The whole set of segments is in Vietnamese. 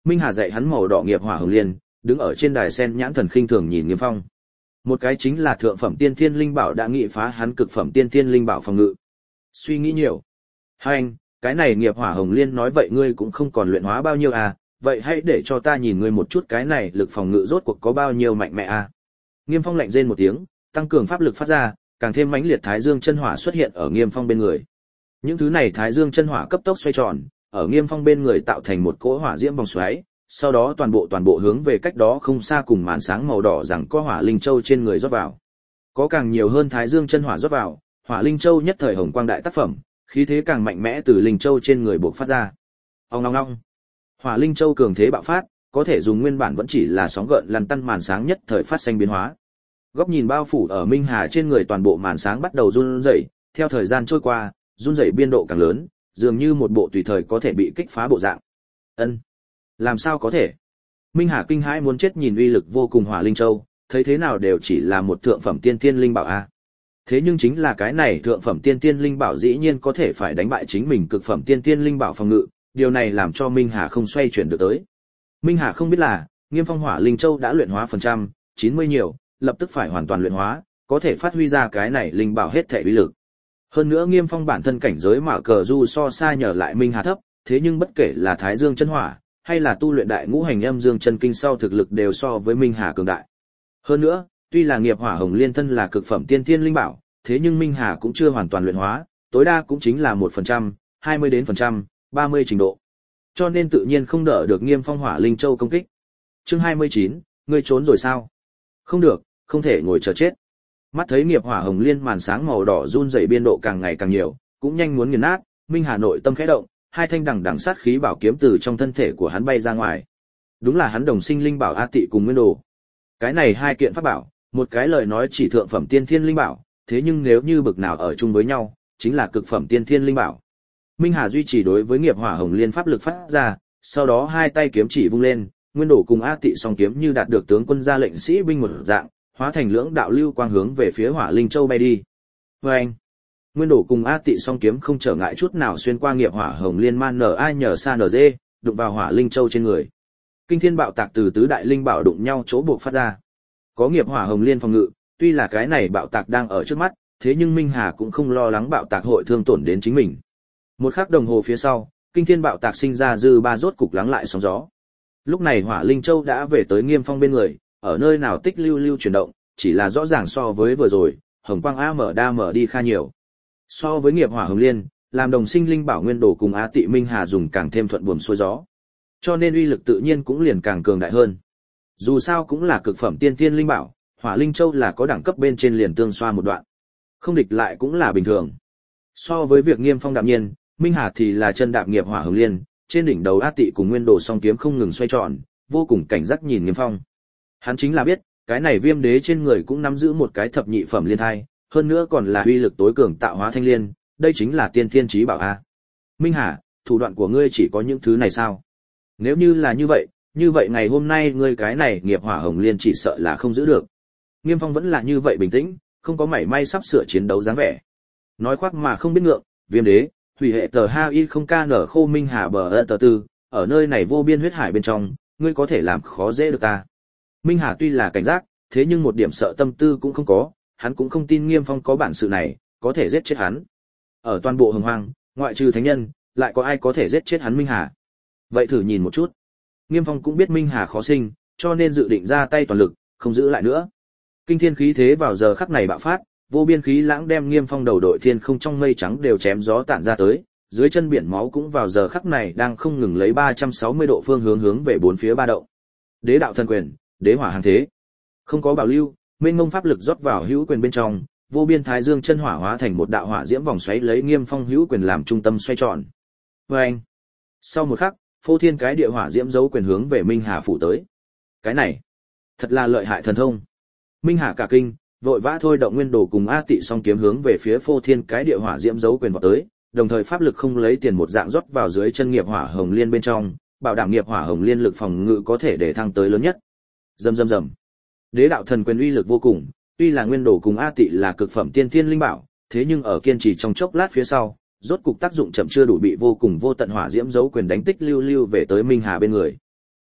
Minh Hà dạy hắn màu đỏ nghiệp hỏa hồng liên, đứng ở trên đài sen nhãn thần khinh thường nhìn Nghiêm Phong. Một cái chính là thượng phẩm tiên thiên linh bảo đã nghị phá hắn cực phẩm tiên thiên linh bảo phòng ngự. Suy nghĩ nhiều. Hai anh, cái này nghiệp hỏa hồng liên nói vậy ngươi cũng không còn luyện hóa bao nhiêu à, vậy hãy để cho ta nhìn ngươi một chút cái này lực phòng ngự rốt cuộc có bao nhiêu mạnh mẽ à. Nghiêm Phong lạnh rên một tiếng, tăng cường pháp lực phát ra, càng thêm mãnh liệt thái dương chân hỏa xuất hiện ở Nghiêm Phong bên người. Những thứ này thái dương chân hỏa cấp tốc xoay tròn, ở Nghiêm Phong bên người tạo thành một cỗ hỏa diễm vòng xoáy, sau đó toàn bộ hướng về cách đó không xa cùng màn sáng màu đỏ rằng có hỏa linh châu trên người rót vào. Có càng nhiều hơn thái dương chân hỏa rót vào, hỏa linh châu nhất thời hồng quang đại tác phẩm, khí thế càng mạnh mẽ từ linh châu trên người bộc phát ra. Ong ong ong. Hỏa linh châu cường thế bạo phát, có thể dùng nguyên bản vẫn chỉ là sóng gợn lăn tăn màn sáng nhất thời phát sinh biến hóa. Góc nhìn bao phủ ở Minh Hà trên người toàn bộ màn sáng bắt đầu run rẩy, theo thời gian trôi qua, run rẩy biên độ càng lớn, dường như một bộ tùy thời có thể bị kích phá bộ dạng. Ân, làm sao có thể? Minh Hà kinh hãi muốn chết nhìn uy lực vô cùng hỏa linh châu, thấy thế nào đều chỉ là một thượng phẩm tiên tiên linh bảo a. Thế nhưng chính là cái này thượng phẩm tiên tiên linh bảo dĩ nhiên có thể phải đánh bại chính mình cực phẩm tiên tiên linh bảo phòng ngự, điều này làm cho Minh Hà không xoay chuyển được tới. Minh Hà không biết là, Nghiêm Phong hỏa linh châu đã luyện hóa phần trăm, 90 nhiều, lập tức phải hoàn toàn luyện hóa, có thể phát huy ra cái này linh bảo hết thể uy lực. Hơn nữa Nghiêm Phong bản thân cảnh giới mà cờ du so xa nhờ lại Minh Hà thấp, thế nhưng bất kể là Thái Dương chân hỏa, hay là tu luyện đại ngũ hành âm dương chân kinh sau thực lực đều so với Minh Hà cường đại. Hơn nữa, tuy là nghiệp hỏa hồng liên thân là cực phẩm tiên thiên linh bảo, thế nhưng Minh Hà cũng chưa hoàn toàn luyện hóa, tối đa cũng chính là 1%, 20 đến phần trăm, 30 trình độ. Cho nên tự nhiên không đỡ được Nghiêm Phong hỏa linh châu công kích. Chương 29, ngươi trốn rồi sao? Không được, không thể ngồi chờ chết. Mắt thấy nghiệp hỏa hồng liên màn sáng màu đỏ run rẩy biên độ càng ngày càng nhiều, cũng nhanh muốn nghiền nát, Minh Hà nội tâm khẽ động, hai thanh đằng sát khí bảo kiếm từ trong thân thể của hắn bay ra ngoài. Đúng là hắn đồng sinh linh bảo A Tị cùng Nguyên Đồ. Cái này hai kiện pháp bảo, một cái lời nói chỉ thượng phẩm tiên thiên linh bảo, thế nhưng nếu như bực nào ở chung với nhau, chính là cực phẩm tiên thiên linh bảo. Minh Hà duy trì đối với nghiệp hỏa hồng liên pháp lực phát ra, sau đó hai tay kiếm chỉ vung lên, Nguyên Đồ cùng A Tị song kiếm như đạt được tướng quân ra lệnh sĩ binh một dạng, hóa thành lưỡng đạo lưu quang hướng về phía Hỏa Linh Châu bay đi. Oeng! Nguyên Đồ cùng A Tị song kiếm không trở ngại chút nào xuyên qua nghiệp hỏa hồng liên man NANZ, đụng vào Hỏa Linh Châu trên người. Kinh thiên bạo tạc từ tứ đại linh bảo đụng nhau chỗ buộc phát ra. Có nghiệp hỏa hồng liên phòng ngự, tuy là cái này bạo tạc đang ở trước mắt, thế nhưng Minh Hà cũng không lo lắng bạo tạc hội thương tổn đến chính mình. Một khắc đồng hồ phía sau, kinh thiên bạo tạc sinh ra dư ba rốt cục lắng lại sóng gió. Lúc này Hỏa Linh Châu đã về tới Nghiêm Phong bên người, ở nơi nào tích lưu chuyển động, chỉ là rõ ràng so với vừa rồi, hồng quang mở đi kha nhiều. So với nghiệp hỏa hồng liên, làm đồng sinh linh bảo Nguyên Đồ cùng Á Tị Minh Hà dùng càng thêm thuận buồm xuôi gió. Cho nên uy lực tự nhiên cũng liền càng cường đại hơn. Dù sao cũng là cực phẩm tiên tiên linh bảo, Hỏa Linh Châu là có đẳng cấp bên trên liền tương xoa một đoạn. Không địch lại cũng là bình thường. So với việc Nghiêm Phong đạm nhiên, Minh Hà thì là chân đạp nghiệp hỏa hồng liên, trên đỉnh đầu A Tị cùng Nguyên Đồ song kiếm không ngừng xoay tròn, vô cùng cảnh giác nhìn Nghiêm Phong. Hắn chính là biết, cái này Viêm Đế trên người cũng nắm giữ một cái thập nhị phẩm liên thai, hơn nữa còn là uy lực tối cường tạo hóa thanh liên, đây chính là tiên thiên chí bảo a. Minh Hà, thủ đoạn của ngươi chỉ có những thứ này sao? Nếu như là như vậy ngày hôm nay ngươi cái này nghiệp hỏa hồng liên chỉ sợ là không giữ được. Nghiêm Phong vẫn là như vậy bình tĩnh, không có mảy may sắp sửa chiến đấu dáng vẻ. Nói khoác mà không biết ngượng, Viêm Đế, hủy hệ tờ HI không ca nở khô Minh Hà bờ tờ tư, ở nơi này vô biên huyết hải bên trong, ngươi có thể làm khó dễ được ta. Minh Hà tuy là cảnh giác, thế nhưng một điểm sợ tâm tư cũng không có, hắn cũng không tin Nghiêm Phong có bản sự này, có thể giết chết hắn. Ở toàn bộ hồng hoang, ngoại trừ thánh nhân, lại có ai có thể giết chết hắn Minh Hà? Vậy thử nhìn một chút. Nghiêm Phong cũng biết Minh Hà khó sinh, cho nên dự định ra tay toàn lực, không giữ lại nữa. Kinh thiên khí thế vào giờ khắc này bạo phát, vô biên khí lãng đem Nghiêm Phong đầu đội thiên không trong mây trắng đều chém gió tản ra tới, dưới chân biển máu cũng vào giờ khắc này đang không ngừng lấy 360 độ phương hướng về bốn phía ba động. Đế đạo thần quyền, đế hỏa hàng thế. Không có bảo lưu, mênh mông pháp lực rót vào hữu quyền bên trong, vô biên thái dương chân hỏa hóa thành một đạo hỏa diễm vòng xoáy lấy Nghiêm Phong hữu quyền làm trung tâm xoay tròn. Oeng! Sau một khắc, phô thiên cái địa hỏa diễm giấu quyền hướng về Minh Hà phủ tới. Cái này, thật là lợi hại thần thông. Minh Hà cả kinh, vội vã thôi động Nguyên Đồ cùng A Tị song kiếm hướng về phía phô thiên cái địa hỏa diễm giấu quyền vọt tới, đồng thời pháp lực không lấy tiền một dạng rót vào dưới chân nghiệp hỏa hồng liên bên trong, bảo đảm nghiệp hỏa hồng liên lực phòng ngự có thể để thăng tới lớn nhất. Rầm rầm rầm. Đế đạo thần quyền uy lực vô cùng, tuy là Nguyên Đồ cùng A Tị là cực phẩm tiên thiên linh bảo, thế nhưng ở kiên trì trong chốc lát phía sau, rốt cục tác dụng chậm chưa đủ bị vô cùng vô tận hỏa diễm giấu quyền đánh tích lưu về tới Minh Hà bên người.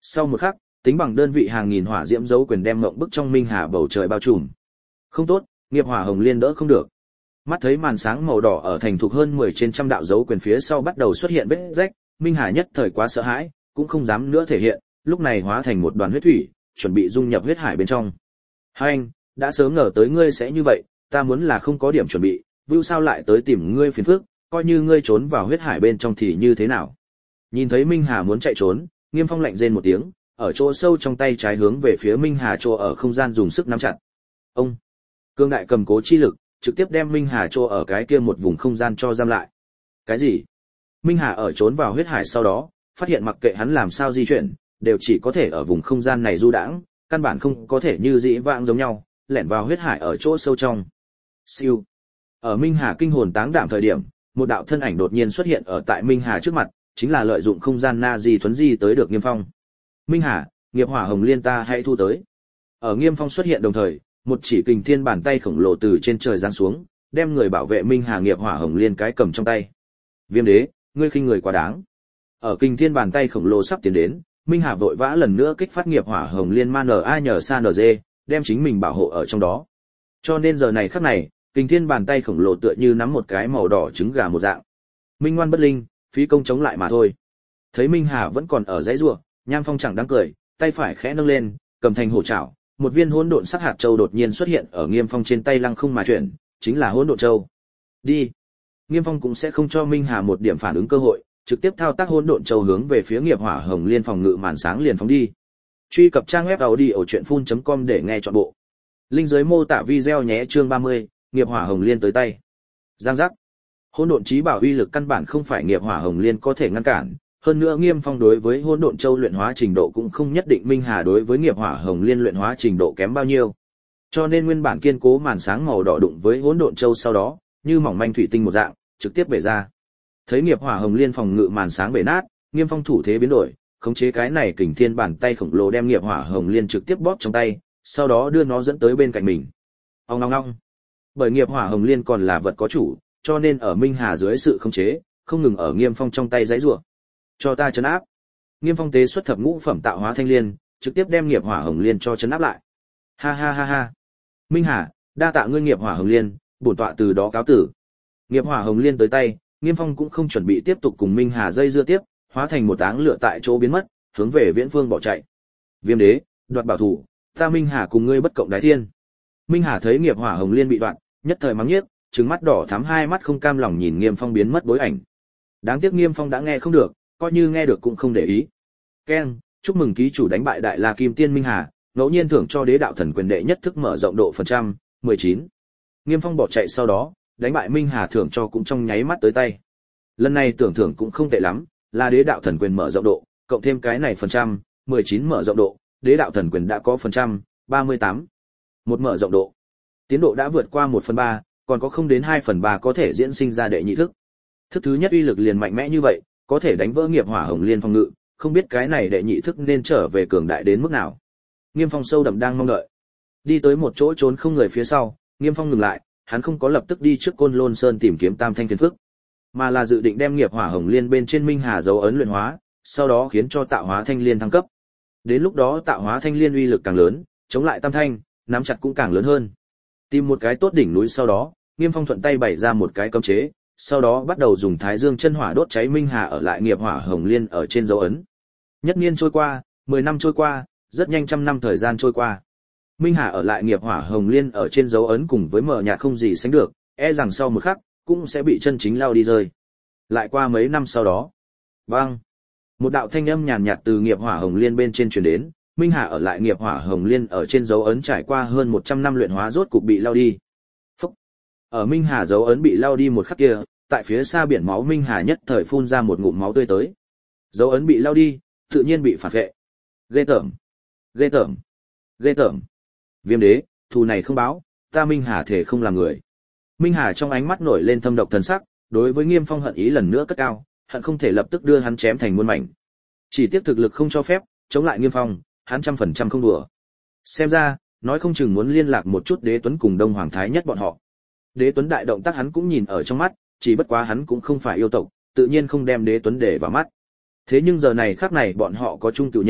Sau một khắc, tính bằng đơn vị hàng nghìn hỏa diễm dấu quyền đem mộng bức trong minh hà bầu trời bao trùm. Không tốt, nghiệp hỏa hồng liên đỡ không được. Mắt thấy màn sáng màu đỏ ở thành thục hơn 10 trên trăm đạo dấu quyền phía sau bắt đầu xuất hiện vết rách, minh hà nhất thời quá sợ hãi, cũng không dám nữa thể hiện, lúc này hóa thành một đoàn huyết thủy, chuẩn bị dung nhập huyết hải bên trong. Anh, đã sớm ngờ tới ngươi sẽ như vậy, ta muốn là không có điểm chuẩn bị, vưu sao lại tới tìm ngươi phiền phức, coi như ngươi trốn vào huyết hải bên trong thì như thế nào. Nhìn thấy Minh Hà muốn chạy trốn, Nghiêm Phong lạnh rên một tiếng, ở chỗ sâu trong tay trái hướng về phía Minh Hà chỗ ở không gian dùng sức nắm chặt. Ông, cương đại cầm cố chi lực, trực tiếp đem Minh Hà chỗ ở cái kia một vùng không gian cho giam lại. Cái gì? Minh Hà ở trốn vào huyết hải sau đó, phát hiện mặc kệ hắn làm sao di chuyển, đều chỉ có thể ở vùng không gian này du đãng, căn bản không có thể như dĩ vãng giống nhau, lẻn vào huyết hải ở chỗ sâu trong. Siêu. Ở Minh Hà kinh hồn táng đảm thời điểm, một đạo thân ảnh đột nhiên xuất hiện ở tại Minh Hà trước mặt, chính là lợi dụng không gian na di thuấn di tới được Nghiêm Phong. Minh Hà, nghiệp hỏa hồng liên ta hãy thu tới. Ở Nghiêm Phong xuất hiện đồng thời, một chỉ kình thiên bàn tay khổng lồ từ trên trời giáng xuống, đem người bảo vệ Minh Hà nghiệp hỏa hồng liên cái cầm trong tay. Viêm đế, ngươi khinh người quá đáng. Ở kình thiên bàn tay khổng lồ sắp tiến đến, Minh Hà vội vã lần nữa kích phát nghiệp hỏa hồng liên man a nhờ sa nz, đem chính mình bảo hộ ở trong đó. Cho nên giờ này khắc này, kình thiên bàn tay khổng lồ tựa như nắm một cái màu đỏ trứng gà một dạng. Minh ngoan bất linh, phí công chống lại mà thôi. Thấy Minh Hà vẫn còn ở dãy rủa, Nham Phong chẳng đáng cười, tay phải khẽ nâng lên, cầm thành hổ trảo, một viên hỗn độn sắc hạt châu đột nhiên xuất hiện ở Nghiêm Phong trên tay lăng không mà chuyển, chính là hỗn độn châu. Đi. Nghiêm Phong cũng sẽ không cho Minh Hà một điểm phản ứng cơ hội, trực tiếp thao tác hỗn độn châu hướng về phía nghiệp hỏa hồng liên phòng ngự màn sáng liền phóng đi. Truy cập trang web audiochuyenphun.com để nghe trọn bộ. Link dưới mô tả video nhé. Chương 30, nghiệp hỏa hồng liên tới tay. Giang giác. Hỗn độn chí bảo uy lực căn bản không phải nghiệp hỏa hồng liên có thể ngăn cản, hơn nữa Nghiêm Phong đối với hỗn độn châu luyện hóa trình độ cũng không nhất định Minh Hà đối với nghiệp hỏa hồng liên luyện hóa trình độ kém bao nhiêu. Cho nên nguyên bản kiên cố màn sáng màu đỏ đụng với hỗn độn châu sau đó, như mỏng manh thủy tinh một dạng, trực tiếp bể ra. Thấy nghiệp hỏa hồng liên phòng ngự màn sáng bể nát, Nghiêm Phong thủ thế biến đổi, khống chế cái này kình thiên bàn tay khổng lồ đem nghiệp hỏa hồng liên trực tiếp bóp trong tay, sau đó đưa nó dẫn tới bên cạnh mình. Ong ong ong. Bởi nghiệp hỏa hồng liên còn là vật có chủ, cho nên ở Minh Hà dưới sự khống chế, không ngừng ở Nghiêm Phong trong tay giãy giụa. Cho ta trấn áp. Nghiêm Phong tế xuất thập ngũ phẩm tạo hóa thanh liên, trực tiếp đem nghiệp hỏa hồng liên cho trấn áp lại. Ha ha ha ha. Minh Hà, đa tạ ngươi nghiệp hỏa hồng liên, bổn tọa từ đó cáo tử. Nghiệp hỏa hồng liên tới tay, Nghiêm Phong cũng không chuẩn bị tiếp tục cùng Minh Hà dây dưa tiếp, hóa thành một áng lửa tại chỗ biến mất, hướng về Viễn Phương bỏ chạy. Viêm đế, đoạt bảo thủ, ta Minh Hà cùng ngươi bất cộng đái thiên. Minh Hà thấy nghiệp hỏa hồng liên bị đoạn, nhất thời mắng nhiếc, trừng mắt đỏ thắm hai mắt không cam lòng nhìn Nghiêm Phong biến mất bối ảnh. Đáng tiếc Nghiêm Phong đã nghe không được, coi như nghe được cũng không để ý. Keng, chúc mừng ký chủ đánh bại Đại La Kim Tiên Minh Hà, ngẫu nhiên thưởng cho đế đạo thần quyền đệ nhất thức mở rộng độ phần trăm, 19. Nghiêm Phong bỏ chạy sau đó, đánh bại Minh Hà thưởng cho cũng trong nháy mắt tới tay. Lần này tưởng thưởng cũng không tệ lắm, là đế đạo thần quyền mở rộng độ, cộng thêm cái này phần trăm, 19 mở rộng độ, đế đạo thần quyền đã có phần trăm, 38. Một mở rộng độ. Tiến độ đã vượt qua 1/3, còn có không đến 2/3 có thể diễn sinh ra đệ nhị thức. Thức thứ nhất uy lực liền mạnh mẽ như vậy, có thể đánh vỡ nghiệp hỏa hồng liên phòng ngự, không biết cái này đệ nhị thức nên trở về cường đại đến mức nào. Nghiêm Phong sâu đậm đang mong đợi. Đi tới một chỗ trốn không người phía sau, Nghiêm Phong ngừng lại, hắn không có lập tức đi trước Côn Lôn Sơn tìm kiếm Tam Thanh phiền phức, mà là dự định đem nghiệp hỏa hồng liên bên trên Minh Hà dấu ấn luyện hóa, sau đó khiến cho tạo hóa thanh liên thăng cấp. Đến lúc đó tạo hóa thanh liên uy lực càng lớn, chống lại Tam Thanh, nắm chặt cũng càng lớn hơn. Tìm một cái tốt đỉnh núi sau đó, Nghiêm Phong thuận tay bày ra một cái cấm chế, sau đó bắt đầu dùng Thái Dương chân hỏa đốt cháy Minh Hà ở lại nghiệp hỏa hồng liên ở trên dấu ấn. Nhất niên trôi qua, 10 năm trôi qua, rất nhanh trăm năm thời gian trôi qua. Minh Hà ở lại nghiệp hỏa hồng liên ở trên dấu ấn cùng với mờ nhạt không gì sánh được, e rằng sau một khắc cũng sẽ bị chân chính lao đi rơi. Lại qua mấy năm sau đó, bang, một đạo thanh âm nhàn nhạt từ nghiệp hỏa hồng liên bên trên truyền đến, Minh Hà ở lại nghiệp hỏa hồng liên ở trên dấu ấn trải qua hơn 100 năm luyện hóa rốt cục bị lao đi. Phúc. Ở Minh Hà dấu ấn bị lao đi một khắc kia, tại phía xa biển máu Minh Hà nhất thời phun ra một ngụm máu tươi tới. Dấu ấn bị lao đi, tự nhiên bị phản vệ. Ghê tởm, ghê tởm, ghê tởm. Viêm đế, thù này không báo, ta Minh Hà thể không làm người. Minh Hà trong ánh mắt nổi lên thâm độc thần sắc, đối với Nghiêm Phong hận ý lần nữa cất cao, hận không thể lập tức đưa hắn chém thành muôn mảnh. Chỉ tiếc thực lực không cho phép, chống lại Nghiêm Phong, hắn 100% không đùa. Xem ra, nói không chừng muốn liên lạc một chút Đế Tuấn cùng Đông Hoàng Thái Nhất bọn họ. Đế Tuấn đại động tác hắn cũng nhìn ở trong mắt, chỉ bất quá hắn cũng không phải yêu tộc, tự nhiên không đem Đế Tuấn để vào mắt. Thế nhưng giờ này khắc này bọn họ có chung cửu nhân,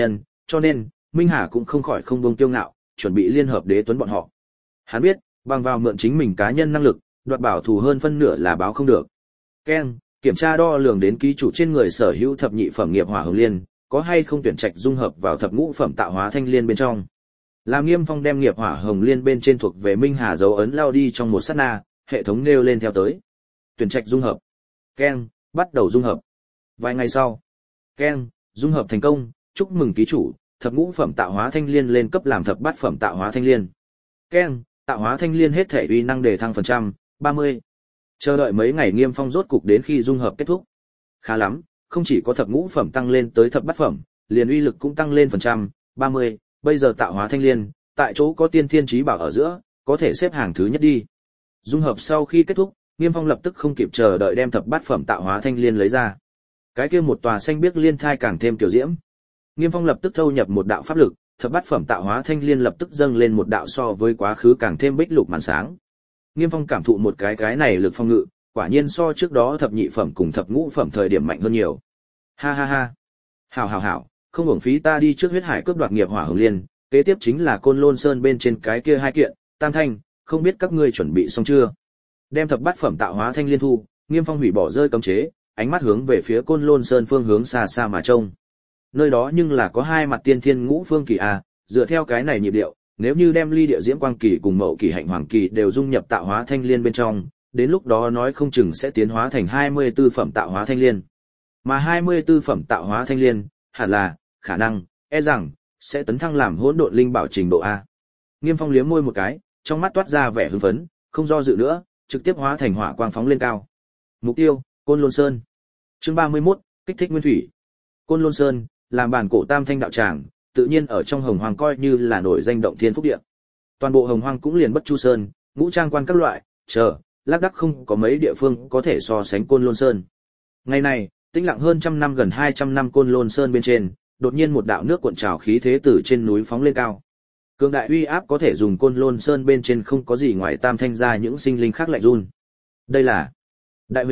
cho nên Minh Hà cũng không khỏi không buông kiêu ngạo, chuẩn bị liên hợp Đế Tuấn bọn họ. Hắn biết, bằng vào mượn chính mình cá nhân năng lực, đoạt bảo thù hơn phân nửa là báo không được. Keng, kiểm tra đo lường đến ký chủ trên người sở hữu thập nhị phẩm nghiệp hỏa hồng liên, có hay không tuyển trạch dung hợp vào thập ngũ phẩm tạo hóa thanh liên bên trong. Làm Nghiêm Phong đem nghiệp hỏa hồng liên bên trên thuộc về Minh Hà dấu ấn lao đi trong một sát na, hệ thống nêu lên theo tới. Tuyển trạch dung hợp. Keng, bắt đầu dung hợp. Vài ngày sau. Keng, dung hợp thành công, chúc mừng ký chủ, thập ngũ phẩm tạo hóa thanh liên lên cấp làm thập bát phẩm tạo hóa thanh liên. Keng, tạo hóa thanh liên hết thể uy năng đề thăng phần trăm, 30. Chờ đợi mấy ngày Nghiêm Phong rốt cục đến khi dung hợp kết thúc. Khá lắm, không chỉ có thập ngũ phẩm tăng lên tới thập bát phẩm, liền uy lực cũng tăng lên phần trăm, 30. Bây giờ tạo hóa thanh liên, tại chỗ có tiên thiên chí bảo ở giữa, có thể xếp hàng thứ nhất đi. Dung hợp sau khi kết thúc, Nghiêm Phong lập tức không kịp chờ đợi đem thập bát phẩm tạo hóa thanh liên lấy ra. Cái kia một tòa xanh biếc liên thai càng thêm tiểu diễm. Nghiêm Phong lập tức thâu nhập một đạo pháp lực, thập bát phẩm tạo hóa thanh liên lập tức dâng lên một đạo so với quá khứ càng thêm bích lục màn sáng. Nghiêm Phong cảm thụ một cái này lực phong ngự, quả nhiên so trước đó thập nhị phẩm cùng thập ngũ phẩm thời điểm mạnh hơn nhiều. Ha ha ha. Hảo, không uổng phí ta đi trước huyết hải cướp đoạt nghiệp hỏa hồng liên, kế tiếp chính là Côn Lôn Sơn bên trên cái kia hai kiện, Tam Thanh, không biết các ngươi chuẩn bị xong chưa? Đem thập bát phẩm tạo hóa thanh liên thu, Nghiêm Phong hủy bỏ rơi cấm chế, ánh mắt hướng về phía Côn Lôn Sơn phương hướng xa xa mà trông. Nơi đó nhưng là có hai mặt tiên thiên ngũ phương kỳ a, dựa theo cái này nhịp điệu, nếu như đem ly địa diễm quang kỳ cùng mậu kỳ hạnh hoàng kỳ đều dung nhập tạo hóa thanh liên bên trong, đến lúc đó nói không chừng sẽ tiến hóa thành 24 phẩm tạo hóa thanh liên. Mà 24 phẩm tạo hóa thanh liên, hẳn là, khả năng, rằng, sẽ tấn thăng làm hỗn độn linh bảo trình độ A. Nghiêm Phong liếm môi một cái, trong mắt toát ra vẻ hưng phấn, không do dự nữa, trực tiếp hóa thành hỏa quang phóng lên cao. Mục tiêu, Côn Lôn Sơn. Chương 31, kích thích nguyên thủy. Côn Lôn Sơn, làm bản cổ tam thanh đạo tràng, tự nhiên ở trong Hồng Hoang coi như là nổi danh động thiên phúc địa. Toàn bộ Hồng Hoang cũng liền Bất Chu Sơn, Ngũ Trang Quan các loại, lác đác không có mấy địa phương có thể so sánh Côn Lôn Sơn. Ngày này, tĩnh lặng hơn trăm năm gần 200 năm Côn Lôn Sơn bên trên, đột nhiên một đạo nước cuộn trào khí thế từ trên núi phóng lên cao. Cường đại uy áp có thể dùng Côn Lôn Sơn bên trên không có gì ngoài tam thanh ra những sinh linh khác lạnh run. Đây là Đại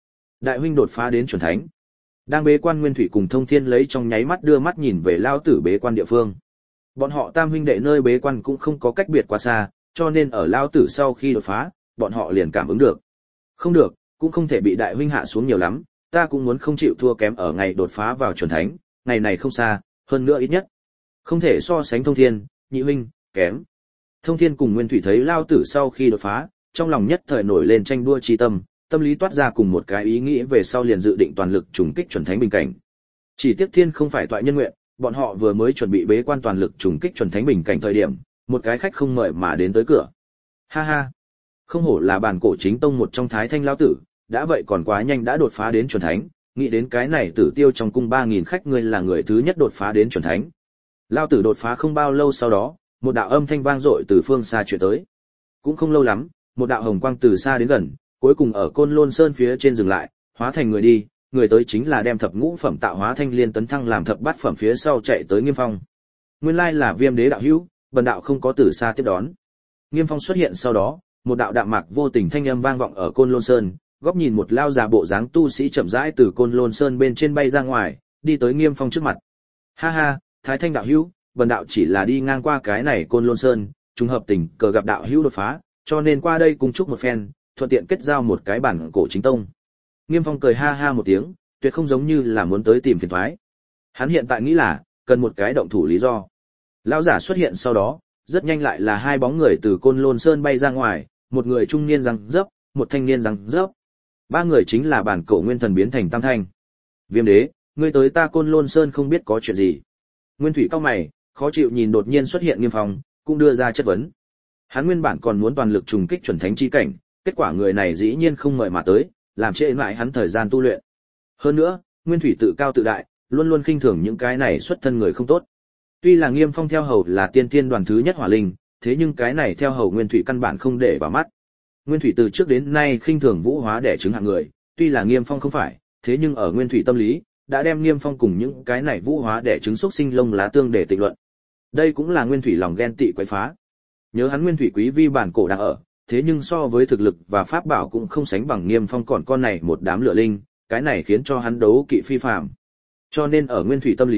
huynh đột phá đến chuẩn thánh. Đang bế quan Nguyên Thủy cùng Thông Thiên lấy trong nháy mắt đưa mắt nhìn về lao tử bế quan địa phương. Bọn họ tam huynh đệ nơi bế quan cũng không có cách biệt quá xa, cho nên ở lao tử sau khi đột phá, bọn họ liền cảm ứng được. Không được, cũng không thể bị đại huynh hạ xuống nhiều lắm, ta cũng muốn không chịu thua kém ở ngày đột phá vào chuẩn thánh, ngày này không xa, hơn nữa ít nhất. Không thể so sánh Thông Thiên, nhị huynh, kém. Thông Thiên cùng Nguyên Thủy thấy lao tử sau khi đột phá, trong lòng nhất thời nổi lên tranh đua chi tâm, tâm lý toát ra cùng một cái ý nghĩ về sau liền dự định toàn lực trùng kích chuẩn thánh bình cảnh. Chỉ tiếc Thiên không phải toại nhân nguyện, bọn họ vừa mới chuẩn bị bế quan toàn lực trùng kích chuẩn thánh bình cảnh thời điểm, một cái khách không mời mà đến tới cửa. Ha ha, không hổ là bản cổ chính tông một trong Thái Thanh lão tử, đã vậy còn quá nhanh đã đột phá đến chuẩn thánh, nghĩ đến cái này Tử Tiêu trong cung 3000 khách ngươi là người thứ nhất đột phá đến chuẩn thánh. Lão tử đột phá không bao lâu sau đó, một đạo âm thanh vang dội từ phương xa truyền tới. Cũng không lâu lắm, một đạo hồng quang từ xa đến gần, cuối cùng ở Côn Lôn Sơn phía trên dừng lại, hóa thành người đi, người tới chính là đem thập ngũ phẩm tạo hóa thanh liên tấn thăng làm thập bát phẩm phía sau chạy tới Nghiêm Phong. Nguyên lai là Viêm Đế đạo hữu, bần đạo không có từ xa tiếp đón. Nghiêm Phong xuất hiện sau đó, một đạo đạm mạc vô tình thanh âm vang vọng ở Côn Lôn Sơn, góc nhìn một lao già bộ dáng tu sĩ chậm rãi từ Côn Lôn Sơn bên trên bay ra ngoài, đi tới Nghiêm Phong trước mặt. Ha ha, Thái Thanh đạo hữu, bần đạo chỉ là đi ngang qua cái này Côn Lôn Sơn, trùng hợp tình cờ gặp đạo hữu đột phá, cho nên qua đây cùng chúc một phen, thuận tiện kết giao một cái bản cổ chính tông. Nghiêm Phong cười ha ha một tiếng, tuyệt không giống như là muốn tới tìm phiền toái. Hắn hiện tại nghĩ là cần một cái động thủ lý do. Lão giả xuất hiện sau đó, rất nhanh lại là hai bóng người từ Côn Lôn Sơn bay ra ngoài, một người trung niên răng rớp, một thanh niên răng rớp. Ba người chính là bản cổ nguyên thần biến thành tam thanh. Viêm Đế, ngươi tới ta Côn Lôn Sơn không biết có chuyện gì? Nguyên Thủy cau mày, khó chịu nhìn đột nhiên xuất hiện Nghiêm Phong, cũng đưa ra chất vấn. Hắn nguyên bản còn muốn toàn lực trùng kích chuẩn thánh chi cảnh, kết quả người này dĩ nhiên không mời mà tới, làm trễ mãi hắn thời gian tu luyện. Hơn nữa, Nguyên Thủy tự cao tự đại, luôn luôn khinh thường những cái này xuất thân người không tốt. Tuy là Nghiêm Phong theo hầu là tiên tiên đoàn thứ nhất hỏa linh, thế nhưng cái này theo hầu Nguyên Thủy căn bản không để vào mắt. Nguyên Thủy từ trước đến nay khinh thường vũ hóa đẻ trứng hạng người, tuy là Nghiêm Phong không phải, thế nhưng ở Nguyên Thủy tâm lý, đã đem Nghiêm Phong cùng những cái này vũ hóa đẻ trứng xúc sinh lông lá tương để tịnh luận. Đây cũng là Nguyên Thủy lòng ghen tị quấy phá. Nhớ hắn Nguyên Thủy quý vi bản cổ đang ở, thế nhưng so với thực lực và pháp bảo cũng không sánh bằng Nghiêm Phong còn con này một đám lửa linh, cái này khiến cho hắn đấu kỵ phi phàm. Cho nên ở Nguyên Thủy tâm lý,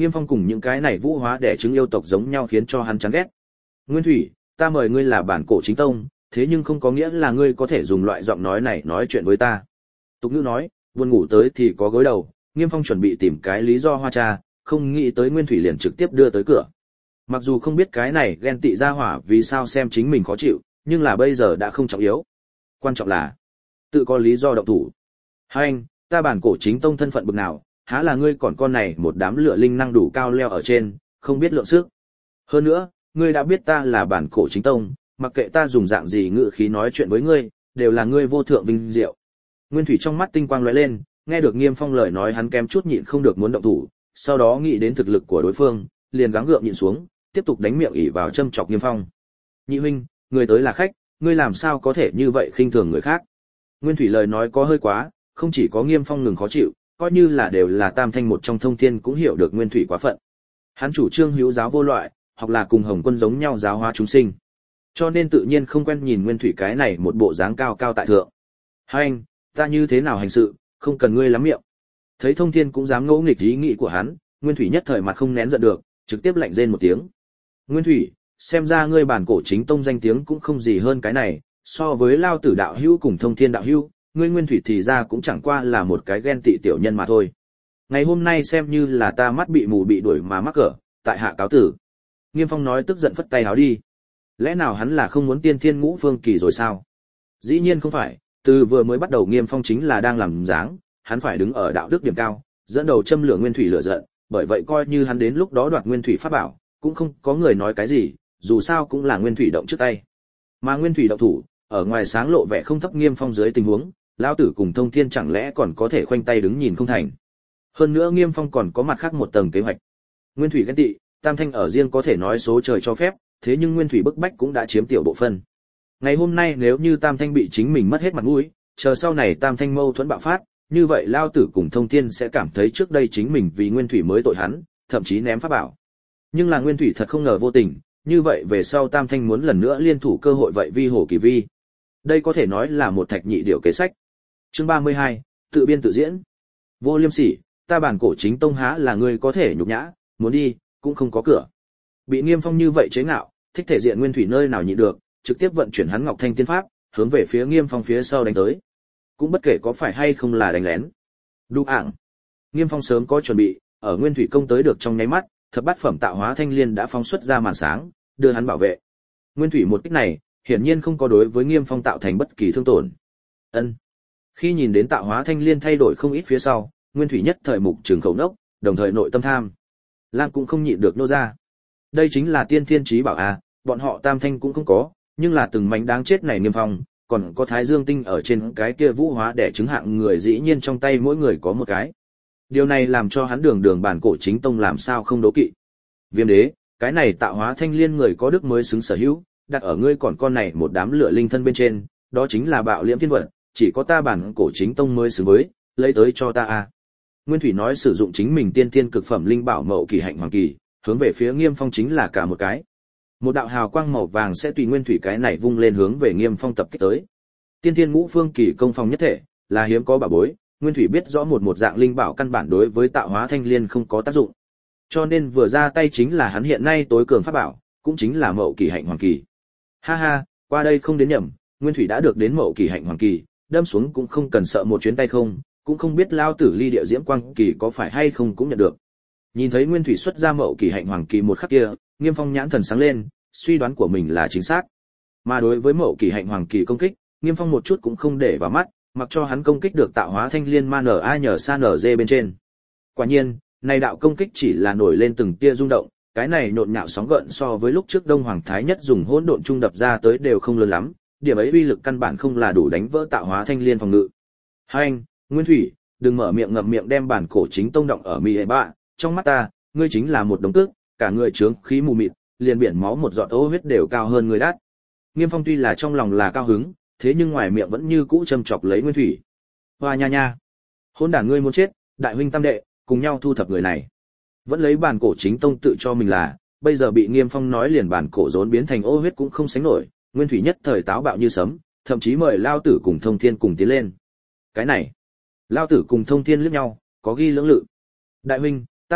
Nghiêm Phong cùng những cái này vũ hóa đẻ trứng yêu tộc giống nhau khiến cho hắn chán ghét. Nguyên Thủy, ta mời ngươi là bản cổ chính tông, thế nhưng không có nghĩa là ngươi có thể dùng loại giọng nói này nói chuyện với ta. Tục ngữ nói, buồn ngủ tới thì có gối đầu, Nghiêm Phong chuẩn bị tìm cái lý do hoa trà, không nghĩ tới Nguyên Thủy liền trực tiếp đưa tới cửa. Mặc dù không biết cái này ghen tị ra hỏa vì sao xem chính mình khó chịu, nhưng là bây giờ đã không trọng yếu. Quan trọng là tự có lý do động thủ. Hai anh, ta bản cổ chính tông thân phận bực nào, há là ngươi còn con này một đám lựa linh năng đủ cao leo ở trên, không biết lượng sức. Hơn nữa, ngươi đã biết ta là bản cổ chính tông, mặc kệ ta dùng dạng gì ngữ khí nói chuyện với ngươi, đều là ngươi vô thượng vinh diệu. Nguyên Thủy trong mắt tinh quang lóe lên, nghe được Nghiêm Phong lời nói hắn kém chút nhịn không được muốn động thủ, sau đó nghĩ đến thực lực của đối phương, liền gắng gượng nhịn xuống, tiếp tục đánh miệng ỉ vào châm chọc Nghiêm Phong. Nhị huynh, người tới là khách, ngươi làm sao có thể như vậy khinh thường người khác? Nguyên Thủy lời nói có hơi quá, không chỉ có Nghiêm Phong ngừng khó chịu, coi như là đều là tam thanh một trong thông thiên cũng hiểu được Nguyên Thủy quá phận. Hắn chủ trương hữu giáo vô loại, hoặc là cùng Hồng Quân giống nhau giáo hóa chúng sinh. Cho nên tự nhiên không quen nhìn Nguyên Thủy cái này một bộ dáng cao cao tại thượng. Hai anh, ta như thế nào hành sự, không cần ngươi lắm miệng. Thấy thông thiên cũng dám ngỗ nghịch ý nghĩ của hắn, Nguyên Thủy nhất thời mặt không nén giận được, trực tiếp lạnh rên một tiếng. Nguyên Thủy, xem ra ngươi bản cổ chính tông danh tiếng cũng không gì hơn cái này, so với Lao Tử đạo hữu cùng Thông Thiên đạo hữu, ngươi Nguyên Thủy thì ra cũng chẳng qua là một cái ghen tị tiểu nhân mà thôi. Ngày hôm nay xem như là ta mắt bị mù bị đuổi mà mắc cỡ, tại hạ cáo tử. Nghiêm Phong nói tức giận phất tay áo đi. Lẽ nào hắn là không muốn tiên thiên ngũ phương kỳ rồi sao? Dĩ nhiên không phải, từ vừa mới bắt đầu Nghiêm Phong chính là đang làm dáng, hắn phải đứng ở đạo đức điểm cao, dẫn đầu châm lửa Nguyên Thủy lửa giận, bởi vậy coi như hắn đến lúc đó đoạt Nguyên Thủy pháp bảo, cũng không có người nói cái gì, dù sao cũng là Nguyên Thủy động trước tay. Mà Nguyên Thủy động thủ, ở ngoài sáng lộ vẻ không thấp Nghiêm Phong dưới tình huống, lão tử cùng Thông Thiên chẳng lẽ còn có thể khoanh tay đứng nhìn không thành. Hơn nữa Nghiêm Phong còn có mặt khác một tầng kế hoạch. Nguyên Thủy ghen tị, tam thanh ở riêng có thể nói số trời cho phép, thế nhưng Nguyên Thủy bức bách cũng đã chiếm tiểu bộ phân. Ngày hôm nay nếu như tam thanh bị chính mình mất hết mặt mũi, chờ sau này tam thanh mâu thuẫn bạo phát, như vậy Lão tử cùng Thông Thiên sẽ cảm thấy trước đây chính mình vì Nguyên Thủy mới tội hắn, thậm chí ném pháp bảo. Nhưng là Nguyên Thủy thật không ngờ vô tình, như vậy về sau tam thanh muốn lần nữa liên thủ cơ hội vậy vi hồ kỳ vi. Đây có thể nói là một thạch nhị điểu kế sách. Chương 32, tự biên tự diễn. Vô Liêm Sỉ, ta bản cổ chính tông há là ngươi có thể nhục nhã, muốn đi cũng không có cửa. Bị Nghiêm Phong như vậy chế ngạo, thích thể diện Nguyên Thủy nơi nào nhịn được, trực tiếp vận chuyển hắn Ngọc Thanh Tiên Pháp, hướng về phía Nghiêm Phong phía sau đánh tới. Cũng bất kể có phải hay không là đánh lén. Đu ảng. Nghiêm Phong sớm có chuẩn bị, ở Nguyên Thủy công tới được trong nháy mắt, thập bát phẩm tạo hóa thanh liên đã phóng xuất ra màn sáng, đưa hắn bảo vệ. Nguyên Thủy một kích này, hiển nhiên không có đối với Nghiêm Phong tạo thành bất kỳ thương tổn. Ân. Khi nhìn đến tạo hóa thanh liên thay đổi không ít phía sau, Nguyên Thủy nhất thời mục trường khẩu nốc, đồng thời nội tâm tham. Lam cũng không nhịn được nô ra. Đây chính là tiên thiên chí bảo a, bọn họ tam thanh cũng không có, nhưng là từng mảnh đáng chết này Nghiêm Phong, còn có Thái Dương tinh ở trên cái kia vũ hóa đẻ trứng hạng người dĩ nhiên trong tay mỗi người có một cái. Điều này làm cho hắn đường bản cổ chính tông làm sao không đố kỵ. Viêm đế, cái này tạo hóa thanh liên người có đức mới xứng sở hữu, đặt ở ngươi còn con này một đám lửa linh thân bên trên, đó chính là bạo liễm thiên vật, chỉ có ta bản cổ chính tông mới xứng với, lấy tới cho ta a. Nguyên Thủy nói sử dụng chính mình tiên thiên cực phẩm linh bảo mậu kỳ hạnh hoàng kỳ, hướng về phía Nghiêm Phong chính là cả một cái. Một đạo hào quang màu vàng sẽ tùy Nguyên Thủy cái này vung lên hướng về Nghiêm Phong tập kích tới. Tiên thiên ngũ phương kỳ công phong nhất thể, là hiếm có bảo bối, Nguyên Thủy biết rõ một dạng linh bảo căn bản đối với tạo hóa thanh liên không có tác dụng. Cho nên vừa ra tay chính là hắn hiện nay tối cường pháp bảo, cũng chính là mậu kỳ hạnh hoàng kỳ. Ha ha, qua đây không đến nhầm, Nguyên Thủy đã được đến mậu kỳ hạnh hoàng kỳ, đâm xuống cũng không cần sợ một chuyến tay không, cũng không biết lao tử ly địa diễm quang kỳ có phải hay không cũng nhận được. Nhìn thấy Nguyên Thủy xuất ra mậu kỳ hạnh hoàng kỳ một khắc kia, Nghiêm Phong nhãn thần sáng lên, suy đoán của mình là chính xác. Mà đối với mậu kỳ hạnh hoàng kỳ công kích, Nghiêm Phong một chút cũng không để vào mắt, mặc cho hắn công kích được tạo hóa thanh liên ma na nhờ sa nở dê bên trên. Quả nhiên, này đạo công kích chỉ là nổi lên từng tia rung động, cái này nhộn nhạo sóng gợn so với lúc trước Đông Hoàng Thái Nhất dùng hỗn độn trung đập ra tới đều không lớn lắm, điểm ấy uy lực căn bản không là đủ đánh vỡ tạo hóa thanh liên phòng ngự. Hai anh, Nguyên Thủy, đừng mở miệng ngậm miệng đem bản cổ chính tông động ở mi hệ bạ, trong mắt ta, ngươi chính là một đống tước, cả người trướng khí mù mịt, liền biển máu một giọt ô huyết đều cao hơn người đắt. Nghiêm Phong tuy là trong lòng là cao hứng, thế nhưng ngoài miệng vẫn như cũ châm chọc lấy Nguyên Thủy. Hoa nha nha, hỗn đản ngươi muốn chết, đại huynh tam đệ, cùng nhau thu thập người này. Vẫn lấy bản cổ chính tông tự cho mình là, bây giờ bị Nghiêm Phong nói liền bản cổ rốn biến thành ô huyết cũng không sánh nổi, Nguyên Thủy nhất thời táo bạo như sấm, thậm chí mời Lao Tử cùng Thông Thiên cùng tiến lên. Cái này, Lao Tử cùng Thông Thiên liếc nhau, có ghi lưỡng lự. Đại huynh, tam đệ,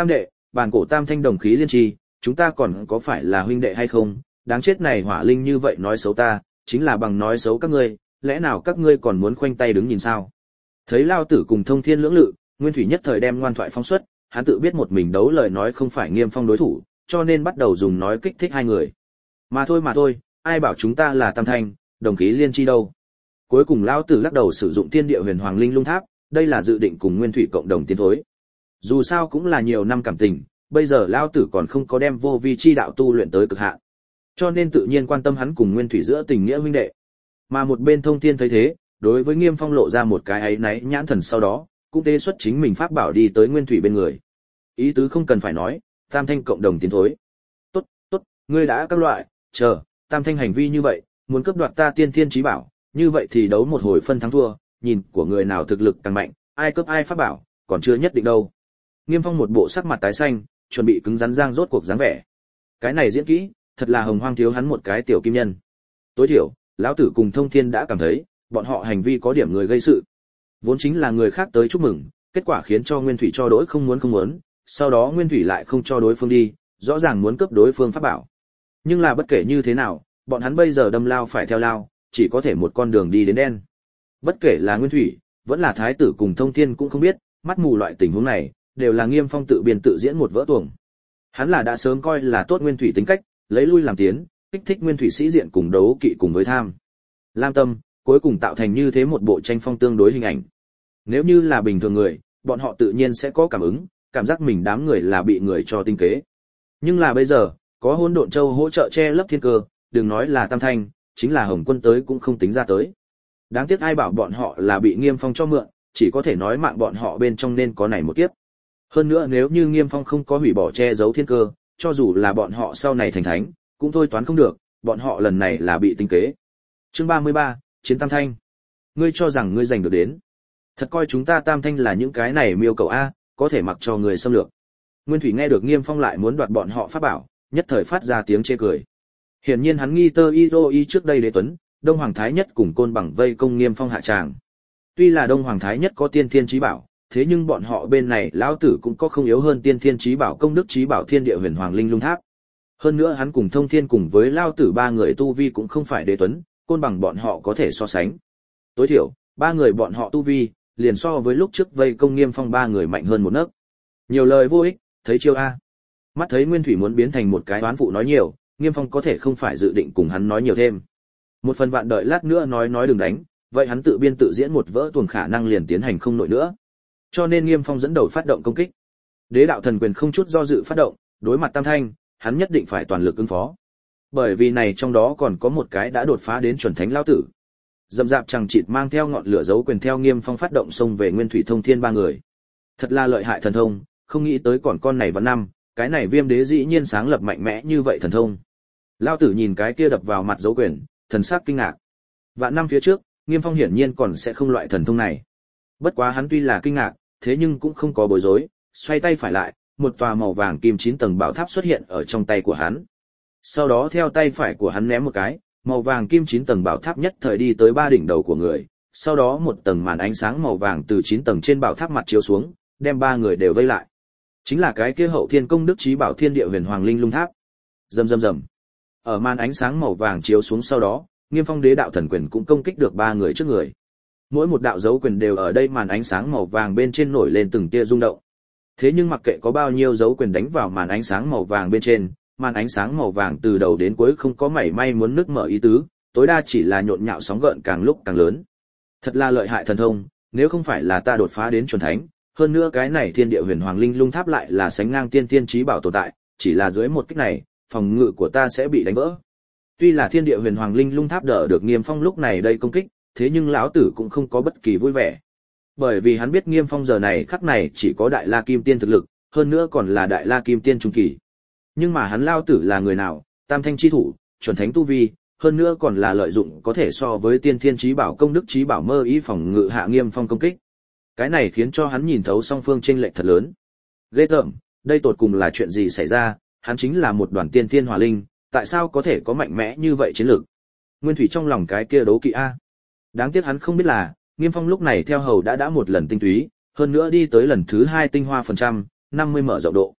bàn cổ tam thanh đồng khí liên trì, chúng ta còn có phải là huynh đệ hay không? Đáng chết này hỏa linh như vậy nói xấu ta, chính là bằng nói xấu các ngươi, lẽ nào các ngươi còn muốn khoanh tay đứng nhìn sao? Thấy Lao Tử cùng Thông Thiên lưỡng lự, Nguyên Thủy nhất thời đem ngoan thoại phóng xuất, hắn tự biết một mình đấu lời nói không phải Nghiêm Phong đối thủ, cho nên bắt đầu dùng nói kích thích hai người. Mà thôi, ai bảo chúng ta là tam thanh, đồng khí liên chi đâu? Cuối cùng Lao Tử lắc đầu sử dụng Thiên Địa Huyền Hoàng Linh Lung Tháp, đây là dự định cùng Nguyên Thủy cộng đồng tiến thối. Dù sao cũng là nhiều năm cảm tình, bây giờ Lao Tử còn không có đem vô vi chi đạo tu luyện tới cực hạn, cho nên tự nhiên quan tâm hắn cùng Nguyên Thủy giữa tình nghĩa huynh đệ. Mà một bên Thông Thiên thấy thế, đối với Nghiêm Phong lộ ra một cái áy náy nhãn thần, sau đó cũng tế xuất chính mình pháp bảo đi tới Nguyên Thủy bên người. Ý tứ không cần phải nói, tam thanh cộng đồng tiến thối. Tốt, ngươi đã các loại, chờ, tam thanh hành vi như vậy, muốn cướp đoạt ta tiên thiên chí bảo, như vậy thì đấu một hồi phân thắng thua, nhìn của người nào thực lực càng mạnh, ai cướp ai pháp bảo, còn chưa nhất định đâu. Nghiêm Phong một bộ sắc mặt tái xanh, chuẩn bị cứng rắn giang rốt cuộc dáng vẻ. Cái này diễn kỹ, thật là hồng hoang thiếu hắn một cái tiểu kim nhân. Tối thiểu, lão tử cùng Thông Thiên đã cảm thấy, bọn họ hành vi có điểm người gây sự. Vốn chính là người khác tới chúc mừng, kết quả khiến cho Nguyên Thủy cho đối không muốn, sau đó Nguyên Thủy lại không cho đối phương đi, rõ ràng muốn cướp đối phương pháp bảo. Nhưng là bất kể như thế nào, bọn hắn bây giờ đâm lao phải theo lao, chỉ có thể một con đường đi đến đen. Bất kể là Nguyên Thủy, vẫn là Thái tử cùng Thông Thiên cũng không biết, mắt mù loại tình huống này, đều là Nghiêm Phong tự biên tự diễn một vỡ tuồng. Hắn là đã sớm coi là tốt Nguyên Thủy tính cách, lấy lui làm tiến, kích thích Nguyên Thủy sĩ diện cùng đấu kỵ cùng với tham lam tâm, cuối cùng tạo thành như thế một bộ tranh phong tương đối hình ảnh. Nếu như là bình thường người, bọn họ tự nhiên sẽ có cảm ứng, cảm giác mình đám người là bị người cho tinh kế. Nhưng là bây giờ, có Hỗn Độn Châu hỗ trợ che lấp thiên cơ, đừng nói là tam thanh, chính là Hồng Quân tới cũng không tính ra tới. Đáng tiếc ai bảo bọn họ là bị Nghiêm Phong cho mượn, chỉ có thể nói mạng bọn họ bên trong nên có này một kiếp. Hơn nữa nếu như Nghiêm Phong không có hủy bỏ che giấu thiên cơ, cho dù là bọn họ sau này thành thánh, cũng thôi toán không được, bọn họ lần này là bị tinh kế. Chương 33, Chiến Tam Thanh. Ngươi cho rằng ngươi giành được đến. Thật coi chúng ta Tam Thanh là những cái này miêu cầu A, có thể mặc cho người xâm lược. Nguyên Thủy nghe được Nghiêm Phong lại muốn đoạt bọn họ pháp bảo, nhất thời phát ra tiếng chê cười. Hiển nhiên hắn nghi tơ y trước đây Đế Tuấn, Đông Hoàng Thái Nhất cùng Côn Bằng vây công Nghiêm Phong hạ tràng. Tuy là Đông Hoàng Thái Nhất có tiên thiên chí bảo, thế nhưng bọn họ bên này lão tử cũng có không yếu hơn tiên thiên chí bảo công đức chí bảo Thiên Địa Huyền Hoàng Linh Lung Tháp. Hơn nữa hắn cùng Thông Thiên cùng với lão tử ba người tu vi cũng không phải Đế Tuấn, Côn Bằng bọn họ có thể so sánh. Tối thiểu, ba người bọn họ tu vi liền so với lúc trước vây công Nghiêm Phong ba người mạnh hơn một nấc. Nhiều lời vô ích, thấy chiêu a. Mắt thấy Nguyên Thủy muốn biến thành một cái oán phụ nói nhiều, Nghiêm Phong có thể không phải dự định cùng hắn nói nhiều thêm. Một phần vạn đợi lát nữa nói đừng đánh, vậy hắn tự biên tự diễn một vỡ tuồng khả năng liền tiến hành không nổi nữa. Cho nên Nghiêm Phong dẫn đầu phát động công kích. Đế đạo thần quyền không chút do dự phát động, đối mặt Tam Thanh, hắn nhất định phải toàn lực ứng phó. Bởi vì này trong đó còn có một cái đã đột phá đến chuẩn thánh lão tử. Dậm dạp chằng chịt mang theo ngọn lửa dấu quyền theo Nghiêm Phong phát động xông về Nguyên Thủy Thông Thiên ba người. Thật là lợi hại thần thông, không nghĩ tới còn con này vào năm, cái này Viêm Đế dĩ nhiên sáng lập mạnh mẽ như vậy thần thông. Lão tử nhìn cái kia đập vào mặt dấu quyền, thần sắc kinh ngạc. Vạn năm phía trước, Nghiêm Phong hiển nhiên còn sẽ không loại thần thông này. Bất quá hắn tuy là kinh ngạc, thế nhưng cũng không có bối rối, xoay tay phải lại, một tòa màu vàng kim 9 tầng bảo tháp xuất hiện ở trong tay của hắn. Sau đó theo tay phải của hắn ném một cái, màu vàng kim 9 tầng bảo tháp nhất thời đi tới ba đỉnh đầu của người, sau đó một tầng màn ánh sáng màu vàng từ 9 tầng trên bảo tháp mặt chiếu xuống, đem ba người đều vây lại. Chính là cái kia Hậu Thiên Công Đức Chí Bảo Thiên Địa Huyền Hoàng Linh Lung Tháp. Rầm rầm rầm. Ở màn ánh sáng màu vàng chiếu xuống sau đó, Nghiêm Phong Đế đạo thần quyền cũng công kích được ba người trước người. Mỗi một đạo dấu quyền đều ở đây màn ánh sáng màu vàng bên trên nổi lên từng tia rung động. Thế nhưng mặc kệ có bao nhiêu dấu quyền đánh vào màn ánh sáng màu vàng bên trên, màn ánh sáng màu vàng từ đầu đến cuối không có mảy may muốn nứt mở ý tứ, tối đa chỉ là nhộn nhạo sóng gợn càng lúc càng lớn. Thật là lợi hại thần thông, nếu không phải là ta đột phá đến chuẩn thánh, hơn nữa cái này Thiên Địa Huyền Hoàng Linh Lung Tháp lại là sánh ngang tiên tiên chí bảo tồn tại, chỉ là dưới một kích này, phòng ngự của ta sẽ bị đánh vỡ. Tuy là Thiên Địa Huyền Hoàng Linh Lung Tháp đỡ được Nghiêm Phong lúc này đây công kích, thế nhưng lão tử cũng không có bất kỳ vui vẻ. Bởi vì hắn biết Nghiêm Phong giờ này khắc này chỉ có Đại La Kim Tiên thực lực, hơn nữa còn là Đại La Kim Tiên trung kỳ. Nhưng mà hắn lão tử là người nào, Tam Thanh chi thủ, chuẩn thánh tu vi, hơn nữa còn là lợi dụng có thể so với tiên thiên chí bảo công đức chí bảo mơ ý phòng ngự hạ Nghiêm Phong công kích. Cái này khiến cho hắn nhìn thấu song phương chênh lệch thật lớn. Ghê tởm, đây tột cùng là chuyện gì xảy ra, hắn chính là một đoàn tiên thiên hỏa linh, tại sao có thể có mạnh mẽ như vậy chiến lược? Nguyên Thủy trong lòng cái kia đố kỵ a. Đáng tiếc hắn không biết là, Nghiêm Phong lúc này theo hầu đã một lần tinh túy, hơn nữa đi tới lần thứ 2 tinh hoa phần trăm, 50 mở rộng độ.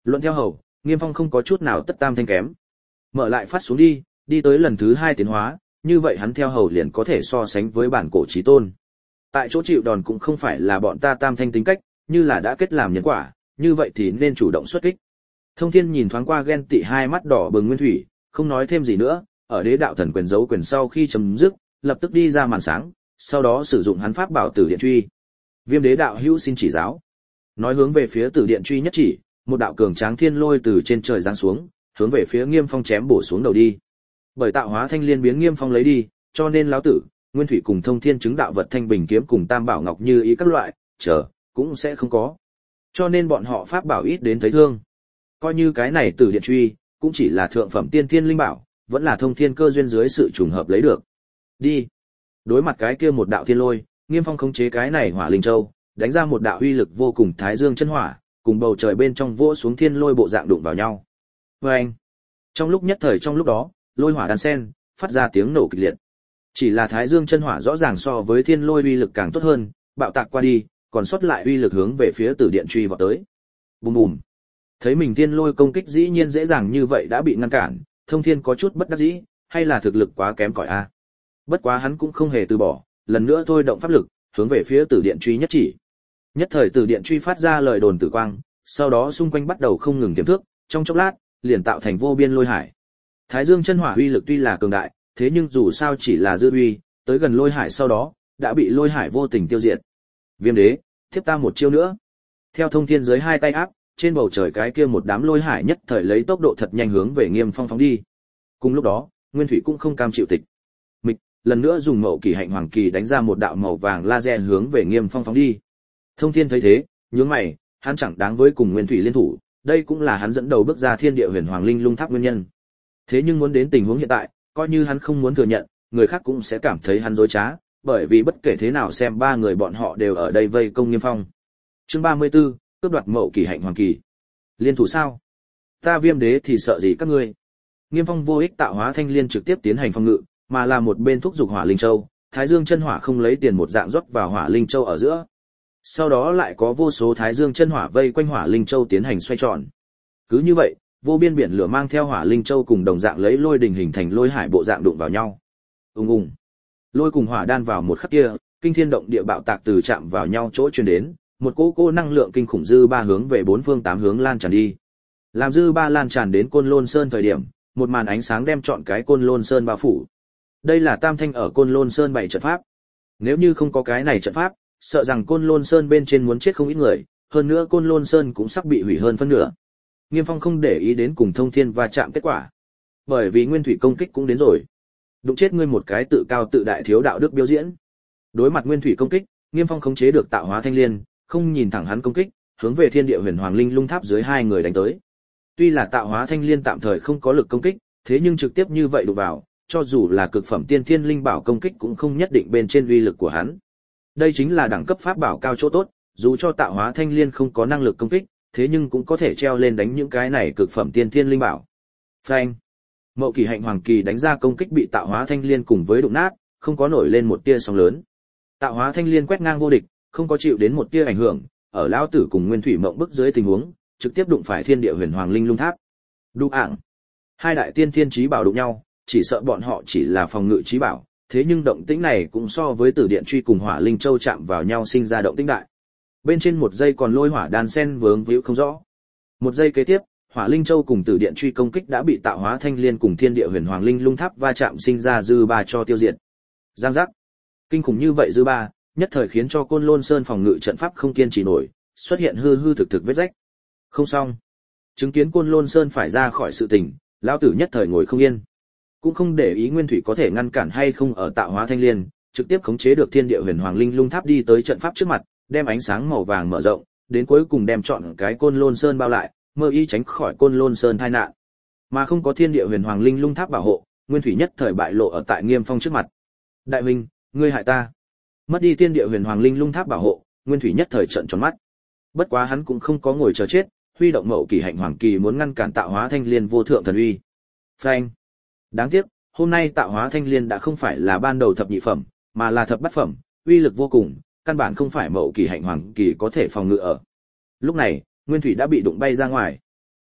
Luận theo hầu, Nghiêm Phong không có chút nào tất tam thanh kém. Mở lại phát xuống đi tới lần thứ 2 tiến hóa, như vậy hắn theo hầu liền có thể so sánh với bản cổ chí tôn. Tại chỗ chịu đòn cũng không phải là bọn ta tam thanh tính cách, như là đã kết làm nhân quả, như vậy thì nên chủ động xuất kích. Thông Thiên nhìn thoáng qua ghen tị hai mắt đỏ bừng Nguyên Thủy, không nói thêm gì nữa, ở đế đạo thần quyền giấu quyền sau khi chấm dứt, lập tức đi ra màn sáng, sau đó sử dụng hắn pháp bảo Tử Điện Truy. Viêm đế đạo hữu xin chỉ giáo. Nói hướng về phía Tử Điện Truy nhất chỉ, một đạo cường tráng thiên lôi từ trên trời giáng xuống, hướng về phía Nghiêm Phong chém bổ xuống đầu đi. Bởi tạo hóa thanh liên biến Nghiêm Phong lấy đi, cho nên lão tử, Nguyên Thủy cùng Thông Thiên chứng đạo vật thanh bình kiếm cùng Tam Bảo Ngọc Như ý các loại, cũng sẽ không có. Cho nên bọn họ pháp bảo ít đến thấy thương. Coi như cái này Tử Điện Truy, cũng chỉ là thượng phẩm tiên thiên linh bảo, vẫn là thông thiên cơ duyên dưới sự trùng hợp lấy được. Đi. Đối mặt cái kia một đạo thiên lôi, Nghiêm Phong khống chế cái này Hỏa Linh Châu, đánh ra một đạo uy lực vô cùng Thái Dương chân hỏa, cùng bầu trời bên trong vỗ xuống thiên lôi bộ dạng đụng vào nhau. Oeng. Trong lúc nhất thời trong lúc đó, lôi hỏa đan sen, phát ra tiếng nổ kịch liệt. Chỉ là Thái Dương chân hỏa rõ ràng so với thiên lôi uy lực càng tốt hơn, bạo tạc qua đi, còn sót lại uy lực hướng về phía Tử Điện Truy vọt tới. Bùm bùm. Thấy mình thiên lôi công kích dĩ nhiên dễ dàng như vậy đã bị ngăn cản, Thông Thiên có chút bất đắc dĩ, hay là thực lực quá kém cỏi a. Bất quá hắn cũng không hề từ bỏ, lần nữa thôi động pháp lực, hướng về phía Tử Điện Truy nhất chỉ. Nhất thời Tử Điện Truy phát ra lời đồn tử quang, sau đó xung quanh bắt đầu không ngừng tiềm thước, trong chốc lát, liền tạo thành vô biên lôi hải. Thái Dương chân hỏa uy lực tuy là cường đại, thế nhưng dù sao chỉ là dư uy, tới gần lôi hải sau đó, đã bị lôi hải vô tình tiêu diệt. Viêm đế, tiếp ta một chiêu nữa. Theo Thông Thiên dưới hai tay áp, trên bầu trời cái kia một đám lôi hải nhất thời lấy tốc độ thật nhanh hướng về Nghiêm Phong phóng đi. Cùng lúc đó, Nguyên Thủy cũng không cam chịu tịch. Mịch, lần nữa dùng Mậu Kỳ Hạnh Hoàng Kỳ đánh ra một đạo màu vàng laser hướng về Nghiêm Phong phóng đi. Thông Thiên thấy thế, nhướng mày, hắn chẳng đáng với cùng Nguyên Thủy liên thủ, đây cũng là hắn dẫn đầu bước ra Thiên Địa Huyền Hoàng Linh Lung Tháp nguyên nhân. Thế nhưng muốn đến tình huống hiện tại, coi như hắn không muốn thừa nhận, người khác cũng sẽ cảm thấy hắn dối trá, bởi vì bất kể thế nào xem ba người bọn họ đều ở đây vây công Nghiêm Phong. Chương 34, cướp đoạt Mậu Kỳ Hạnh Hoàng Kỳ. Liên thủ sao? Ta Viêm đế thì sợ gì các ngươi? Nghiêm Phong vô ích tạo hóa thanh liên trực tiếp tiến hành phòng ngự, mà là một bên thúc dục Hỏa Linh Châu, Thái Dương chân hỏa không lấy tiền một dạng rót vào Hỏa Linh Châu ở giữa. Sau đó lại có vô số Thái Dương chân hỏa vây quanh Hỏa Linh Châu tiến hành xoay tròn. Cứ như vậy, vô biên biển lửa mang theo Hỏa Linh Châu cùng đồng dạng lấy lôi đình hình thành lôi hải bộ dạng đụng vào nhau. Ùng ùng. Lôi cùng hỏa đan vào một khắc kia, kinh thiên động địa bạo tạc từ chạm vào nhau chỗ truyền đến, một cỗ năng lượng kinh khủng dư ba hướng về bốn phương tám hướng lan tràn đi. Làm dư ba lan tràn đến Côn Lôn Sơn thời điểm, một màn ánh sáng đem trọn cái Côn Lôn Sơn bao phủ. Đây là Tam Thanh ở Côn Lôn Sơn bày trận pháp. Nếu như không có cái này trận pháp, sợ rằng Côn Lôn Sơn bên trên muốn chết không ít người, hơn nữa Côn Lôn Sơn cũng sắp bị hủy hơn phân nửa. Nghiêm Phong không để ý đến cùng Thông Thiên va chạm kết quả, bởi vì Nguyên Thủy công kích cũng đến rồi. Đụng chết ngươi một cái tự cao tự đại thiếu đạo đức biểu diễn. Đối mặt Nguyên Thủy công kích, Nghiêm Phong khống chế được tạo hóa thanh liên, không nhìn thẳng hắn công kích, hướng về Thiên Địa Huyền Hoàng Linh Lung Tháp dưới hai người đánh tới. Tuy là tạo hóa thanh liên tạm thời không có lực công kích, thế nhưng trực tiếp như vậy đụng vào, cho dù là cực phẩm tiên thiên linh bảo công kích cũng không nhất định bên trên uy lực của hắn. Đây chính là đẳng cấp pháp bảo cao chỗ tốt, dù cho tạo hóa thanh liên không có năng lực công kích, thế nhưng cũng có thể treo lên đánh những cái này cực phẩm tiên thiên linh bảo. Phanh. Mậu Kỳ Hạnh Hoàng Kỳ đánh ra công kích bị tạo hóa thanh liên cùng với đụng nát, không có nổi lên một tia sóng lớn. Tạo hóa thanh liên quét ngang vô địch, không có chịu đến một tia ảnh hưởng, ở lão tử cùng Nguyên Thủy mộng bức dưới tình huống, trực tiếp đụng phải Thiên Địa Huyền Hoàng Linh Lung Tháp. Đu ảng. Hai đại tiên thiên chí bảo đụng nhau, chỉ sợ bọn họ chỉ là phòng ngự chí bảo, thế nhưng động tĩnh này cũng so với Tử Điện Truy cùng Hỏa Linh Châu chạm vào nhau sinh ra động tĩnh đại. Bên trên một giây còn lôi hỏa đan sen vướng víu không rõ. Một giây kế tiếp, Hỏa Linh Châu cùng Tử Điện Truy công kích đã bị tạo hóa thanh liên cùng Thiên Địa Huyền Hoàng Linh Lung Tháp va chạm sinh ra dư ba cho tiêu diệt. Giang giác. Kinh khủng như vậy dư ba, nhất thời khiến cho Côn Lôn Sơn phòng ngự trận pháp không kiên trì nổi, xuất hiện hư thực vết rách. Không xong. Chứng kiến Côn Lôn Sơn phải ra khỏi sự tình, lão tử nhất thời ngồi không yên. Cũng không để ý Nguyên Thủy có thể ngăn cản hay không ở tạo hóa thanh liên, trực tiếp khống chế được Thiên Địa Huyền Hoàng Linh Lung Tháp đi tới trận pháp trước mặt, đem ánh sáng màu vàng mở rộng, đến cuối cùng đem trọn cái Côn Lôn Sơn bao lại, mơ y tránh khỏi Côn Lôn Sơn tai nạn. Mà không có Thiên Địa Huyền Hoàng Linh Lung Tháp bảo hộ, Nguyên Thủy nhất thời bại lộ ở tại Nghiêm Phong trước mặt. Đại huynh, ngươi hại ta. Mất đi Thiên Địa Huyền Hoàng Linh Lung Tháp bảo hộ, Nguyên Thủy nhất thời trợn tròn mắt. Bất quá hắn cũng không có ngồi chờ chết, huy động Mậu Kỳ Hạnh Hoàng Kỳ muốn ngăn cản tạo hóa thanh liên vô thượng thần uy. Phanh. Đáng tiếc, hôm nay tạo hóa thanh liên đã không phải là ban đầu thập nhị phẩm, mà là thập bát phẩm, uy lực vô cùng, căn bản không phải Mậu Kỳ Hạnh Hoàng Kỳ có thể phòng ngự ở. Lúc này, Nguyên Thủy đã bị đụng bay ra ngoài.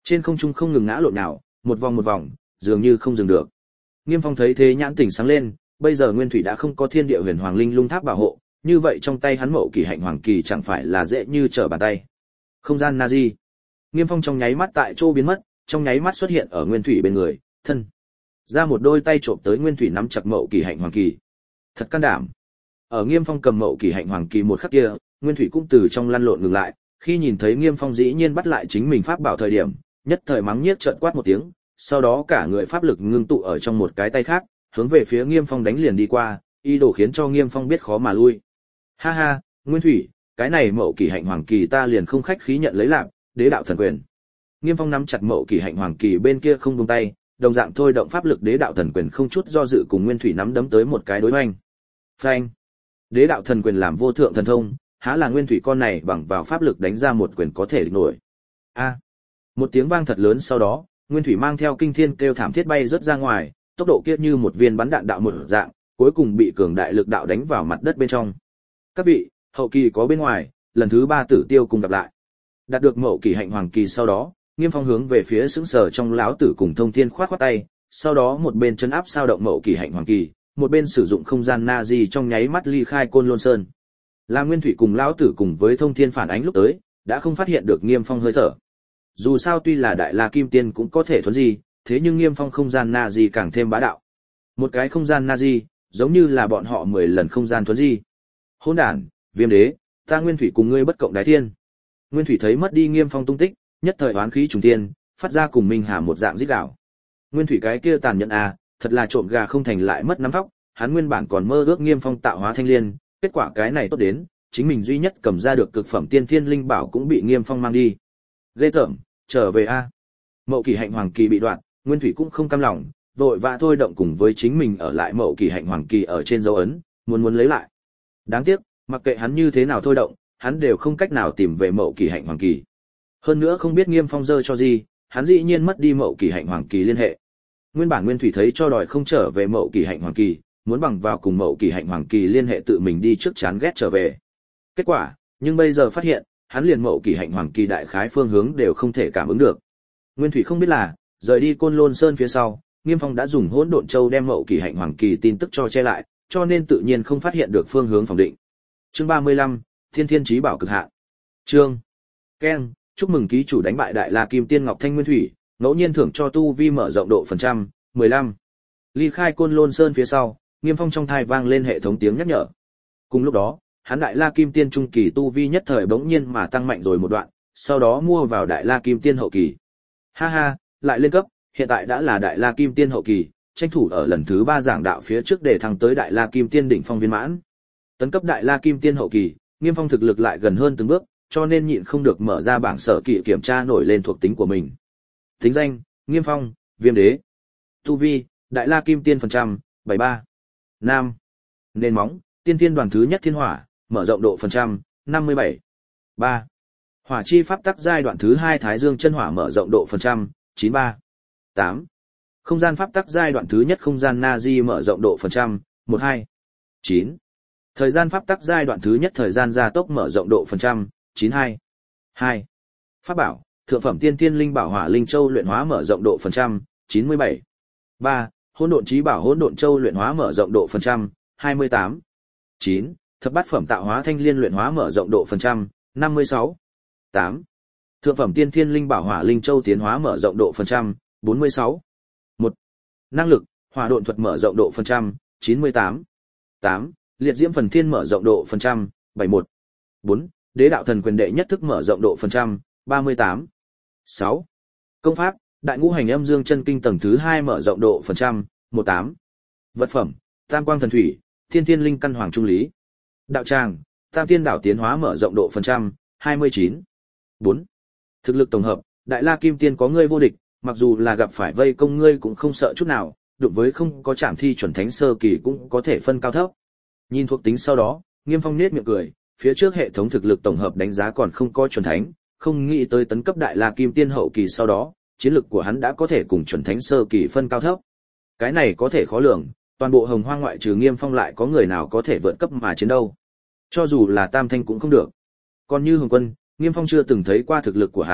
Trên không trung không ngừng ngã lộn nào, một vòng, dường như không dừng được. Nghiêm Phong thấy thế nhãn tỉnh sáng lên, bây giờ Nguyên Thủy đã không có Thiên Địa Huyền Hoàng Linh Lung Tháp bảo hộ, như vậy trong tay hắn Mậu Kỳ Hạnh Hoàng Kỳ chẳng phải là dễ như trở bàn tay. Không gian Nazi. Nghiêm Phong trong nháy mắt tại chỗ biến mất, trong nháy mắt xuất hiện ở Nguyên Thủy bên người, thân ra một đôi tay trộm tới Nguyên Thủy nắm chặt Mậu Kỳ Hạnh Hoàng Kỳ. Thật can đảm. Ở Nghiêm Phong cầm Mậu Kỳ Hạnh Hoàng Kỳ một khắc kia, Nguyên Thủy cũng từ trong lăn lộn ngừng lại, khi nhìn thấy Nghiêm Phong dĩ nhiên bắt lại chính mình pháp bảo thời điểm, nhất thời mắng nhiếc trợn quát một tiếng, sau đó cả người pháp lực ngưng tụ ở trong một cái tay khác, hướng về phía Nghiêm Phong đánh liền đi qua, ý đồ khiến cho Nghiêm Phong biết khó mà lui. Ha ha, Nguyên Thủy, cái này Mậu Kỳ Hạnh Hoàng Kỳ ta liền không khách khí nhận lấy làm, đế đạo thần quyền. Nghiêm Phong nắm chặt Mậu Kỳ Hạnh Hoàng Kỳ bên kia không buông tay, đồng dạng thôi động pháp lực đế đạo thần quyền không chút do dự cùng Nguyên Thủy nắm đấm tới một cái đối hoành. Phanh. Đế đạo thần quyền làm vô thượng thần thông, há là Nguyên Thủy con này bằng vào pháp lực đánh ra một quyền có thể địch nổi. A. Một tiếng vang thật lớn sau đó, Nguyên Thủy mang theo kinh thiên kêu thảm thiết bay rất ra ngoài, tốc độ kia như một viên bắn đạn đạo một dạng, cuối cùng bị cường đại lực đạo đánh vào mặt đất bên trong. Các vị, hậu kỳ có bên ngoài, lần thứ 3 tử tiêu cùng gặp lại. Đạt được Mậu Kỳ Hạnh Hoàng Kỳ sau đó, Nghiêm Phong hướng về phía sững sờ trong lão tử cùng Thông Thiên khoát khoát tay, sau đó một bên trấn áp sao động Mậu Kỳ Hạnh Hoàng Kỳ, một bên sử dụng không gian Nazi trong nháy mắt ly khai Côn Lôn Sơn. Là Nguyên Thủy cùng lão tử cùng với Thông Thiên phản ánh lúc tới, đã không phát hiện được Nghiêm Phong hơi thở. Dù sao tuy là Đại La Kim Tiên cũng có thể thuần di, thế nhưng Nghiêm Phong không gian Nazi càng thêm bá đạo. Một cái không gian Nazi, giống như là bọn họ 10 lần không gian thuần di. Hỗn đản, Viêm Đế, ta Nguyên Thủy cùng ngươi bất cộng đái thiên. Nguyên Thủy thấy mất đi Nghiêm Phong tung tích, nhất thời oán khí trùng tiên, phát ra cùng Minh Hà một dạng rít gào. Nguyên Thủy cái kia tàn nhẫn à, thật là trộm gà không thành lại mất nắm vóc, hắn nguyên bản còn mơ ước Nghiêm Phong tạo hóa thanh liên, kết quả cái này tốt đến, chính mình duy nhất cầm ra được cực phẩm tiên thiên linh bảo cũng bị Nghiêm Phong mang đi. Ghê tởm, trở về a. Mậu Kỳ Hạnh Hoàng Kỳ bị đoạn, Nguyên Thủy cũng không cam lòng, vội vã thôi động cùng với chính mình ở lại Mậu Kỳ Hạnh Hoàng Kỳ ở trên dấu ấn, muốn lấy lại. Đáng tiếc, mặc kệ hắn như thế nào thôi động, hắn đều không cách nào tìm về Mậu Kỳ Hạnh Hoàng Kỳ. Hơn nữa không biết Nghiêm Phong dơ cho gì, hắn dĩ nhiên mất đi Mậu Kỳ Hạnh Hoàng Kỳ liên hệ. Nguyên bản Nguyên Thủy thấy cho đòi không trở về Mậu Kỳ Hạnh Hoàng Kỳ, muốn bằng vào cùng Mậu Kỳ Hạnh Hoàng Kỳ liên hệ tự mình đi trước chán ghét trở về. Kết quả, nhưng bây giờ phát hiện, hắn liền Mậu Kỳ Hạnh Hoàng Kỳ đại khái phương hướng đều không thể cảm ứng được. Nguyên Thủy không biết là, rời đi Côn Lôn Sơn phía sau, Nghiêm Phong đã dùng Hỗn Độn Châu đem Mậu Kỳ Hạnh Hoàng Kỳ tin tức cho che lại, cho nên tự nhiên không phát hiện được phương hướng phòng định. Chương 35, Thiên Thiên Chí Bảo cực hạn. Chương Ken, chúc mừng ký chủ đánh bại Đại La Kim Tiên Ngọc Thanh Nguyên Thủy, ngẫu nhiên thưởng cho tu vi mở rộng độ phần trăm, 15. Ly khai Côn Lôn Sơn phía sau, Nghiêm Phong trong thai vang lên hệ thống tiếng nhắc nhở. Cùng lúc đó, hắn Đại La Kim Tiên trung kỳ tu vi nhất thời bỗng nhiên mà tăng mạnh rồi một đoạn, sau đó mua vào Đại La Kim Tiên hậu kỳ. Ha ha, lại lên cấp, hiện tại đã là Đại La Kim Tiên hậu kỳ, tranh thủ ở lần thứ 3 giảng đạo phía trước để thăng tới Đại La Kim Tiên đỉnh phong viên mãn. Tấn cấp Đại La Kim Tiên hậu kỳ, Nghiêm Phong thực lực lại gần hơn từng bước, cho nên nhịn không được mở ra bảng sở kỵ kiểm tra nổi lên thuộc tính của mình. Tính danh: Nghiêm Phong, Viêm Đế. Tu vi: Đại La Kim Tiên phần trăm, 73. Nam. Nền móng: Tiên Thiên đoàn thứ nhất Thiên Hỏa, mở rộng độ phần trăm, 57. 3. Hỏa chi pháp tắc giai đoạn thứ 2 Thái Dương chân hỏa mở rộng độ phần trăm, 93. 8. Không gian pháp tắc giai đoạn thứ nhất Không gian Nazi mở rộng độ phần trăm, 12. 9. Thời gian pháp tắc giai đoạn thứ nhất Thời gian gia tốc mở rộng độ phần trăm, 92. 2. Pháp bảo: Thượng phẩm Tiên Thiên Linh Bảo Hỏa Linh Châu luyện hóa mở rộng độ phần trăm, 97. 3. Hỗn Độn Chí Bảo Hỗn Độn Châu luyện hóa mở rộng độ phần trăm, 28. 9. Thập bát phẩm Tạo Hóa Thanh Liên luyện hóa mở rộng độ phần trăm, 56. 8. Thượng phẩm Tiên Thiên Linh Bảo Hỏa Linh Châu tiến hóa mở rộng độ phần trăm, 46. 1. Năng lực: Hỏa Độn Thuật mở rộng độ phần trăm, 98. 8. Liệt Diễm Phần Thiên mở rộng độ phần trăm, 71. 4. Đế đạo thần quyền đệ nhất thức mở rộng độ phần trăm, 38. 6. Công pháp: Đại ngũ hành âm dương chân kinh tầng thứ 2 mở rộng độ phần trăm, 18. Vật phẩm: Tam quang thần thủy, Thiên Thiên Linh căn hoàng trung lý. Đạo tràng: Tam Tiên đảo tiến hóa mở rộng độ phần trăm, 29. 4. Thực lực tổng hợp: Đại La Kim Tiên có ngươi vô địch, mặc dù là gặp phải vây công ngươi cũng không sợ chút nào, đụng với không có trảm thi chuẩn thánh sơ kỳ cũng có thể phân cao thấp. Nhìn thuộc tính sau đó, Nghiêm Phong nhếch miệng cười, phía trước hệ thống thực lực tổng hợp đánh giá còn không có chuẩn thánh, không nghĩ tới tấn cấp Đại La Kim Tiên hậu kỳ sau đó, chiến lực của hắn đã có thể cùng chuẩn thánh sơ kỳ phân cao thấp. Cái này có thể khó lường, toàn bộ Hồng Hoang ngoại trừ Nghiêm Phong lại có người nào có thể vượt cấp mà chiến đâu. Cho dù là Tam Thanh cũng không được. Còn như Hồng Quân, Nghiêm Phong chưa từng thấy qua thực lực của hắn,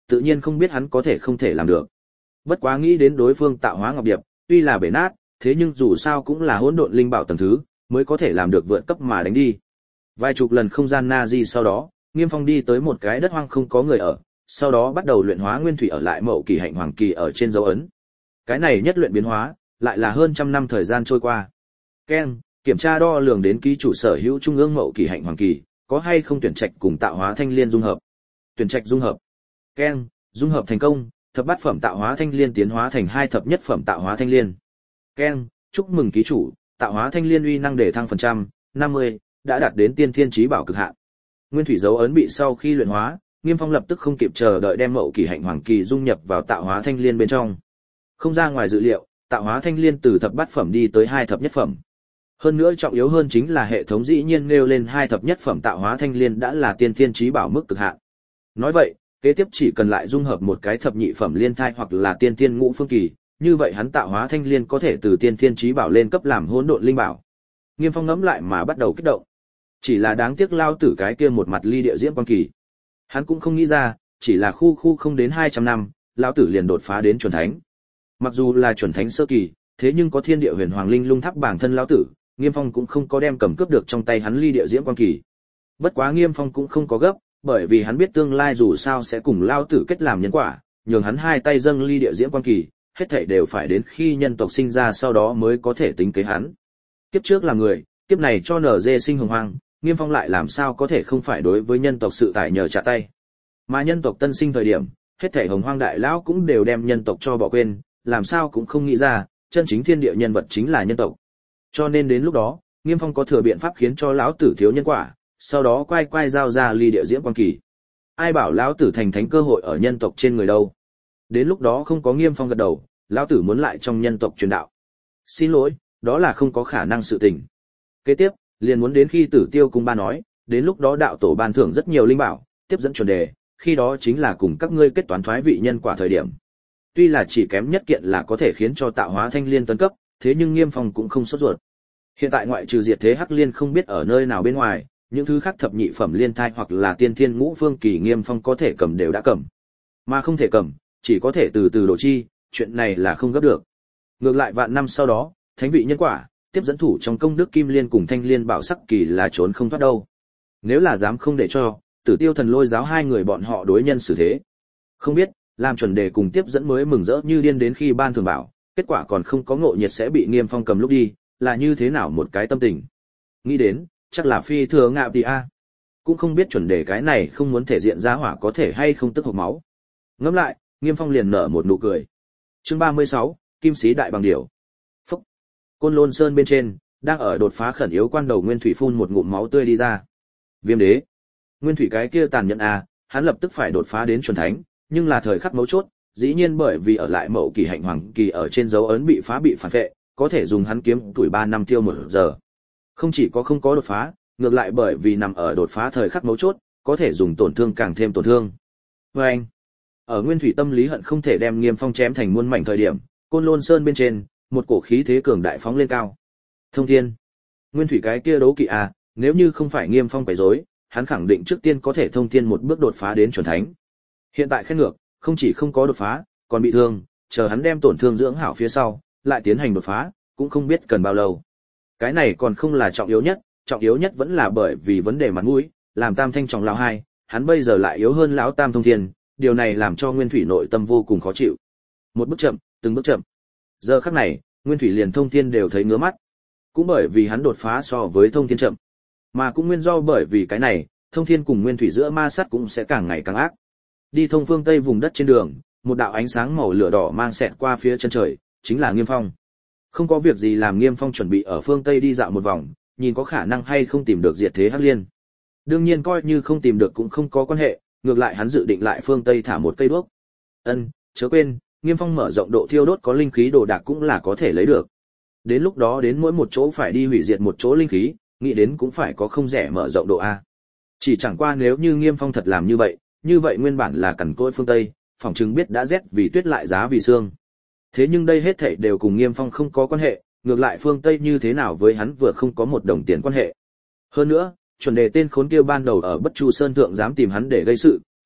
tự nhiên không biết hắn có thể không thể làm được. Bất quá nghĩ đến đối phương tạo hóa ngọc điệp, tuy là bể nát, thế nhưng dù sao cũng là hỗn độn linh bảo tầng thứ, mới có thể làm được vượt cấp mà đánh đi. Vài chục lần không gian Nazi sau đó, Nghiêm Phong đi tới một cái đất hoang không có người ở, sau đó bắt đầu luyện hóa nguyên thủy ở lại Mậu Kỳ Hạnh Hoàng Kỳ ở trên dấu ấn. Cái này nhất luyện biến hóa, lại là hơn trăm năm thời gian trôi qua. Ken, kiểm tra đo lường đến ký chủ sở hữu trung ương Mậu Kỳ Hạnh Hoàng Kỳ, có hay không tuyển trạch cùng tạo hóa thanh liên dung hợp. Tuyển trạch dung hợp. Ken, dung hợp thành công, thập bát phẩm tạo hóa thanh liên tiến hóa thành hai thập nhất phẩm tạo hóa thanh liên. Ken, chúc mừng ký chủ, tạo hóa thanh liên uy năng để thăng phần trăm, 50, đã đạt đến tiên thiên chí bảo cực hạn. Nguyên thủy dấu ấn bị sau khi luyện hóa, Nghiêm Phong lập tức không kịp chờ đợi đem Mậu Kỳ Hạnh Hoàng Kỳ dung nhập vào tạo hóa thanh liên bên trong. Không ra ngoài dự liệu, tạo hóa thanh liên từ thập bát phẩm đi tới hai thập nhất phẩm. Hơn nữa trọng yếu hơn chính là hệ thống dĩ nhiên nêu lên hai thập nhất phẩm tạo hóa thanh liên đã là tiên thiên chí bảo mức cực hạn. Nói vậy, kế tiếp chỉ cần lại dung hợp một cái thập nhị phẩm liên thai hoặc là tiên thiên ngũ phương kỳ, như vậy hắn tạo hóa thanh liên có thể từ tiên thiên chí bảo lên cấp làm hỗn độn linh bảo. Nghiêm Phong ngẫm lại mà bắt đầu kích động. Chỉ là đáng tiếc lao tử cái kia một mặt ly địa diễm quang kỳ. Hắn cũng không nghĩ ra, chỉ là khu không đến 200 năm, lão tử liền đột phá đến chuẩn thánh. Mặc dù là chuẩn thánh sơ kỳ, thế nhưng có thiên địa huyền hoàng linh lung tháp bản thân lão tử, Nghiêm Phong cũng không có đem cầm cướp được trong tay hắn ly địa diễm quang kỳ. Bất quá Nghiêm Phong cũng không có gấp, bởi vì hắn biết tương lai dù sao sẽ cùng lão tử kết làm nhân quả, nhường hắn hai tay dâng ly địa diễm quang kỳ, hết thảy đều phải đến khi nhân tộc sinh ra sau đó mới có thể tính kế hắn. Kiếp trước là người, kiếp này cho NG sinh hồng hoang, Nghiêm Phong lại làm sao có thể không phải đối với nhân tộc sự tài nhờ trả tay. Mà nhân tộc tân sinh thời điểm, hết thảy hồng hoang đại lão cũng đều đem nhân tộc cho bỏ quên, làm sao cũng không nghĩ ra, chân chính thiên địa nhân vật chính là nhân tộc. Cho nên đến lúc đó, Nghiêm Phong có thừa biện pháp khiến cho lão tử thiếu nhân quả, sau đó quay giao ra ly địa diễm quang kỳ. Ai bảo lão tử thành thánh cơ hội ở nhân tộc trên người đâu. Đến lúc đó không có Nghiêm Phong gật đầu, lão tử muốn lại trong nhân tộc truyền đạo. Xin lỗi, đó là không có khả năng sự tình. Kế tiếp, liền muốn đến khi Tử Tiêu cung ba nói, đến lúc đó đạo tổ ban thưởng rất nhiều linh bảo, tiếp dẫn chuẩn đề, khi đó chính là cùng các ngươi kết toán thoái vị nhân quả thời điểm. Tuy là chỉ kém nhất kiện là có thể khiến cho tạo hóa thanh liên tấn cấp, thế nhưng Nghiêm Phong cũng không sốt ruột. Hiện tại ngoại trừ diệt thế hắc liên không biết ở nơi nào bên ngoài, những thứ khác thập nhị phẩm liên thai hoặc là tiên thiên ngũ phương kỳ Nghiêm Phong có thể cầm đều đã cầm, mà không thể cầm, chỉ có thể từ từ đổ chi, chuyện này là không gấp được. Ngược lại vạn năm sau đó, thánh vị nhân quả, tiếp dẫn thủ trong công đức kim liên cùng thanh liên bảo sắc kỳ là trốn không thoát đâu. Nếu là dám không để cho, Tử Tiêu thần lôi giáo hai người bọn họ đối nhân xử thế. Không biết, làm chuẩn đề cùng tiếp dẫn mới mừng rỡ như điên đến khi ban thường bảo, kết quả còn không có ngộ nhiệt sẽ bị Nghiêm Phong cầm lúc đi, là như thế nào một cái tâm tình. Nghĩ đến, chắc là phi thừa ngạo tỷ a. Cũng không biết chuẩn đề cái này không muốn thể diện ra hỏa có thể hay không tức hộc máu. Ngẫm lại, Nghiêm Phong liền nở một nụ cười. Chương 36, Kim sĩ đại bằng điểu. Phúc. Côn Lôn Sơn bên trên, đang ở đột phá khẩn yếu quan đầu Nguyên Thủy phun một ngụm máu tươi đi ra. Viêm đế. Nguyên Thủy cái kia tàn nhẫn a, hắn lập tức phải đột phá đến chuẩn thánh, nhưng là thời khắc mấu chốt, dĩ nhiên bởi vì ở lại Mậu Kỳ Hạnh Hoàng Kỳ ở trên dấu ấn bị phá bị phản vệ, có thể dùng hắn kiếm tuổi 3 năm tiêu 1 giờ. Không chỉ có không có đột phá, ngược lại bởi vì nằm ở đột phá thời khắc mấu chốt, có thể dùng tổn thương càng thêm tổn thương. Và anh, ở Nguyên Thủy tâm lý hận không thể đem Nghiêm Phong chém thành muôn mảnh thời điểm, Côn Lôn Sơn bên trên, một cổ khí thế cường đại phóng lên cao. Thông thiên, Nguyên Thủy cái kia đấu kỵ à, nếu như không phải Nghiêm Phong quấy rối, hắn khẳng định trước tiên có thể thông thiên một bước đột phá đến chuẩn thánh. Hiện tại khen ngược, không chỉ không có đột phá, còn bị thương, chờ hắn đem tổn thương dưỡng hảo phía sau, lại tiến hành đột phá, cũng không biết cần bao lâu. Cái này còn không là trọng yếu nhất vẫn là bởi vì vấn đề mặt mũi, làm Tam Thanh trọng lão hai, hắn bây giờ lại yếu hơn lão Tam Thông Thiên, điều này làm cho Nguyên Thủy nội tâm vô cùng khó chịu. Một bước chậm, từng bước chậm. Giờ khắc này, Nguyên Thủy liền Thông Thiên đều thấy ngứa mắt. Cũng bởi vì hắn đột phá so với Thông Thiên chậm, mà cũng nguyên do bởi vì cái này, Thông Thiên cùng Nguyên Thủy giữa ma sát cũng sẽ càng ngày càng ác. Đi thông phương tây vùng đất trên đường, một đạo ánh sáng màu lửa đỏ mang xẹt qua phía chân trời, chính là Nghiêm Phong. Không có việc gì làm Nghiêm Phong chuẩn bị ở phương tây đi dạo một vòng, nhìn có khả năng hay không tìm được diệt thế hắc liên. Đương nhiên coi như không tìm được cũng không có quan hệ, ngược lại hắn dự định lại phương tây thả một cây đuốc. Chớ quên, Nghiêm Phong mở rộng độ thiêu đốt có linh khí đồ đạc cũng là có thể lấy được. Đến lúc đó đến mỗi một chỗ phải đi hủy diệt một chỗ linh khí, nghĩ đến cũng phải có không rẻ mở rộng độ a. Chỉ chẳng qua nếu như Nghiêm Phong thật làm như vậy nguyên bản là cằn cỗi phương tây, phỏng chừng biết đã rét vì tuyết lại giá vì xương. Thế nhưng đây hết thảy đều cùng Nghiêm Phong không có quan hệ, ngược lại phương tây như thế nào với hắn vừa không có một đồng tiền quan hệ. Hơn nữa, chuẩn đề tên khốn kia ban đầu ở Bất Chu Sơn thượng dám tìm hắn để gây sự,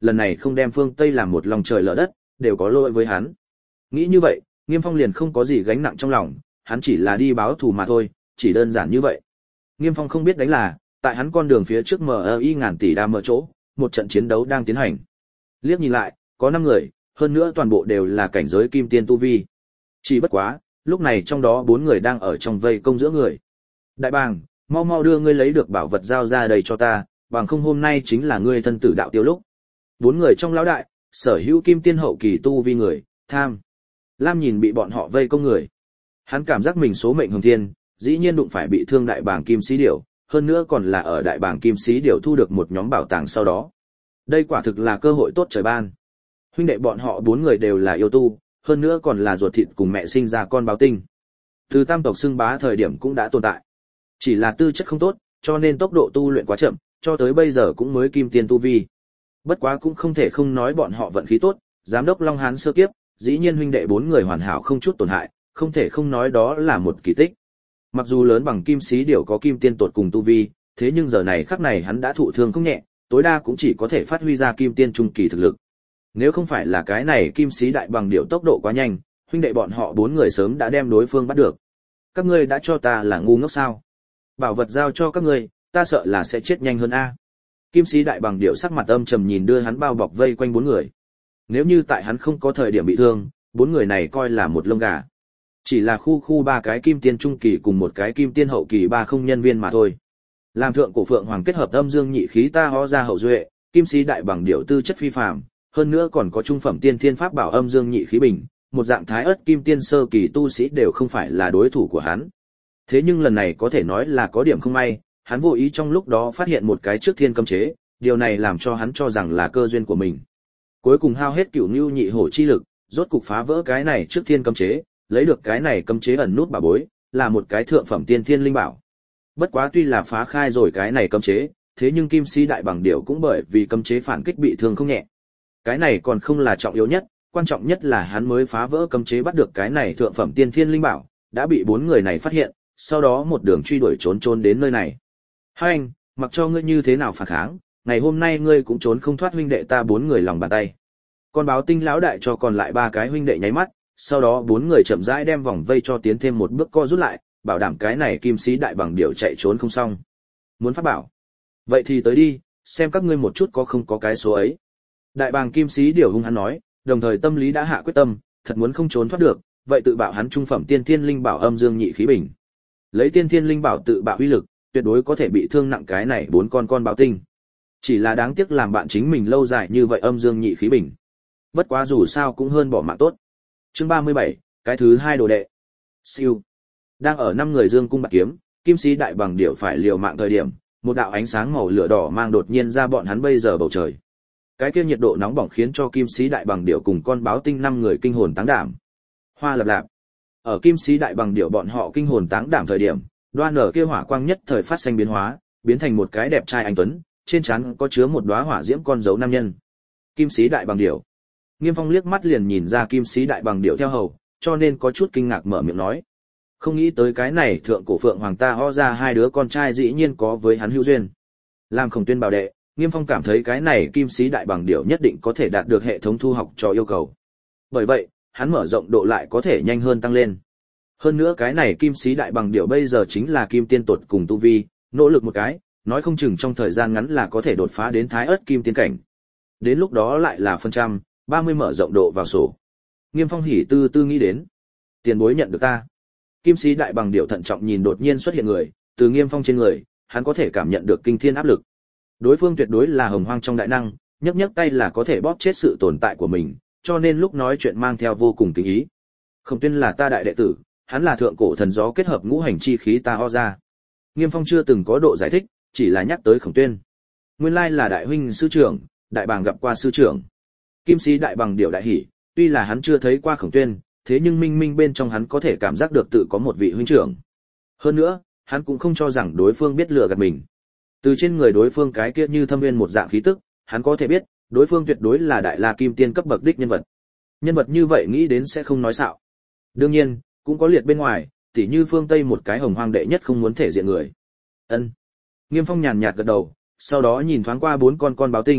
lần này không đem phương Tây làm một lòng trời lở đất, đều có lỗi với hắn. Nghĩ như vậy, Nghiêm Phong liền không có gì gánh nặng trong lòng, hắn chỉ là đi báo thù mà thôi, chỉ đơn giản như vậy. Nghiêm Phong không biết đánh là, tại hắn con đường phía trước MI ngàn tỷ đam mở chỗ, một trận chiến đấu đang tiến hành. Liếc nhìn lại, có 5 người, hơn nữa toàn bộ đều là cảnh giới kim tiên tu vi. Chỉ bất quá, lúc này trong đó 4 người đang ở trong vây công giữa người. Đại bàng, mau mau đưa ngươi lấy được bảo vật giao ra đây cho ta, bằng không hôm nay chính là ngươi thân tử đạo tiêu lúc. 4 người trong lão đại, sở hữu kim tiên hậu kỳ tu vi người, tham. Lam nhìn bị bọn họ vây công người. Hắn cảm giác mình số mệnh hồng thiên, dĩ nhiên đụng phải bị thương đại bàng kim sĩ điểu, hơn nữa còn là ở đại bàng kim sĩ điểu thu được một nhóm bảo tàng sau đó. Đây quả thực là cơ hội tốt trời ban. Huynh đệ bọn họ 4 người đều là yêu tu, hơn nữa còn là ruột thịt cùng mẹ sinh ra con báo tinh. Từ tam tộc xưng bá thời điểm cũng đã tồn tại. Chỉ là tư chất không tốt, cho nên tốc độ tu luyện quá chậm, cho tới bây giờ cũng mới kim tiên tu vi. Bất quá cũng không thể không nói bọn họ vận khí tốt, giám đốc Long Hán sơ kiếp, dĩ nhiên huynh đệ 4 người hoàn hảo không chút tổn hại, không thể không nói đó là một kỳ tích. Mặc dù lớn bằng kim sĩ điểu có kim tiên tột cùng tu vi, thế nhưng giờ này khắc này hắn đã thụ thương không nhẹ, tối đa cũng chỉ có thể phát huy ra kim tiên trung kỳ thực lực. Nếu không phải là cái này kim sĩ đại bằng điểu tốc độ quá nhanh, huynh đệ bọn họ 4 người sớm đã đem đối phương bắt được. Các ngươi đã cho ta là ngu ngốc sao? Bảo vật giao cho các ngươi, ta sợ là sẽ chết nhanh hơn a. Kim sĩ đại bằng điểu sắc mặt âm trầm nhìn đưa hắn bao bọc vây quanh 4 người. Nếu như tại hắn không có thời điểm bị thương, 4 người này coi là một lông gà. Chỉ là khu 3 cái kim tiên trung kỳ cùng một cái kim tiên hậu kỳ 3 không nhân viên mà thôi. Làm thượng cổ phượng hoàng kết hợp âm dương nhị khí ta ho ra hậu duệ, kim sĩ đại bằng điểu tư chất phi phàm, hơn nữa còn có trung phẩm tiên thiên pháp bảo âm dương nhị khí bình, một dạng thái ớt kim tiên sơ kỳ tu sĩ đều không phải là đối thủ của hắn. Thế nhưng lần này có thể nói là có điểm không may, hắn vô ý trong lúc đó phát hiện một cái trước thiên cấm chế, điều này làm cho hắn cho rằng là cơ duyên của mình. Cuối cùng hao hết cửu nưu nhị hổ chi lực, rốt cục phá vỡ cái này trước thiên cấm chế, lấy được cái này cấm chế ẩn nút bảo bối, là một cái thượng phẩm tiên thiên linh bảo. Bất quá tuy là phá khai rồi cái này cấm chế, thế nhưng kim sĩ đại bằng điểu cũng bởi vì cấm chế phản kích bị thương không nhẹ. Cái này còn không là trọng yếu nhất, quan trọng nhất là hắn mới phá vỡ cấm chế bắt được cái này thượng phẩm tiên thiên linh bảo, đã bị 4 người này phát hiện, sau đó một đường truy đuổi trốn đến nơi này. Hai anh, mặc cho ngươi như thế nào phản kháng, ngày hôm nay ngươi cũng trốn không thoát huynh đệ ta 4 người lòng bàn tay. Con báo tinh lão đại cho còn lại 3 cái huynh đệ nháy mắt, sau đó 4 người chậm rãi đem vòng vây cho tiến thêm một bước co rút lại, bảo đảm cái này kim sĩ đại bằng điểu chạy trốn không xong. Muốn phát bảo? Vậy thì tới đi, xem các ngươi một chút có không có cái số ấy. Đại bàng kim sĩ điểu hung hắn nói, đồng thời tâm lý đã hạ quyết tâm, thật muốn không trốn thoát được, vậy tự bạo hắn trung phẩm tiên thiên linh bảo âm dương nhị khí bình. Lấy tiên thiên linh bảo tự bạo uy lực, tuyệt đối có thể bị thương nặng cái này 4 con báo tinh. Chỉ là đáng tiếc làm bạn chính mình lâu dài như vậy âm dương nhị khí bình. Bất quá dù sao cũng hơn bỏ mạng tốt. Chương 37, cái thứ 2 đồ đệ. Siêu. Đang ở 5 người dương cung bạc kiếm, kim sĩ đại bằng điểu phải liều mạng thời điểm, một đạo ánh sáng màu lửa đỏ mang đột nhiên ra bọn hắn bây giờ bầu trời. Cái kia nhiệt độ nóng bỏng khiến cho kim sĩ đại bằng điểu cùng con báo tinh 5 người kinh hồn táng đảm. Hoa lập lạp. Ở kim sĩ đại bằng điểu bọn họ kinh hồn táng đảm thời điểm, đoan nở kia hỏa quang nhất thời phát sinh biến hóa, biến thành một cái đẹp trai anh tuấn, trên trán có chứa một đóa hỏa diễm con dấu nam nhân. Kim sĩ đại bằng điểu. Nghiêm Phong liếc mắt liền nhìn ra kim sĩ đại bằng điểu theo hầu, cho nên có chút kinh ngạc mở miệng nói. Không nghĩ tới cái này thượng cổ phượng hoàng ta ho ra 2 đứa con trai dĩ nhiên có với hắn hữu duyên. Làm Khổng Tuyên bảo đệ, Nghiêm Phong cảm thấy cái này kim sĩ đại bằng điểu nhất định có thể đạt được hệ thống thu học cho yêu cầu. Bởi vậy, hắn mở rộng độ lại có thể nhanh hơn tăng lên. Hơn nữa cái này kim sĩ đại bằng điểu bây giờ chính là kim tiên tột cùng tu vi, nỗ lực một cái, nói không chừng trong thời gian ngắn là có thể đột phá đến thái ớt kim tiên cảnh. Đến lúc đó lại là phần trăm, 30 mở rộng độ vào sổ. Nghiêm Phong hỉ tư tư nghĩ đến. Tiền bối nhận được ta. Kim sĩ đại bằng điểu thận trọng nhìn đột nhiên xuất hiện người, từ Nghiêm Phong trên người, hắn có thể cảm nhận được kinh thiên áp lực. Đối phương tuyệt đối là hồng hoang trong đại năng, nhấc nhấc tay là có thể bóp chết sự tồn tại của mình, cho nên lúc nói chuyện mang theo vô cùng kính ý. Khổng Tuyên là ta đại đệ tử, hắn là thượng cổ thần gió kết hợp ngũ hành chi khí ta ho ra. Nghiêm Phong chưa từng có độ giải thích, chỉ là nhắc tới Khổng Tuyên. Nguyên lai là đại huynh sư trưởng, đại bàng gặp qua sư trưởng. Kim sĩ đại bằng điểu đại hỉ, tuy là hắn chưa thấy qua Khổng Tuyên, thế nhưng minh minh bên trong hắn có thể cảm giác được tự có một vị huynh trưởng. Hơn nữa, hắn cũng không cho rằng đối phương biết lừa gạt mình. Từ trên người đối phương cái kia như thâm nguyên một dạng khí tức, hắn có thể biết, đối phương tuyệt đối là đại la kim tiên cấp bậc đích nhân vật. Nhân vật như vậy nghĩ đến sẽ không nói xạo. Đương nhiên, cũng có liệt bên ngoài, tỉ như phương Tây một cái hồng hoang đệ nhất không muốn thể diện người. Ân. Nghiêm Phong nhàn nhạt gật đầu, sau đó nhìn thoáng qua 4 con báo tinh,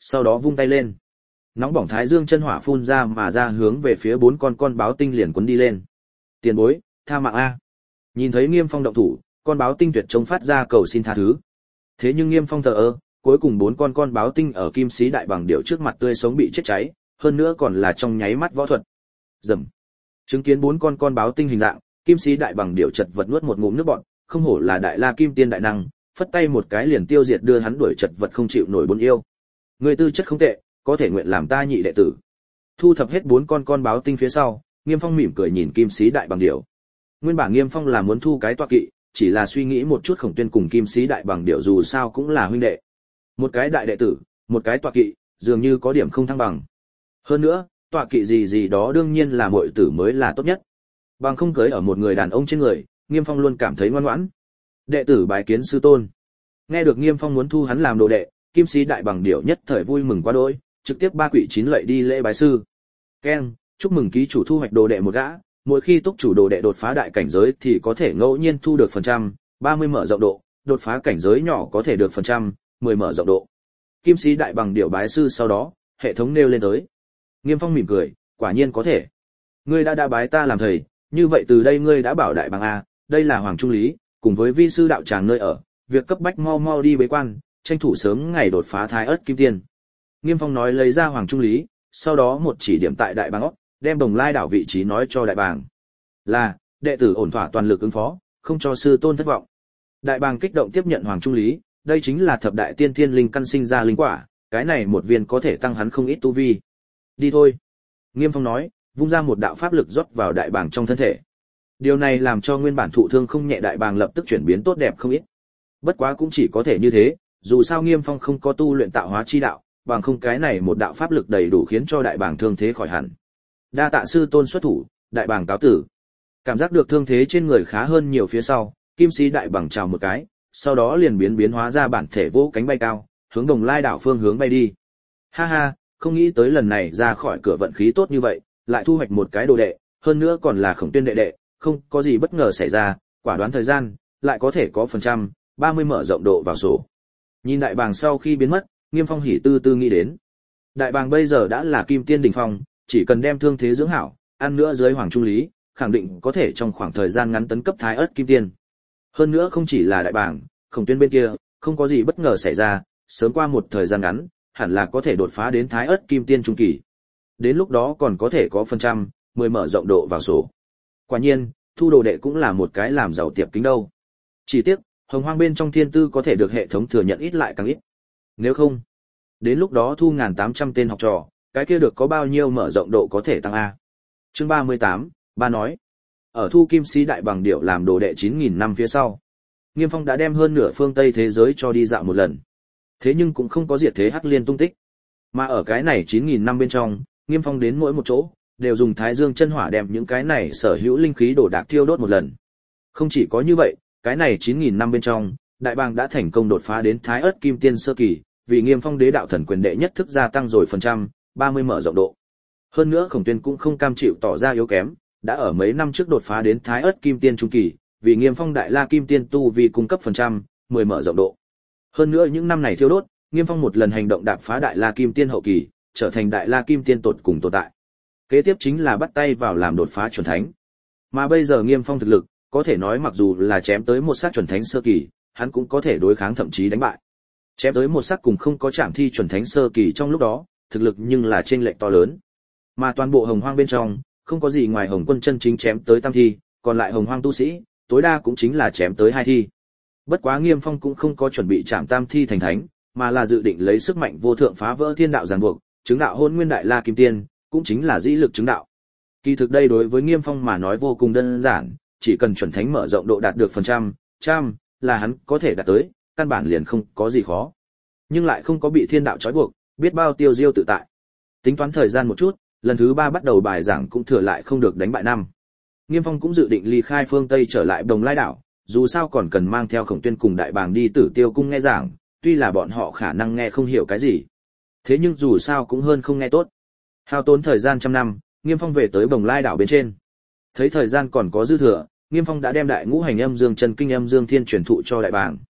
sau đó vung tay lên. Nóng bỏng thái dương chân hỏa phun ra mà ra hướng về phía 4 con báo tinh liền cuốn đi lên. Tiền bối, tha mạng a. Nhìn thấy Nghiêm Phong động thủ, con báo tinh tuyệt chống phát ra cầu xin tha thứ. Thế nhưng Nghiêm Phong thờ ơ, cuối cùng 4 con báo tinh ở kim sĩ đại bàng điểu trước mặt tươi sống bị chết cháy, hơn nữa còn là trong nháy mắt võ thuật. Rầm. Chứng kiến 4 con báo tinh hình dạng, kim sĩ đại bàng điểu chật vật nuốt một ngụm nước bọt, không hổ là đại la kim tiên đại năng, phất tay một cái liền tiêu diệt đưa hắn đuổi chật vật không chịu nổi bốn yêu. Người tư chất không tệ, có thể nguyện làm ta nhị đệ tử. Thu thập hết 4 con báo tinh phía sau, Nghiêm Phong mỉm cười nhìn kim sĩ đại bàng điểu. Nguyên bản Nghiêm Phong là muốn thu cái tọa kỵ, chỉ là suy nghĩ một chút Khổng Tuyên cùng kim sĩ đại bàng điểu dù sao cũng là huynh đệ. Một cái đại đệ tử, một cái tọa kỵ, dường như có điểm không thăng bằng. Hơn nữa, tọa kỵ gì đó đương nhiên là muội tử mới là tốt nhất. Bằng không cưới ở một người đàn ông trên người, Nghiêm Phong luôn cảm thấy ngoan ngoãn. Đệ tử bái kiến sư tôn. Nghe được Nghiêm Phong muốn thu hắn làm đồ đệ, kim sĩ đại bàng điểu nhất thời vui mừng quá đỗi, trực tiếp ba quỷ chín lạy đi lễ bái sư. Keng, chúc mừng ký chủ thu hoạch đồ đệ một gã, mỗi khi túc chủ đồ đệ đột phá đại cảnh giới thì có thể ngẫu nhiên thu được phần trăm, 30 mở rộng độ, đột phá cảnh giới nhỏ có thể được phần trăm, 10 mở rộng độ. Kim sĩ đại bàng điểu bái sư sau đó, hệ thống nêu lên tới. Nghiêm Phong mỉm cười, quả nhiên có thể. Ngươi đã bái ta làm thầy, như vậy từ đây ngươi đã bảo đại bàng a, đây là Hoàng Trung Lý, cùng với vi sư đạo tràng nơi ở, việc cấp bách mau đi bế quan, tranh thủ sớm ngày đột phá Thái Ức Kim Tiên. Nghiêm Phong nói lấy ra Hoàng Trung Lý, sau đó một chỉ điểm tại đại bàng óc, đem Đồng Lai đảo vị trí nói cho đại bàng. Là, đệ tử ổn thỏa toàn lực ứng phó, không cho sư tôn thất vọng. Đại bàng kích động tiếp nhận Hoàng Trung Lý, đây chính là thập đại tiên thiên linh căn sinh ra linh quả, cái này một viên có thể tăng hắn không ít tu vi. Đi thôi. Nghiêm Phong nói, vung ra một đạo pháp lực rót vào đại bàng trong thân thể. Điều này làm cho nguyên bản thụ thương không nhẹ đại bàng lập tức chuyển biến tốt đẹp không ít. Bất quá cũng chỉ có thể như thế, dù sao Nghiêm Phong không có tu luyện tạo hóa chi đạo, bằng không cái này một đạo pháp lực đầy đủ khiến cho đại bàng thương thế khỏi hẳn. Đa tạ sư tôn xuất thủ, đại bàng cáo tử. Cảm giác được thương thế trên người khá hơn nhiều phía sau, kim sĩ đại bàng chào một cái, sau đó liền biến hóa ra bản thể vỗ cánh bay cao, hướng Đồng Lai đảo phương hướng bay đi. Ha ha, không nghĩ tới lần này ra khỏi cửa vận khí tốt như vậy, lại thu hoạch một cái đồ đệ, hơn nữa còn là Khổng Tuyên đệ đệ, không có gì bất ngờ xảy ra, quả đoán thời gian, lại có thể có phần trăm, 30 mở rộng độ vào sổ. Nhìn đại bàng sau khi biến mất, Nghiêm Phong hỉ tư tư nghĩ đến. Đại bàng bây giờ đã là kim tiên đỉnh phong, chỉ cần đem thương thế dưỡng hảo, ăn nữa dưới Hoàng Trung Lý, khẳng định có thể trong khoảng thời gian ngắn tấn cấp Thái Ức Kim Tiên. Hơn nữa không chỉ là đại bàng, Khổng Tuyên bên kia, không có gì bất ngờ xảy ra, sớm qua một thời gian ngắn, hẳn là có thể đột phá đến Thái Ức Kim Tiên trung kỳ. Đến lúc đó còn có thể có phần trăm, 10 mở rộng độ vào sổ. Quả nhiên, thu đồ đệ cũng là một cái làm giàu tiệp kính đâu. Chỉ tiếc, Hồng Hoang bên trong thiên tư có thể được hệ thống thừa nhận ít lại càng ít. Nếu không, đến lúc đó thu 1800 tên học trò, cái kia được có bao nhiêu mở rộng độ có thể tăng a. Chương 38, ba nói. Ở thu kim sĩ đại bàng điểu làm đồ đệ 9000 năm phía sau, Nghiêm Phong đã đem hơn nửa phương Tây thế giới cho đi dạo một lần. Thế nhưng cũng không có diệt thế Hắc Liên tung tích. Mà ở cái này 9000 năm bên trong, Nghiêm Phong đến mỗi một chỗ, đều dùng Thái Dương chân hỏa đem những cái này sở hữu linh khí đổ đạc thiêu đốt một lần. Không chỉ có như vậy, cái này 9000 năm bên trong, đại bàng đã thành công đột phá đến Thái Ức Kim Tiên sơ kỳ, vì Nghiêm Phong đế đạo thần quyền đệ nhất thức gia tăng rồi phần trăm, 30 mở rộng độ. Hơn nữa Khổng Tuyên cũng không cam chịu tỏ ra yếu kém, đã ở mấy năm trước đột phá đến Thái Ức Kim Tiên trung kỳ, vì Nghiêm Phong đại la kim tiên tu vì cung cấp phần trăm, 10 mở rộng độ. Hơn nữa những năm này thiêu đốt, Nghiêm Phong một lần hành động đạp phá đại la kim tiên hậu kỳ, trở thành đại la kim tiên tột cùng tồn tại. Kế tiếp chính là bắt tay vào làm đột phá chuẩn thánh. Mà bây giờ Nghiêm Phong thực lực, có thể nói mặc dù là chém tới một sát chuẩn thánh sơ kỳ, hắn cũng có thể đối kháng thậm chí đánh bại. Chém tới một sát cùng không có chạm thi chuẩn thánh sơ kỳ trong lúc đó, thực lực nhưng là chênh lệch to lớn. Mà toàn bộ Hồng Hoang bên trong, không có gì ngoài Hồng Quân chân chính chém tới tam thi, còn lại Hồng Hoang tu sĩ, tối đa cũng chính là chém tới 2 thi. Bất quá Nghiêm Phong cũng không có chuẩn bị chạm tam thi thành thánh, mà là dự định lấy sức mạnh vô thượng phá vỡ thiên đạo ràng buộc, chứng đạo Hôn Nguyên Đại La Kim Tiên, cũng chính là dĩ lực chứng đạo. Kỳ thực đây đối với Nghiêm Phong mà nói vô cùng đơn giản, chỉ cần chuẩn thánh mở rộng độ đạt được phần trăm là hắn có thể đạt tới, căn bản liền không có gì khó. Nhưng lại không có bị thiên đạo trói buộc, biết bao tiêu diêu tự tại. Tính toán thời gian một chút, lần thứ 3 bắt đầu bài giảng cũng thừa lại không được đánh bại năm. Nghiêm Phong cũng dự định ly khai phương Tây trở lại Đồng Lai đảo, dù sao còn cần mang theo Khổng Tuyên cùng đại bàng đi Tử Tiêu cung nghe giảng, tuy là bọn họ khả năng nghe không hiểu cái gì. Thế nhưng dù sao cũng hơn không nghe tốt. Hao tốn thời gian trăm năm, Nghiêm Phong về tới Đồng Lai đảo bên trên. Thấy thời gian còn có dư thừa, Nghiêm Phong đã đem đại ngũ hành âm dương chân kinh âm dương thiên truyền thụ cho đại bàng.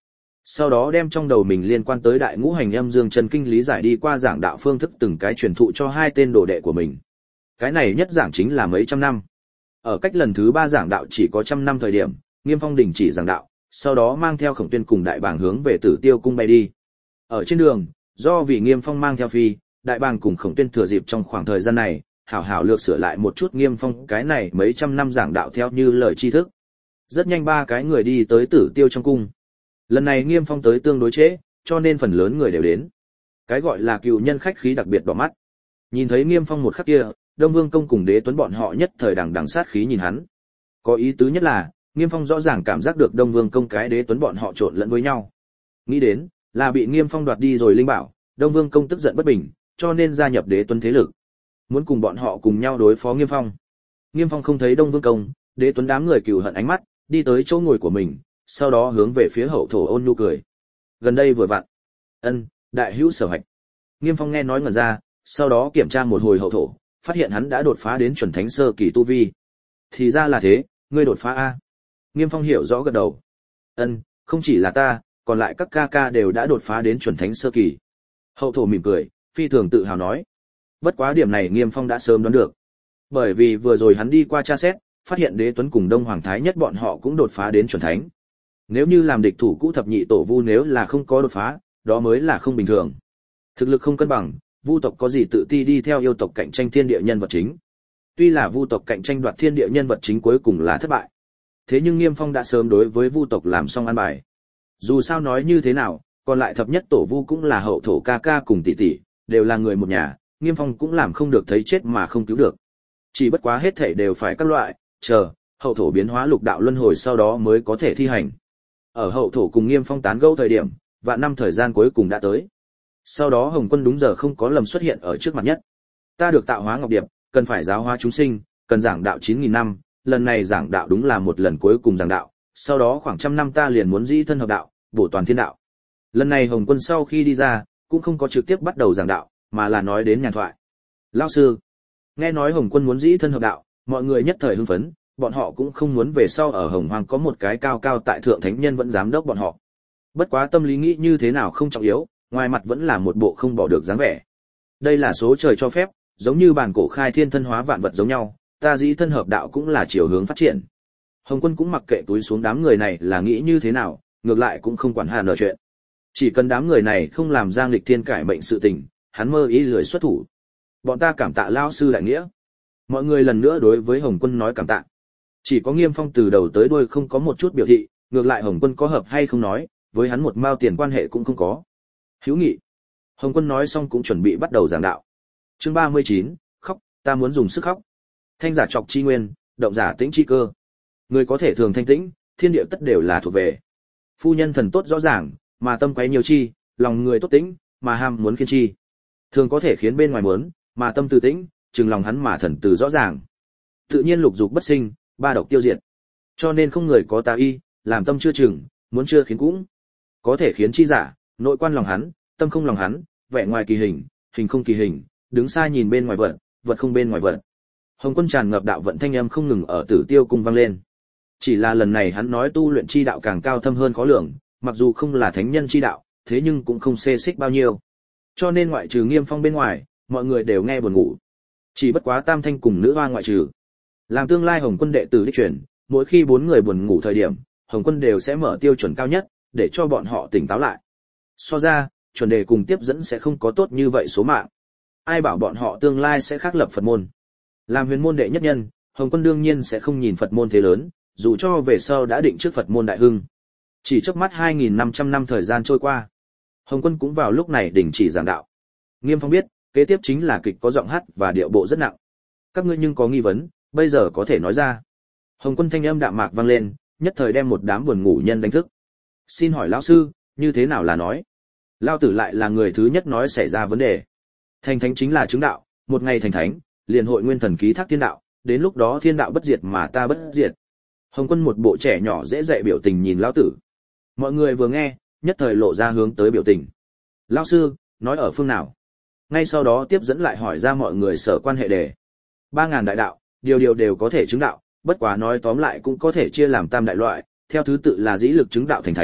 Sau đó đem trong đầu mình liên quan tới đại ngũ hành âm dương chân kinh lý giải đi qua giảng đạo phương thức từng cái truyền thụ cho hai tên đồ đệ của mình. Cái này nhất giảng chính là mấy trăm năm. Ở cách lần thứ 3 giảng đạo chỉ có trăm năm thời điểm, Nghiêm Phong đình chỉ giảng đạo, sau đó mang theo Khổng Tuyên cùng Đại Bàng hướng về Tử Tiêu cung bay đi. Ở trên đường, do vì Nghiêm Phong mang theo phi, Đại Bàng cùng Khổng Tuyên thừa dịp trong khoảng thời gian này, hảo hảo lược sửa lại một chút Nghiêm Phong cái này mấy trăm năm giảng đạo theo như lời tri thức. Rất nhanh 3 cái người đi tới Tử Tiêu trong cung. Lần này Nghiêm Phong tới tương đối trễ, cho nên phần lớn người đều đến. Cái gọi là cựu nhân khách khí đặc biệt đỏ mắt. Nhìn thấy Nghiêm Phong một khắc kia, Đông Vương công cùng Đế Tuấn bọn họ nhất thời đằng sát khí nhìn hắn. Có ý tứ nhất là, Nghiêm Phong rõ ràng cảm giác được Đông Vương công cái Đế Tuấn bọn họ trộn lẫn với nhau. Nghĩ đến, là bị Nghiêm Phong đoạt đi rồi linh bảo, Đông Vương công tức giận bất bình, cho nên gia nhập Đế Tuấn thế lực, muốn cùng bọn họ cùng nhau đối phó Nghiêm Phong. Nghiêm Phong không thấy Đông Vương công, Đế Tuấn đám người cừu hận ánh mắt, đi tới chỗ ngồi của mình, sau đó hướng về phía Hậu thổ ôn nhu cười. Gần đây vừa vặn. Ân, đại hữu sở hạch. Nghiêm Phong nghe nói ngẩn ra, sau đó kiểm tra một hồi Hậu thổ, phát hiện hắn đã đột phá đến chuẩn thánh sơ kỳ tu vi. Thì ra là thế, ngươi đột phá a. Nghiêm Phong hiểu rõ gật đầu. Ân, không chỉ là ta, còn lại các ca ca đều đã đột phá đến chuẩn thánh sơ kỳ. Hậu thổ mỉm cười, phi thường tự hào nói. Bất quá điểm này Nghiêm Phong đã sớm đoán được. Bởi vì vừa rồi hắn đi qua tra xét, phát hiện Đế Tuấn cùng Đông Hoàng Thái Nhất bọn họ cũng đột phá đến chuẩn thánh. Nếu như làm địch thủ cũ thập nhị tổ Vu nếu là không có đột phá, đó mới là không bình thường. Thực lực không cân bằng, Vu tộc có gì tự ti đi theo yêu tộc cạnh tranh thiên địa nhân vật chính. Tuy là Vu tộc cạnh tranh đoạt thiên địa nhân vật chính cuối cùng là thất bại. Thế nhưng Nghiêm Phong đã sớm đối với Vu tộc làm xong an bài. Dù sao nói như thế nào, còn lại thập nhất tổ Vu cũng là hậu thổ ca ca cùng tỷ tỷ, đều là người một nhà, Nghiêm Phong cũng làm không được thấy chết mà không cứu được. Chỉ bất quá hết thảy đều phải các loại, chờ, hậu thổ biến hóa lục đạo luân hồi sau đó mới có thể thi hành. Ở hậu thổ cùng Nghiêm Phong tán gẫu thời điểm, vạn năm thời gian cuối cùng đã tới. Sau đó Hồng Quân đúng giờ không có lầm xuất hiện ở trước mặt nhất. Ta được tạo hóa ngọc điệp, cần phải giáo hóa chúng sinh, cần giảng đạo 9.000 năm, lần này giảng đạo đúng là một lần cuối cùng giảng đạo, sau đó khoảng trăm năm ta liền muốn dĩ thân hợp đạo, bổ toàn thiên đạo. Lần này Hồng Quân sau khi đi ra, cũng không có trực tiếp bắt đầu giảng đạo, mà là nói đến nhàn thoại. Lão sư, nghe nói Hồng Quân muốn dĩ thân hợp đạo, mọi người nhất thời hưng phấn, bọn họ cũng không muốn về sau ở Hồng Hoang có một cái cao cao tại thượng thánh nhân vẫn giám đốc bọn họ. Bất quá tâm lý nghĩ như thế nào không trọng yếu, ngoài mặt vẫn là một bộ không bỏ được dáng vẻ. Đây là số trời cho phép, giống như bản cổ khai thiên thân hóa vạn vật giống nhau, ta dĩ thân hợp đạo cũng là chiều hướng phát triển. Hồng Quân cũng mặc kệ túi xuống đám người này là nghĩ như thế nào, ngược lại cũng không quản hà nở chuyện. Chỉ cần đám người này không làm ra nghịch thiên cải mệnh sự tình, hắn mơ ý lười xuất thủ. Bọn ta cảm tạ lão sư đại nghĩa. Mọi người lần nữa đối với Hồng Quân nói cảm tạ. Chỉ có Nghiêm Phong từ đầu tới đuôi không có một chút biểu thị, ngược lại Hồng Quân có hợp hay không nói, với hắn một mao tiền quan hệ cũng không có. Hữu nghị. Hồng Quân nói xong cũng chuẩn bị bắt đầu giảng đạo. Chương 39, khóc, ta muốn dùng sức khóc. Thanh giả trọc chi nguyên, động giả tĩnh chi cơ. Người có thể thường thanh tĩnh, thiên địa tất đều là thuộc về. Phu nhân thần tốt rõ ràng, mà tâm quấy nhiều chi, lòng người tốt tĩnh, mà ham muốn khiến chi. Thường có thể khiến bên ngoài muốn, mà tâm từ tĩnh, chừng lòng hắn mà thần từ rõ ràng. Tự nhiên lục dục bất sinh, ba độc tiêu diệt. Cho nên không người có tà y, làm tâm chưa chừng, muốn chưa khiến cũng. Có thể khiến chi giả, nội quan lòng hắn, tâm không lòng hắn, vẻ ngoài kỳ hình, hình không kỳ hình, đứng xa nhìn bên ngoài vật, vật không bên ngoài vật. Hồng Quân tràn ngập đạo vận thanh âm không ngừng ở Tử Tiêu cung vang lên. Chỉ là lần này hắn nói tu luyện chi đạo càng cao thâm hơn khó lường, mặc dù không là thánh nhân chi đạo, thế nhưng cũng không xê xích bao nhiêu. Cho nên ngoại trừ Nghiêm Phong bên ngoài, mọi người đều nghe buồn ngủ. Chỉ bất quá Tam Thanh cùng nữ hoa ngoại trừ. Làm tương lai Hồng Quân đệ tử đích truyền, mỗi khi 4 người buồn ngủ thời điểm, Hồng Quân đều sẽ mở tiêu chuẩn cao nhất, để cho bọn họ tỉnh táo lại. So ra, chuẩn đề cùng tiếp dẫn sẽ không có tốt như vậy số mạng. Ai bảo bọn họ tương lai sẽ khắc lập Phật môn. Làm huyền môn đệ nhất nhân, Hồng Quân đương nhiên sẽ không nhìn Phật môn thế lớn, dù cho về sau đã định trước Phật môn đại hưng. Chỉ chớp mắt 2.500 năm thời gian trôi qua. Hồng Quân cũng vào lúc này đình chỉ giảng đạo. Nghiêm Phong biết, kế tiếp chính là kịch có giọng hát và điệu bộ rất nặng. Các ngươi nhưng có nghi vấn, bây giờ có thể nói ra. Hồng Quân thanh âm đạm mạc vang lên, nhất thời đem một đám buồn ngủ nhân đánh thức. Xin hỏi lão sư, như thế nào là nói? Lão tử lại là người thứ nhất nói xảy ra vấn đề. Thành thánh chính là chứng đạo, một ngày thành thánh, liền hội nguyên thần ký thác thiên đạo, đến lúc đó thiên đạo bất diệt mà ta bất diệt. Hồng Quân một bộ trẻ nhỏ dễ dạy biểu tình nhìn lão tử. Mọi người vừa nghe, nhất thời lộ ra hướng tới biểu tình. Lão sư, nói ở phương nào? Ngay sau đó tiếp dẫn lại hỏi ra mọi người sở quan hệ đề. 3.000 đại đạo, điều đều có thể chứng đạo, bất quá nói tóm lại cũng có thể chia làm tam đại loại, theo thứ tự là dĩ lực chứng đạo thành thánh,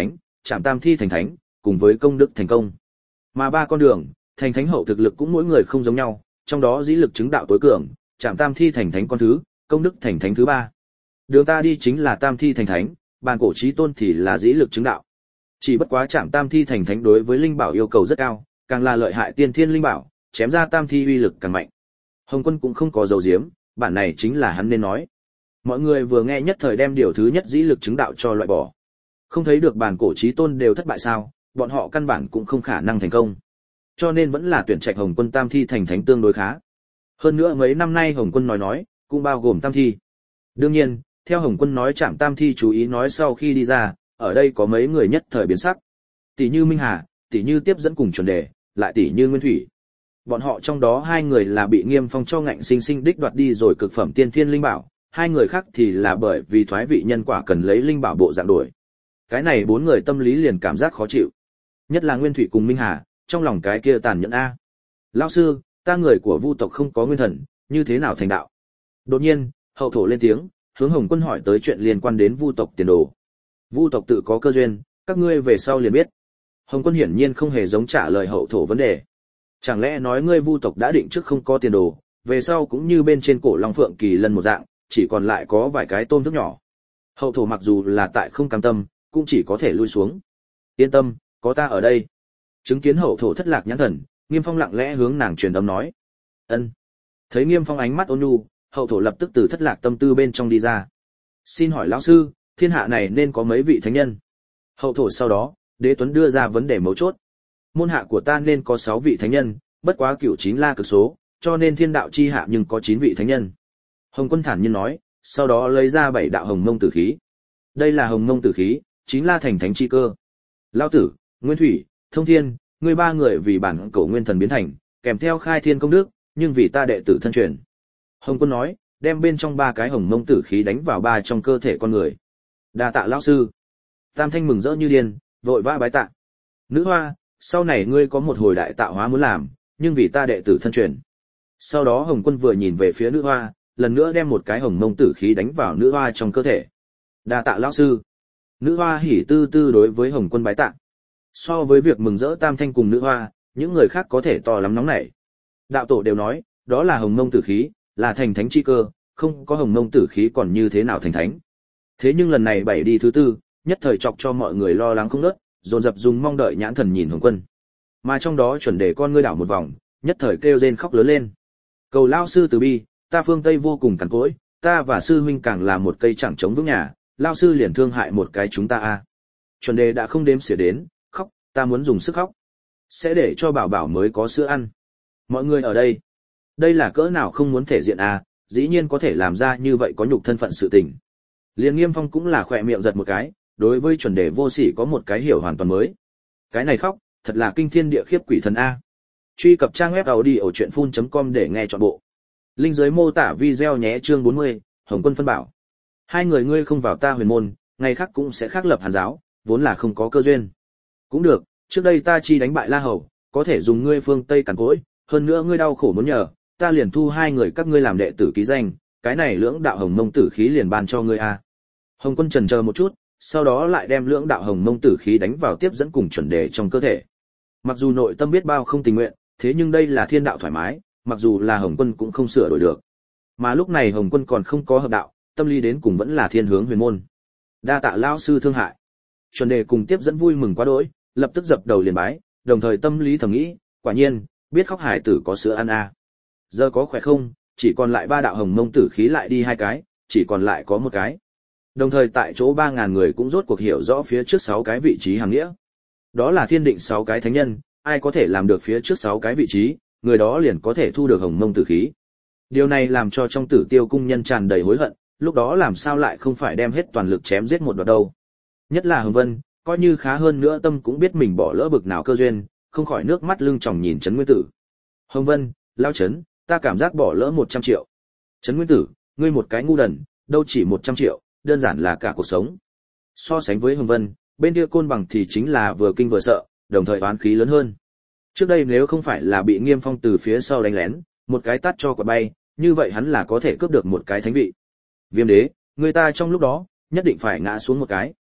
Trảm Tam Thi thành thánh, cùng với công đức thành công. Mà ba con đường, thành thánh hậu thực lực cũng mỗi người không giống nhau, trong đó dĩ lực chứng đạo tối cường, Trảm Tam Thi thành thánh con thứ, công đức thành thánh thứ ba. Đường ta đi chính là Tam Thi thành thánh, bàn cổ chí tôn thì là dĩ lực chứng đạo. Chỉ bất quá Trảm Tam Thi thành thánh đối với linh bảo yêu cầu rất cao, càng là lợi hại tiên thiên linh bảo, chém ra Tam Thi uy lực càng mạnh. Hồng Quân cũng không có dầu diếm, bản này chính là hắn nên nói. Mọi người vừa nghe nhất thời đem điều thứ nhất dĩ lực chứng đạo cho loại bỏ. Không thấy được bàn cổ chí tôn đều thất bại sao, bọn họ căn bản cũng không khả năng thành công. Cho nên vẫn là tuyển trạch Hồng Quân Tam Thi thành thánh tương đối khá. Hơn nữa mấy năm nay Hồng Quân nói, cũng bao gồm Tam Thi. Đương nhiên, theo Hồng Quân nói Trảm Tam Thi chú ý nói sau khi đi ra, ở đây có mấy người nhất thời biến sắc. Tỷ như Minh Hà, tỷ như tiếp dẫn cùng chuẩn đề, lại tỷ như Nguyên Thủy. Bọn họ trong đó hai người là bị Nghiêm Phong cho ngạnh sinh sinh đích đoạt đi rồi cực phẩm tiên thiên linh bảo, hai người khác thì là bởi vì thoái vị nhân quả cần lấy linh bảo bộ dạng đổi. Cái này bốn người tâm lý liền cảm giác khó chịu. Nhất là Nguyên Thủy cùng Minh Hà, trong lòng cái kia tàn nhẫn a. Lão sư, ta người của Vu tộc không có nguyên thần, như thế nào thành đạo? Đột nhiên, hậu thổ lên tiếng, hướng Hồng Quân hỏi tới chuyện liên quan đến Vu tộc tiền đồ. Vu tộc tự có cơ duyên, các ngươi về sau liền biết. Hồng Quân hiển nhiên không hề giống trả lời hậu thổ vấn đề. Chẳng lẽ nói ngươi Vu tộc đã định trước không có tiền đồ, về sau cũng như bên trên cổ Long Phượng Kỳ Lân một dạng, chỉ còn lại có vài cái tôm thức nhỏ. Hậu thổ mặc dù là tại không cam tâm, cũng chỉ có thể lui xuống. Yên tâm, có ta ở đây. Chứng kiến hậu thổ thất lạc nhãn thần, Nghiêm Phong lặng lẽ hướng nàng truyền âm nói. Ân. Thấy Nghiêm Phong ánh mắt ôn nhu, hậu thổ lập tức từ thất lạc tâm tư bên trong đi ra. Xin hỏi lão sư, thiên hạ này nên có mấy vị thánh nhân? Hậu thổ sau đó, Đế Tuấn đưa ra vấn đề mấu chốt. Môn hạ của ta nên có 6 vị thánh nhân, bất quá cửu chín la cực số, cho nên thiên đạo chi hạ nhưng có 9 vị thánh nhân. Hồng Quân thản nhiên nói, sau đó lấy ra 7 đạo hồng mông tử khí. Đây là hồng mông tử khí, chính là thành thánh chi cơ. Lão tử, Nguyên Thủy, Thông Thiên, ngươi ba người vì bản cổ nguyên thần biến thành, kèm theo khai thiên công đức, nhưng vì ta đệ tử thân truyền. Hồng Quân nói, đem bên trong 3 cái hồng mông tử khí đánh vào 3 trong cơ thể con người. Đa tạ lão sư. Tam Thanh mừng rỡ như điên, vội vã bái tạ. Nữ hoa, sau này ngươi có một hồi đại tạo hóa muốn làm, nhưng vì ta đệ tử thân truyền. Sau đó Hồng Quân vừa nhìn về phía nữ hoa, lần nữa đem một cái hồng mông tử khí đánh vào nữ hoa trong cơ thể. Đa tạ lão sư. Nữ hoa hỉ tư tư đối với Hồng Quân bái tạ. So với việc mừng rỡ Tam Thanh cùng nữ hoa, những người khác có thể to lắm nóng nảy. Đạo tổ đều nói, đó là hồng mông tử khí, là thành thánh chi cơ, không có hồng mông tử khí còn như thế nào thành thánh. Thế nhưng lần này 7 đi thứ 4, nhất thời chọc cho mọi người lo lắng không ngớt, dồn dập dùng mong đợi nhãn thần nhìn Hồng Quân. Mà trong đó chuẩn đề con ngươi đảo một vòng, nhất thời kêu rên khóc lớn lên. Cầu lão sư từ bi, ta phương Tây vô cùng cằn cỗi, ta và sư huynh càng là một cây chẳng chống vững nhà, lão sư liền thương hại một cái chúng ta a. Chuẩn đề đã không đếm xỉa đến, khóc, ta muốn dùng sức khóc. Sẽ để cho bảo bảo mới có sữa ăn. Mọi người ở đây là cỡ nào không muốn thể diện a, dĩ nhiên có thể làm ra như vậy có nhục thân phận sự tình. Liên Nghiêm Phong cũng là khỏe miệng giật một cái, đối với chuẩn đề vô sỉ có một cái hiểu hoàn toàn mới. Cái này khóc, thật là kinh thiên địa khiếp quỷ thần a. Truy cập trang web audiochuyenphun.com để nghe trọn bộ. Link dưới mô tả video nhé. Chương 40, Hồng Quân phân bảo. Hai người ngươi không vào ta huyền môn, ngày khác cũng sẽ khác lập Hàn giáo, vốn là không có cơ duyên. Cũng được, trước đây ta chi đánh bại La Hầu, có thể dùng ngươi phương Tây càn cỗi, hơn nữa ngươi đau khổ muốn nhờ, ta liền thu hai người các ngươi làm đệ tử ký danh, cái này lưỡng đạo hồng mông tử khí liền ban cho ngươi a. Hồng Quân chần chờ một chút, sau đó lại đem lưỡng đạo hồng mông tử khí đánh vào tiếp dẫn cùng chuẩn đề trong cơ thể. Mặc dù nội tâm biết bao không tình nguyện, thế nhưng đây là thiên đạo thoải mái, mặc dù là Hồng Quân cũng không sửa đổi được. Mà lúc này Hồng Quân còn không có hợp đạo, tâm lý đến cùng vẫn là thiên hướng huyền môn. Đa tạ lão sư thương hại. Chuẩn đề cùng tiếp dẫn vui mừng quá đỗi, lập tức dập đầu liền bái, đồng thời tâm lý thầm nghĩ, quả nhiên, biết khóc hải tử có sữa ăn a. Giờ có khỏe không, chỉ còn lại 3 đạo hồng mông tử khí lại đi 2 cái, chỉ còn lại có 1 cái. Đồng thời tại chỗ 3.000 người cũng rốt cuộc hiểu rõ phía trước 6 cái vị trí hàng nghĩa. Đó là thiên định 6 cái thánh nhân, ai có thể làm được phía trước 6 cái vị trí, người đó liền có thể thu được hồng mông tử khí. Điều này làm cho trong Tử Tiêu cung nhân tràn đầy hối hận, lúc đó làm sao lại không phải đem hết toàn lực chém giết một đoạn đâu. Nhất là Hồng Vân, coi như khá hơn nữa tâm cũng biết mình bỏ lỡ bực nào cơ duyên, không khỏi nước mắt lưng tròng nhìn Trấn Nguyên Tử. Hồng Vân, lao Trấn, ta cảm giác bỏ lỡ 100 triệu. Trấn Nguyên Tử, ngươi một cái ngu đần, đâu chỉ 100 triệu, đơn giản là cả cuộc sống. So sánh với Hồng Vân, bên kia Côn Bằng thì chính là vừa kinh vừa sợ, đồng thời oán khí lớn hơn. Trước đây nếu không phải là bị Nghiêm Phong từ phía sau đánh lén, một cái tát cho quả bay, như vậy hắn là có thể cướp được một cái thánh vị. Viêm đế, người ta trong lúc đó, nhất định phải ngã xuống một cái.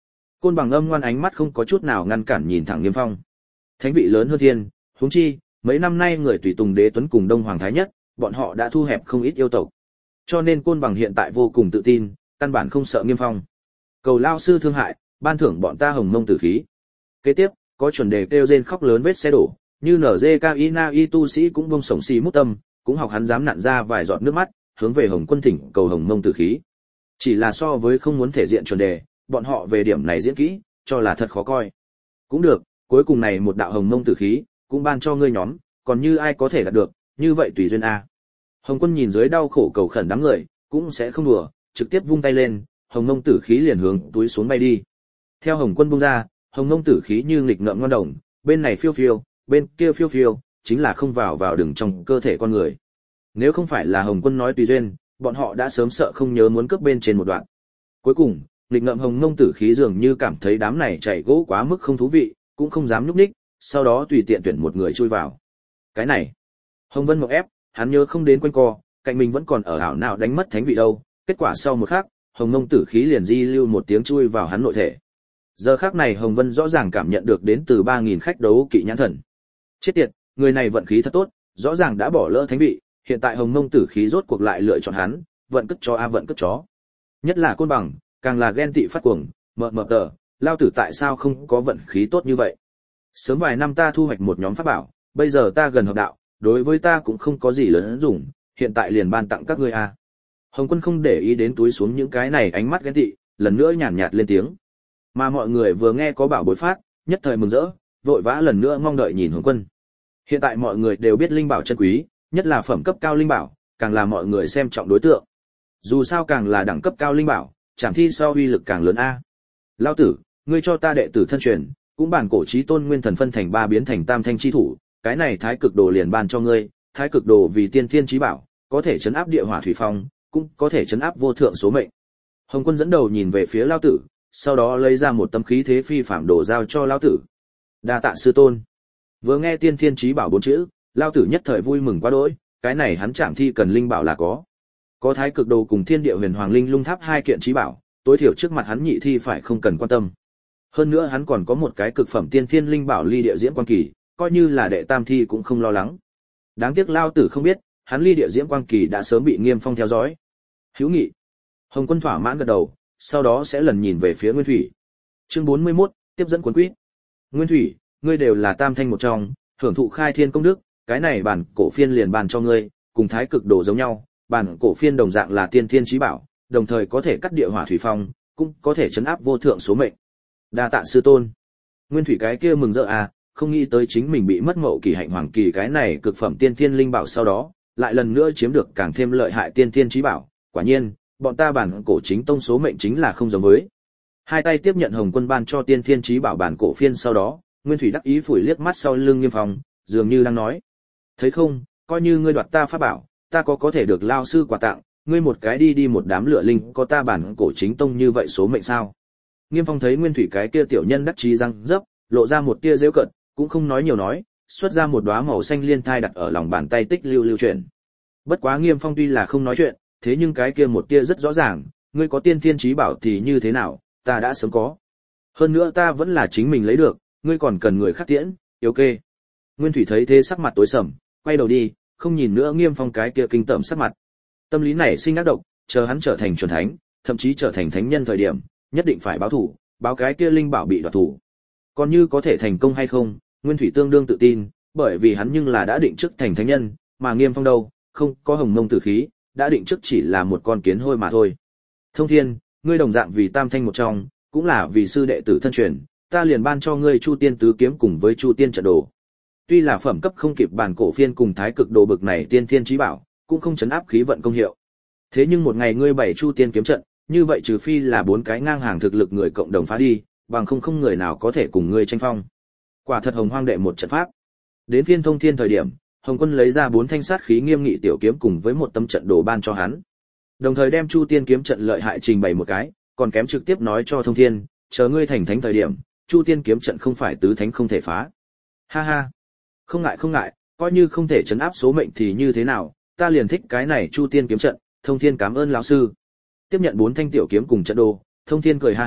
Côn Bằng âm ngoan ánh mắt không có chút nào ngăn cản nhìn thẳng Nghiêm Phong. Thánh vị lớn hơn thiên, huống chi, mấy năm nay người tùy tùng Đế Tuấn cùng Đông Hoàng Thái Nhất, bọn họ đã thu hẹp không ít yêu tộc. Cho nên Côn Bằng hiện tại vô cùng tự tin, căn bản không sợ Nghiêm Phong. Cầu lao sư thương hại, ban thưởng bọn ta hồng mông tử khí. Kế tiếp, có chuẩn đề kêu rên khóc lớn vết xe đổ, như NJKINA tu sĩ cũng bông sổng xì mút tâm, cũng học hắn dám nặn ra vài giọt nước mắt, hướng về Hồng Quân thỉnh cầu hồng mông tử khí. Chỉ là so với không muốn thể diện chuẩn đề, bọn họ về điểm này diễn kỹ, cho là thật khó coi. Cũng được, cuối cùng này một đạo hồng mông tử khí, cũng ban cho ngươi nhóm, còn như ai có thể đạt được, như vậy tùy duyên a. Hồng Quân nhìn dưới đau khổ cầu khẩn đám người, cũng sẽ không đùa, trực tiếp vung tay lên, hồng mông tử khí liền hướng túi xuống bay đi. Theo Hồng Quân bung ra, hồng mông tử khí như nghịch ngợm ngon đồng, bên này phiêu phiêu, bên kia phiêu phiêu, chính là không vào đường trong cơ thể con người. Nếu không phải là Hồng Quân nói tùy duyên, bọn họ đã sớm sợ không nhớ muốn cướp bên trên một đoạn. Cuối cùng, nghịch ngợm hồng mông tử khí dường như cảm thấy đám này chạy gỗ quá mức không thú vị, cũng không dám nhúc nhích, sau đó tùy tiện tuyển một người chui vào. Cái này, Hồng Vân Mộng ép, hắn nhớ không đến quanh co, cạnh mình vẫn còn ở ảo nào đánh mất thánh vị đâu, kết quả sau một khắc, hồng mông tử khí liền di lưu một tiếng chui vào hắn nội thể. Giờ khắc này Hồng Vân rõ ràng cảm nhận được đến từ 3000 khách đấu kỵ nhãn thần. Chết tiệt, người này vận khí thật tốt, rõ ràng đã bỏ lỡ thánh vị, hiện tại hồng mông tử khí rốt cuộc lại lựa chọn hắn, vận cất chó a vận cất chó. Nhất là Côn Bằng, càng là ghen tị phát cuồng, mờ tờ, lao tử tại sao không có vận khí tốt như vậy? Sớm vài năm ta thu hoạch một nhóm pháp bảo, bây giờ ta gần hợp đạo, đối với ta cũng không có gì lớn dùng, hiện tại liền ban tặng các ngươi a. Hồng Quân không để ý đến túi xuống những cái này ánh mắt ghen tị, lần nữa nhàn nhạt lên tiếng. Mà mọi người vừa nghe có bảo bối phát, nhất thời mừng rỡ, vội vã lần nữa mong đợi nhìn Hồng Quân. Hiện tại mọi người đều biết linh bảo chân quý, nhất là phẩm cấp cao linh bảo, càng là mọi người xem trọng đối tượng. Dù sao càng là đẳng cấp cao linh bảo, chảm thi sau uy lực càng lớn a. Lão tử, ngươi cho ta đệ tử thân truyền, cũng bản cổ chí tôn nguyên thần phân thành 3 biến thành tam thanh chi thủ, cái này thái cực đồ liền ban cho ngươi, thái cực đồ vì tiên thiên chí bảo, có thể trấn áp địa hỏa thủy phong, cũng có thể trấn áp vô thượng số mệnh. Hồng Quân dẫn đầu nhìn về phía lão tử, sau đó lấy ra một tấm khí thế phi phàm đồ giao cho lão tử. Đa tạ sư tôn. Vừa nghe tiên thiên chí bảo 4 chữ, lão tử nhất thời vui mừng quá đỗi, cái này hắn chạm thi cần linh bảo là có. Có thái cực đồ cùng thiên địa huyền hoàng linh lung tháp 2 kiện chí bảo, tối thiểu trước mặt hắn nhị thi phải không cần quan tâm. Hơn nữa hắn còn có một cái cực phẩm tiên thiên linh bảo ly địa diễm quang kỳ, coi như là đệ tam thi cũng không lo lắng. Đáng tiếc lão tử không biết, hắn ly địa diễm quang kỳ đã sớm bị Nghiêm Phong theo dõi. Hữu nghị. Hồng Quân thỏa mãn gật đầu, sau đó sẽ lần nhìn về phía Nguyên Thủy. Chương 41, tiếp dẫn cuốn quýt. Nguyên Thủy, ngươi đều là tam thanh một trong, hưởng thụ khai thiên công đức, cái này bản cổ phiên liền bàn cho ngươi, cùng thái cực đồ giống nhau, bản cổ phiên đồng dạng là tiên thiên chí bảo, đồng thời có thể cắt địa hỏa thủy phong, cũng có thể trấn áp vô thượng số mệnh. Đa tạ sư tôn. Nguyên Thủy cái kia mừng rỡ à, không nghĩ tới chính mình bị mất mậu kỳ hạnh hoàng kỳ cái này cực phẩm tiên thiên linh bảo sau đó, lại lần nữa chiếm được càng thêm lợi hại tiên thiên chí bảo, quả nhiên, bọn ta bản cổ chính tông số mệnh chính là không giống với. Hai tay tiếp nhận Hồng Quân ban cho tiên thiên chí bảo bản cổ phiên sau đó, Nguyên Thủy đắc ý phủi liếc mắt sau lưng Nghiêm Phong, dường như đang nói: "Thấy không, coi như ngươi đoạt ta pháp bảo, ta có thể được lao sư quà tặng, ngươi một cái đi một đám lửa linh, có ta bản cổ chính tông như vậy số mệnh sao?" Nghiêm Phong thấy Nguyên Thủy cái kia tiểu nhân đắc chí răng dấp, lộ ra một tia giễu cợt, cũng không nói nhiều nói, xuất ra một đóa màu xanh liên thai đặt ở lòng bàn tay tích lưu chuyển. Bất quá Nghiêm Phong tuy là không nói chuyện, thế nhưng cái kia một tia rất rõ ràng, ngươi có tiên thiên chí bảo thì như thế nào, ta đã sớm có. Hơn nữa ta vẫn là chính mình lấy được, ngươi còn cần người khác tiễn, yếu kê. Nguyên Thủy thấy thế sắc mặt tối sầm, quay đầu đi, không nhìn nữa Nghiêm Phong cái kia kinh tởm sắc mặt. Tâm lý này sinh ác độc, chờ hắn trở thành chuẩn thánh, thậm chí trở thành thánh nhân thời điểm, nhất định phải báo thủ, báo cái kia linh bảo bị đoạt thủ. Còn như có thể thành công hay không, Nguyên Thủy tương đương tự tin, bởi vì hắn nhưng là đã định trước thành thánh nhân, mà Nghiêm Phong đâu, không có hồng mông tử khí, đã định trước chỉ là một con kiến hôi mà thôi. Thông Thiên, ngươi đồng dạng vì tam thanh một trong, cũng là vì sư đệ tử thân truyền, ta liền ban cho ngươi Chu Tiên tứ kiếm cùng với Chu Tiên trận đồ. Tuy là phẩm cấp không kịp bản cổ phiên cùng thái cực đồ bực này tiên thiên chí bảo, cũng không chấn áp khí vận công hiệu. Thế nhưng một ngày ngươi bày Chu Tiên kiếm trận, như vậy trừ phi là 4 cái ngang hàng thực lực người cộng đồng phá đi, bằng không người nào có thể cùng ngươi tranh phong. Quả thật hồng hoang đệ một trận pháp. Đến phiên Thông Thiên thời điểm, Hồng Quân lấy ra 4 thanh sát khí nghiêm nghị tiểu kiếm cùng với một tấm trận đồ ban cho hắn. Đồng thời đem Chu Tiên kiếm trận lợi hại trình bày một cái, còn kém trực tiếp nói cho Thông Thiên, chờ ngươi thành thánh thời điểm, Chu Tiên kiếm trận không phải tứ thánh không thể phá. Ha ha. Không ngại, coi như không thể trấn áp số mệnh thì như thế nào, ta liền thích cái này Chu Tiên kiếm trận, Thông Thiên cảm ơn lão sư. Tiếp nhận 4 thanh tiểu kiếm cùng trận đồ, Thông Thiên cười ha ha,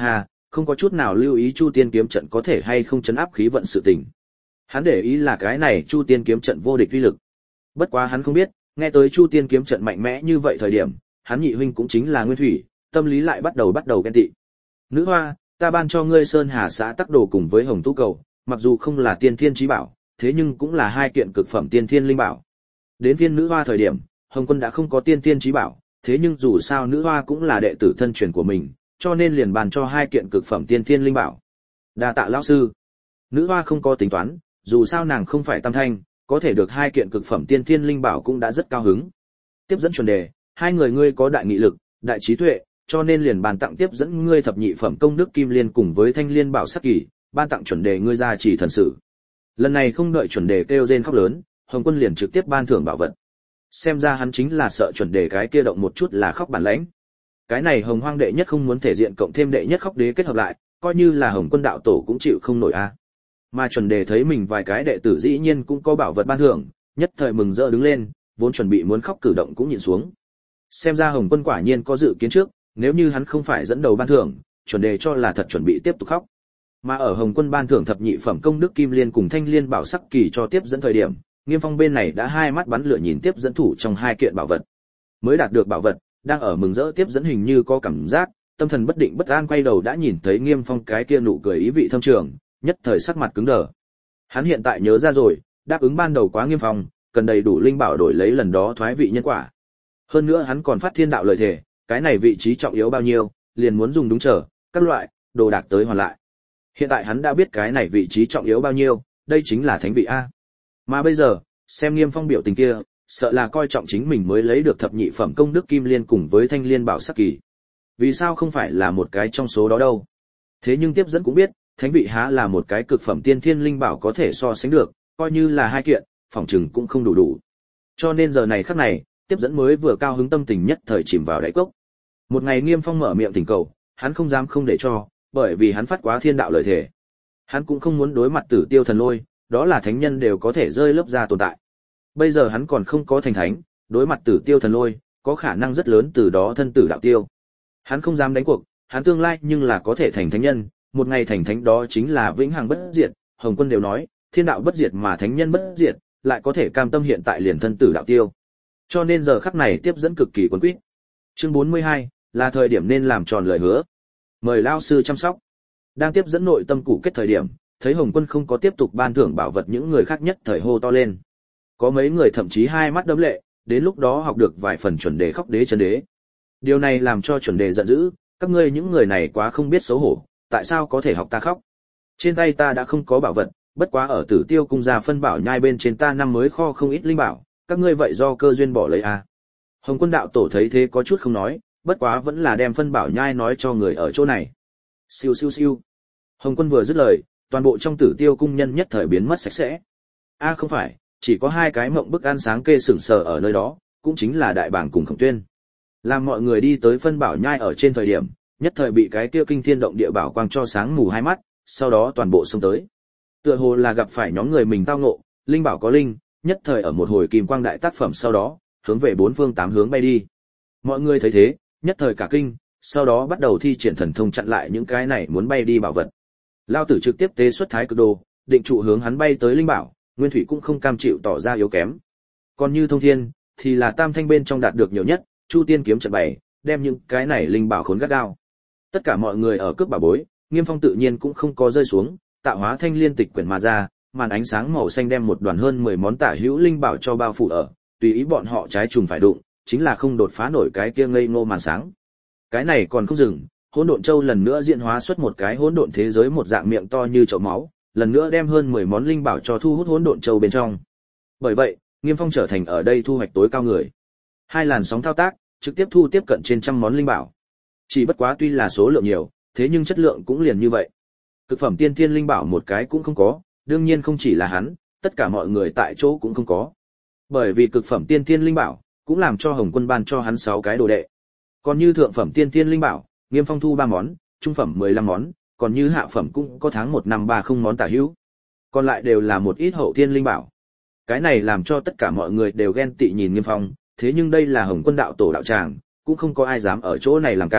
không có chút nào lưu ý Chu Tiên kiếm trận có thể hay không chấn áp khí vận sự tình. Hắn để ý là cái này Chu Tiên kiếm trận vô địch uy lực. Bất quá hắn không biết, nghe tới Chu Tiên kiếm trận mạnh mẽ như vậy thời điểm, hắn nhị huynh cũng chính là Nguyên Thủy, tâm lý lại bắt đầu ghen tị. Nữ hoa, ta ban cho ngươi Sơn Hà xã tắc đồ cùng với Hồng Tú cầu, mặc dù không là tiên thiên chí bảo, thế nhưng cũng là hai kiện cực phẩm tiên thiên linh bảo. Đến phiên nữ hoa thời điểm, Hồng Quân đã không có tiên thiên chí bảo, thế nhưng dù sao nữ hoa cũng là đệ tử thân truyền của mình, cho nên liền bàn cho hai kiện cực phẩm tiên thiên linh bảo. Đa tạ lão sư. Nữ hoa không có tính toán, dù sao nàng không phải tam thanh, có thể được hai kiện cực phẩm tiên thiên linh bảo cũng đã rất cao hứng. Tiếp dẫn chuẩn đề, hai người ngươi có đại nghị lực, đại trí tuệ, cho nên liền bàn tặng tiếp dẫn ngươi thập nhị phẩm công đức kim liên cùng với thanh liên bảo sắc kỳ, ban tặng chuẩn đề ngươi gia trì thần sự. Lần này không đợi chuẩn đề kêu rên khóc lớn, Hồng Quân liền trực tiếp ban thưởng bảo vật. Xem ra hắn chính là sợ chuẩn đề cái kia động một chút là khóc bản lãnh. Cái này Hồng Hoang đệ nhất không muốn thể diện cộng thêm đệ nhất khóc đế kết hợp lại, coi như là Hồng Quân đạo tổ cũng chịu không nổi a. Mà chuẩn đề thấy mình vài cái đệ tử dĩ nhiên cũng có bảo vật ban thưởng, nhất thời mừng rỡ đứng lên, vốn chuẩn bị muốn khóc cử động cũng nhịn xuống. Xem ra Hồng Quân quả nhiên có dự kiến trước, nếu như hắn không phải dẫn đầu ban thưởng, chuẩn đề cho là thật chuẩn bị tiếp tục khóc. Mà ở Hồng Quân ban thưởng thập nhị phẩm công đức kim liên cùng thanh liên bảo sắc kỳ cho tiếp dẫn thời điểm, Nghiêm Phong bên này đã hai mắt bắn lửa nhìn tiếp dẫn thủ trong hai kiện bảo vật. Mới đạt được bảo vật, đang ở mừng rỡ tiếp dẫn hình như có cảm giác, tâm thần bất định bất an quay đầu đã nhìn thấy Nghiêm Phong cái kia nụ cười ý vị thâm trường, nhất thời sắc mặt cứng đờ. Hắn hiện tại nhớ ra rồi, đáp ứng ban đầu quá Nghiêm Phong, cần đầy đủ linh bảo đổi lấy lần đó thoái vị nhân quả. Hơn nữa hắn còn phát thiên đạo lời thề, cái này vị trí trọng yếu bao nhiêu, liền muốn dùng đúng trở, các loại đồ đạc tới hoàn lại. Hiện tại hắn đã biết cái này vị trí trọng yếu bao nhiêu, đây chính là thánh vị a. Mà bây giờ, xem Nghiêm Phong biểu tình kia, sợ là coi trọng chính mình mới lấy được thập nhị phẩm công đức kim liên cùng với thanh liên bảo sắc kỳ. Vì sao không phải là một cái trong số đó đâu? Thế nhưng tiếp dẫn cũng biết, thánh vị há là một cái cực phẩm tiên thiên linh bảo có thể so sánh được, coi như là hai kiện, phỏng chừng cũng không đủ. Cho nên giờ này khắc này, tiếp dẫn mới vừa cao hứng tâm tình nhất thời chìm vào đáy cốc. Một ngày Nghiêm Phong mở miệng thỉnh cầu, hắn không dám không để cho, bởi vì hắn phát quá thiên đạo lời thề. Hắn cũng không muốn đối mặt Tử Tiêu Thần Lôi, đó là thánh nhân đều có thể rơi lớp ra tồn tại. Bây giờ hắn còn không có thành thánh, đối mặt Tử Tiêu Thần Lôi, có khả năng rất lớn từ đó thân tử đạo tiêu. Hắn không dám đánh cuộc, hắn tương lai nhưng là có thể thành thánh nhân, một ngày thành thánh đó chính là vĩnh hằng bất diệt. Hồng Quân đều nói, thiên đạo bất diệt mà thánh nhân bất diệt, lại có thể cam tâm hiện tại liền thân tử đạo tiêu. Cho nên giờ khắc này tiếp dẫn cực kỳ quấn quýt. Chương 42, là thời điểm nên làm tròn lời hứa. Mời lão sư chăm sóc. Đang tiếp dẫn nội tâm cụ kết thời điểm, thấy Hồng Quân không có tiếp tục ban thưởng bảo vật, những người khác nhất thời hô to lên. Có mấy người thậm chí hai mắt đẫm lệ, đến lúc đó học được vài phần chuẩn đề khóc đế chân đế. Điều này làm cho chuẩn đề giận dữ, các ngươi những người này quá không biết xấu hổ, tại sao có thể học ta khóc? Trên tay ta đã không có bảo vật, bất quá ở Tử Tiêu cung gia phân bảo nhai bên trên ta năm mới kho không ít linh bảo, các ngươi vậy do cơ duyên bỏ lấy à? Hồng Quân đạo tổ thấy thế có chút không nói, bất quá vẫn là đem phân bảo nhai nói cho người ở chỗ này. Siêu siêu siêu. Hồng Quân vừa dứt lời, toàn bộ trong Tử Tiêu cung nhân nhất thời biến mất sạch sẽ. A không phải, chỉ có hai cái mộng bức ăn sáng kê sừng sờ ở nơi đó, cũng chính là Đại Bàng cùng Khổng Tuyên. Làm mọi người đi tới phân bảo nhai ở trên thời điểm, nhất thời bị cái kia kinh thiên động địa bảo quang cho sáng mù hai mắt, sau đó toàn bộ xông tới. Tựa hồ là gặp phải nhóm người mình tao ngộ, linh bảo có linh, nhất thời ở một hồi kim quang đại tác phẩm sau đó, hướng về bốn phương tám hướng bay đi. Mọi người thấy thế, nhất thời cả kinh, sau đó bắt đầu thi triển thần thông chặn lại những cái này muốn bay đi bảo vật. Lao tử trực tiếp tế xuất thái cực đồ, định trụ hướng hắn bay tới linh bảo, Nguyên Thủy cũng không cam chịu tỏ ra yếu kém. Còn như Thông Thiên, thì là tam thanh bên trong đạt được nhiều nhất, Chu Tiên kiếm trận bày, đem những cái này linh bảo khốn gắt gao. Tất cả mọi người ở cướp bảo bối, Nghiêm Phong tự nhiên cũng không có rơi xuống, tạo hóa thanh liên tịch quyển mà ra, màn ánh sáng màu xanh đem một đoàn hơn 10 món tả hữu linh bảo cho bao phủ ở, tùy ý bọn họ trái trùng phải đụng, chính là không đột phá nổi cái kia ngây ngô màn sáng. Cái này còn không dừng, Hỗn Độn Châu lần nữa diễn hóa xuất một cái hỗn độn thế giới một dạng miệng to như chậu máu, lần nữa đem hơn 10 món linh bảo cho thu hút Hỗn Độn Châu bên trong. Bởi vậy, Nghiêm Phong trở thành ở đây thu hoạch tối cao người. Hai làn sóng thao tác, trực tiếp thu tiếp cận trên trăm món linh bảo. Chỉ bất quá tuy là số lượng nhiều, thế nhưng chất lượng cũng liền như vậy. Cực phẩm tiên thiên linh bảo một cái cũng không có, đương nhiên không chỉ là hắn, tất cả mọi người tại chỗ cũng không có. Bởi vì cực phẩm tiên thiên linh bảo cũng làm cho Hồng Quân ban cho hắn 6 cái đồ đệ. Còn như thượng phẩm tiên thiên linh bảo, Nghiêm Phong thu 3 món, trung phẩm 15 món, còn như hạ phẩm cũng có tháng 1 năm 30 món tả hữu. Còn lại đều là một ít hậu thiên linh bảo. Cái này làm cho tất cả mọi người đều ghen tị nhìn Nghiêm Phong, thế nhưng đây là Hồng Quân đạo tổ đạo tràng, cũng không có ai dám ở chỗ này làm cản,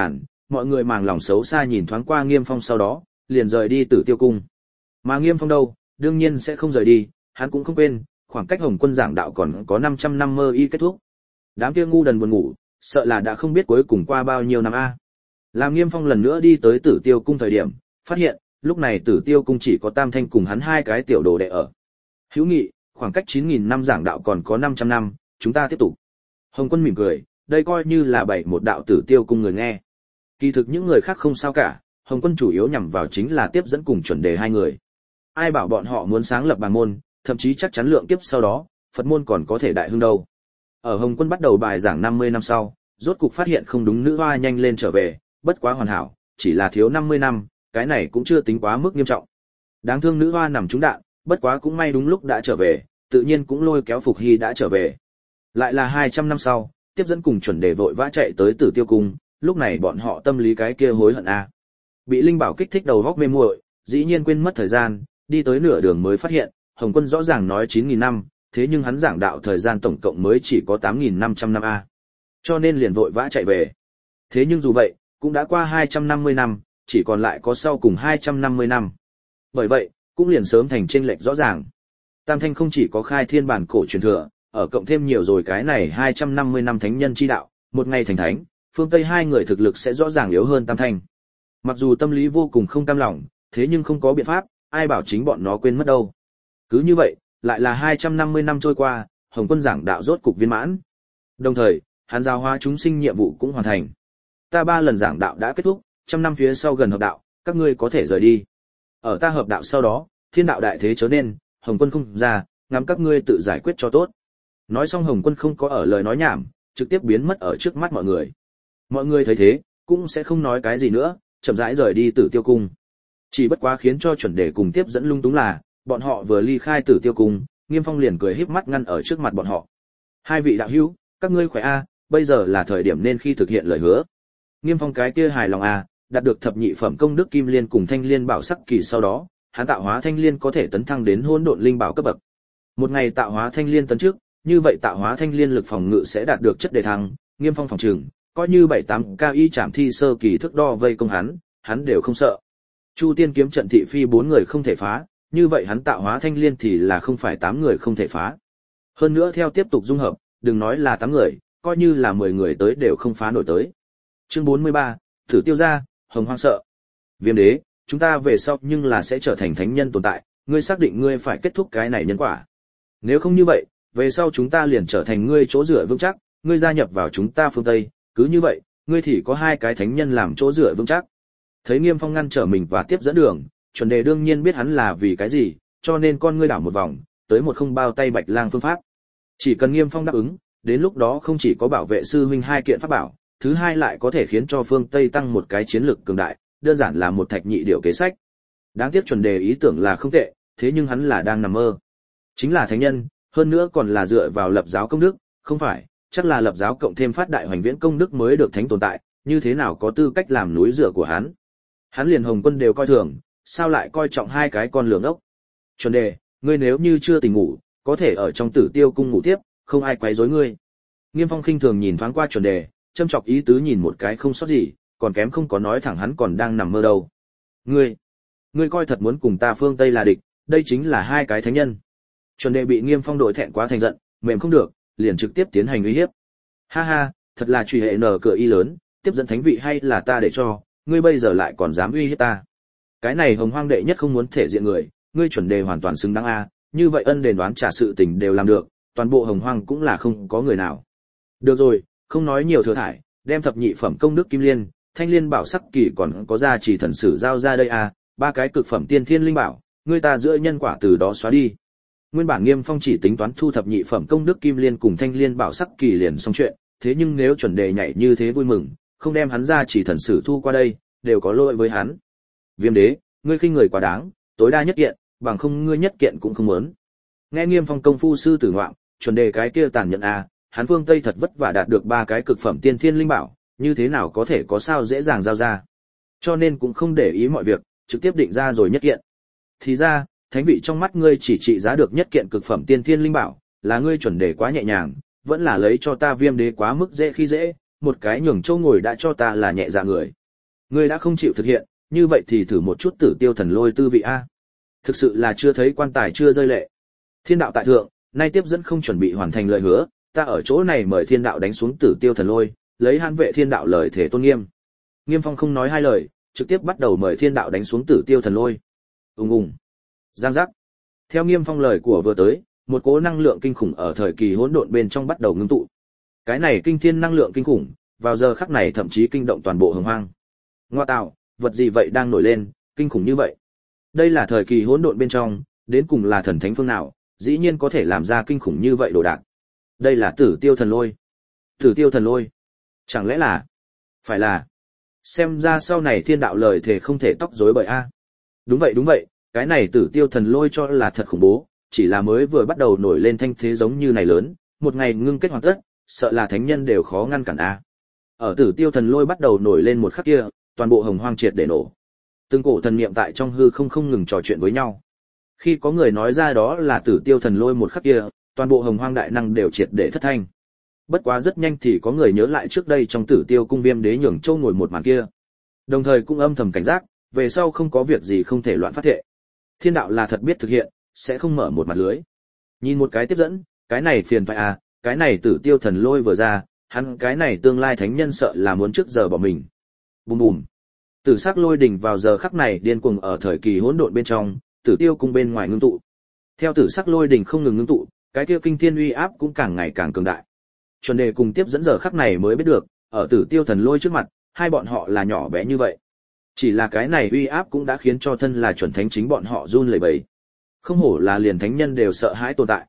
mọi người màng lòng xấu xa nhìn thoáng qua Nghiêm Phong sau đó, liền rời đi Tử Tiêu cung. Mà Nghiêm Phong đâu, đương nhiên sẽ không rời đi, hắn cũng không quên, khoảng cách Hồng Quân giảng đạo còn có 500 năm mơ y kết thúc. Đám kia ngu đần buồn ngủ, sợ là đã không biết cuối cùng qua bao nhiêu năm a. Làm Nghiêm Phong lần nữa đi tới Tử Tiêu cung thời điểm, phát hiện, lúc này Tử Tiêu cung chỉ có Tam Thanh cùng hắn hai cái tiểu đồ đệ ở. Hữu Nghị, khoảng cách 9.000 năm giảng đạo còn có 500 năm, chúng ta tiếp tục. Hồng Quân mỉm cười, đây coi như là bảy một đạo Tử Tiêu cung người nghe. Kỳ thực những người khác không sao cả, Hồng Quân chủ yếu nhằm vào chính là tiếp dẫn cùng chuẩn đề hai người. Ai bảo bọn họ muốn sáng lập bàn môn, thậm chí chắc chắn lượng kiếp sau đó, Phật môn còn có thể đại hưng đâu. Ở Hồng Quân bắt đầu bài giảng 50 năm sau, rốt cục phát hiện không đúng, nữ hoa nhanh lên trở về, bất quá hoàn hảo, chỉ là thiếu 50 năm, cái này cũng chưa tính quá mức nghiêm trọng. Đáng thương nữ hoa nằm trúng đạn, bất quá cũng may đúng lúc đã trở về, tự nhiên cũng lôi kéo Phục Hy đã trở về. Lại là 200 năm sau, tiếp dẫn cùng chuẩn đề vội vã chạy tới Tử Tiêu cung, lúc này bọn họ tâm lý cái kia hối hận a. Bị linh bảo kích thích đầu óc mê muội, dĩ nhiên quên mất thời gian, đi tới nửa đường mới phát hiện, Hồng Quân rõ ràng nói 9.000 năm, thế nhưng hắn giảng đạo thời gian tổng cộng mới chỉ có 8.500 năm a. Cho nên liền vội vã chạy về. Thế nhưng dù vậy, cũng đã qua 250 năm, chỉ còn lại có sau cùng 250 năm. Bởi vậy, cũng liền sớm thành chênh lệch rõ ràng. Tam Thanh không chỉ có khai thiên bản cổ truyền thừa, ở cộng thêm nhiều rồi cái này 250 năm thánh nhân chi đạo, một ngày thành thánh, phương Tây hai người thực lực sẽ rõ ràng yếu hơn Tam Thanh. Mặc dù tâm lý vô cùng không cam lòng, thế nhưng không có biện pháp, ai bảo chính bọn nó quên mất đâu. Cứ như vậy, lại là 250 năm trôi qua, Hồng Quân giảng đạo rốt cục viên mãn. Đồng thời, hắn giáo hóa chúng sinh nhiệm vụ cũng hoàn thành. Ta 3 lần giảng đạo đã kết thúc, 100 năm phía sau gần hợp đạo, các ngươi có thể rời đi. Ở ta hợp đạo sau đó, thiên đạo đại thế chớ nên, Hồng Quân không ra, ngắm các ngươi tự giải quyết cho tốt. Nói xong Hồng Quân không có ở lời nói nhảm, trực tiếp biến mất ở trước mắt mọi người. Mọi người thấy thế, cũng sẽ không nói cái gì nữa, chậm rãi rời đi Tử Tiêu cung. Chỉ bất quá khiến cho chuẩn đề cùng tiếp dẫn lung túng là, bọn họ vừa ly khai Tử Tiêu cung, Nghiêm Phong liền cười híp mắt ngăn ở trước mặt bọn họ. Hai vị đạo hữu, các ngươi khỏe a, bây giờ là thời điểm nên khi thực hiện lời hứa. Nghiêm Phong cái kia hài lòng a, đạt được thập nhị phẩm công đức kim liên cùng thanh liên bảo sắc kỳ sau đó, hắn tạo hóa thanh liên có thể tấn thăng đến hỗn độn linh bảo cấp bậc. Một ngày tạo hóa thanh liên tấn trước, như vậy tạo hóa thanh liên lực phòng ngự sẽ đạt được chất đề thăng, Nghiêm Phong phòng trường, coi như 7-8 cao y trảm thi sơ kỳ thước đo vây công hắn đều không sợ. Chu Tiên kiếm trận thị phi 4 người không thể phá, như vậy hắn tạo hóa thanh liên thì là không phải 8 người không thể phá. Hơn nữa theo tiếp tục dung hợp, đừng nói là 8 người, coi như là 10 người tới đều không phá nổi tới. Chương 43, Thử Tiêu gia, Hồng Hoang sợ. Viêm đế, chúng ta về sau nhưng là sẽ trở thành thánh nhân tồn tại, ngươi xác định ngươi phải kết thúc cái này nhân quả. Nếu không như vậy, về sau chúng ta liền trở thành ngươi chỗ dựa vững chắc, ngươi gia nhập vào chúng ta phương Tây, cứ như vậy, ngươi thì có 2 cái thánh nhân làm chỗ dựa vững chắc. Thấy Nghiêm Phong ngăn trở mình và tiếp dẫn đường, chuẩn đề đương nhiên biết hắn là vì cái gì, cho nên con ngươi đảo một vòng, tới một không bao tay Bạch Lang phương pháp. Chỉ cần Nghiêm Phong đáp ứng, đến lúc đó không chỉ có bảo vệ sư huynh 2 kiện pháp bảo, thứ hai lại có thể khiến cho phương Tây tăng một cái chiến lược cường đại, đơn giản là một thạch nhị điểu kế sách. Đáng tiếc chuẩn đề ý tưởng là không tệ, thế nhưng hắn là đang nằm mơ. Chính là thánh nhân, hơn nữa còn là dựa vào lập giáo công đức, không phải, chắc là lập giáo cộng thêm phát đại hoành viễn công đức mới được thánh tồn tại, như thế nào có tư cách làm núi dựa của hắn. Hắn liền Hồng Quân đều coi thường, sao lại coi trọng 2 cái con lường ốc. Chuẩn đề, ngươi nếu như chưa tỉnh ngủ, có thể ở trong Tử Tiêu cung ngủ tiếp, không ai quấy rối ngươi. Nghiêm Phong khinh thường nhìn thoáng qua chuẩn đề, châm chọc ý tứ nhìn một cái không sót gì, còn kém không có nói thẳng hắn còn đang nằm mơ đâu. Ngươi coi thật muốn cùng ta phương Tây là địch, đây chính là 2 cái thánh nhân. Chuẩn đề bị Nghiêm Phong đội thẹn quá thành giận, mềm không được, liền trực tiếp tiến hành uy hiếp. Ha ha, thật là truy hệ nở cửa y lớn, tiếp dẫn thánh vị hay là ta để cho, ngươi bây giờ lại còn dám uy hiếp ta. Cái này Hồng Hoang đệ nhất không muốn thể diện người, ngươi chuẩn đề hoàn toàn xứng đáng a, như vậy ân đền đoán trả sự tình đều làm được, toàn bộ Hồng Hoang cũng là không có người nào. Được rồi, không nói nhiều thừa thải, đem thập nhị phẩm công đức kim liên, thanh liên bảo sắc kỳ còn có gia trì thần sử giao ra đây a, 3 cái cực phẩm tiên thiên linh bảo, ngươi ta giữa nhân quả từ đó xóa đi. Nguyên bản Nghiêm Phong chỉ tính toán thu thập nhị phẩm công đức kim liên cùng thanh liên bảo sắc kỳ liền xong chuyện, thế nhưng nếu chuẩn đề nhảy như thế vui mừng, không đem hắn ra chỉ thần sử thu qua đây, đều có lỗi với hắn. Viêm đế, ngươi khinh người quá đáng, tối đa nhất kiện, bằng không ngươi nhất kiện cũng không muốn. Nghe Nghiêm Phong công phu sư tử ngoạm, chuẩn đề cái kia tàn nhẫn a, hắn phương Tây thật vất vả đạt được 3 cái cực phẩm tiên thiên linh bảo, như thế nào có thể có sao dễ dàng giao ra. Cho nên cũng không để ý mọi việc, trực tiếp định ra rồi nhất kiện. Thì ra, thánh vị trong mắt ngươi chỉ trị giá được nhất kiện cực phẩm tiên thiên linh bảo, là ngươi chuẩn đề quá nhẹ nhàng, vẫn là lấy cho ta Viêm đế quá mức dễ khi dễ, một cái nhường châu ngồi đã cho ta là nhẹ dạ người. Ngươi đã không chịu thực hiện, như vậy thì thử một chút Tử Tiêu Thần Lôi tư vị a. Thực sự là chưa thấy quan tài chưa rơi lệ. Thiên đạo tại thượng, nay tiếp dẫn không chuẩn bị hoàn thành lời hứa, ta ở chỗ này mời thiên đạo đánh xuống Tử Tiêu Thần Lôi, lấy hãn vệ thiên đạo lời thể tôn nghiêm. Nghiêm Phong không nói hai lời, trực tiếp bắt đầu mời thiên đạo đánh xuống Tử Tiêu Thần Lôi. Ùng ùng. Giang giác. Theo Nghiêm Phong lời của vừa tới, một cỗ năng lượng kinh khủng ở thời kỳ hỗn độn bên trong bắt đầu ngưng tụ. Cái này kinh thiên năng lượng kinh khủng, vào giờ khắc này thậm chí kinh động toàn bộ hồng hoang. Ngoa tạo, vật gì vậy đang nổi lên, kinh khủng như vậy? Đây là thời kỳ hỗn độn bên trong, đến cùng là thần thánh phương nào, dĩ nhiên có thể làm ra kinh khủng như vậy đồ đạc. Đây là Tử Tiêu Thần Lôi. Tử Tiêu Thần Lôi. Chẳng lẽ là? Phải là. Xem ra sau này thiên đạo lời thề không thể tóc rối bời a. Đúng vậy, cái này Tử Tiêu Thần Lôi cho là thật khủng bố, chỉ là mới vừa bắt đầu nổi lên thanh thế giống như này lớn, một ngày ngưng kết hoàn tất, sợ là thánh nhân đều khó ngăn cản a. Ở Tử Tiêu Thần Lôi bắt đầu nổi lên một khắc kia, toàn bộ hồng hoang triệt để nổ. Từng cổ thần niệm tại trong hư không ngừng trò chuyện với nhau. Khi có người nói ra đó là Tử Tiêu Thần Lôi một khắc kia, toàn bộ hồng hoang đại năng đều triệt để thất thanh. Bất quá rất nhanh thì có người nhớ lại trước đây trong Tử Tiêu cung Viêm Đế nhường châu ngồi một màn kia. Đồng thời cũng âm thầm cảnh giác, về sau không có việc gì không thể loạn phát thệ. Thiên đạo là thật biết thực hiện, sẽ không mở một mặt lưới. Nhìn một cái tiếp dẫn, cái này phiền phải à, cái này Tử Tiêu Thần Lôi vừa ra, hắn cái này tương lai thánh nhân sợ là muốn trước giờ bỏ mình. Bùm bùm. Tử sắc lôi đỉnh vào giờ khắc này điên cuồng ở thời kỳ hỗn độn bên trong, Tử Tiêu cung bên ngoài ngưng tụ. Theo tử sắc lôi đỉnh không ngừng ngưng tụ, cái kia kinh thiên uy áp cũng càng ngày càng cường đại. Chuẩn đề cùng tiếp dẫn giờ khắc này mới biết được, ở Tử Tiêu Thần Lôi trước mặt, hai bọn họ là nhỏ bé như vậy. Chỉ là cái này uy áp cũng đã khiến cho thân là chuẩn thánh chính bọn họ run lẩy bẩy. Không hổ là liền thánh nhân đều sợ hãi tồn tại.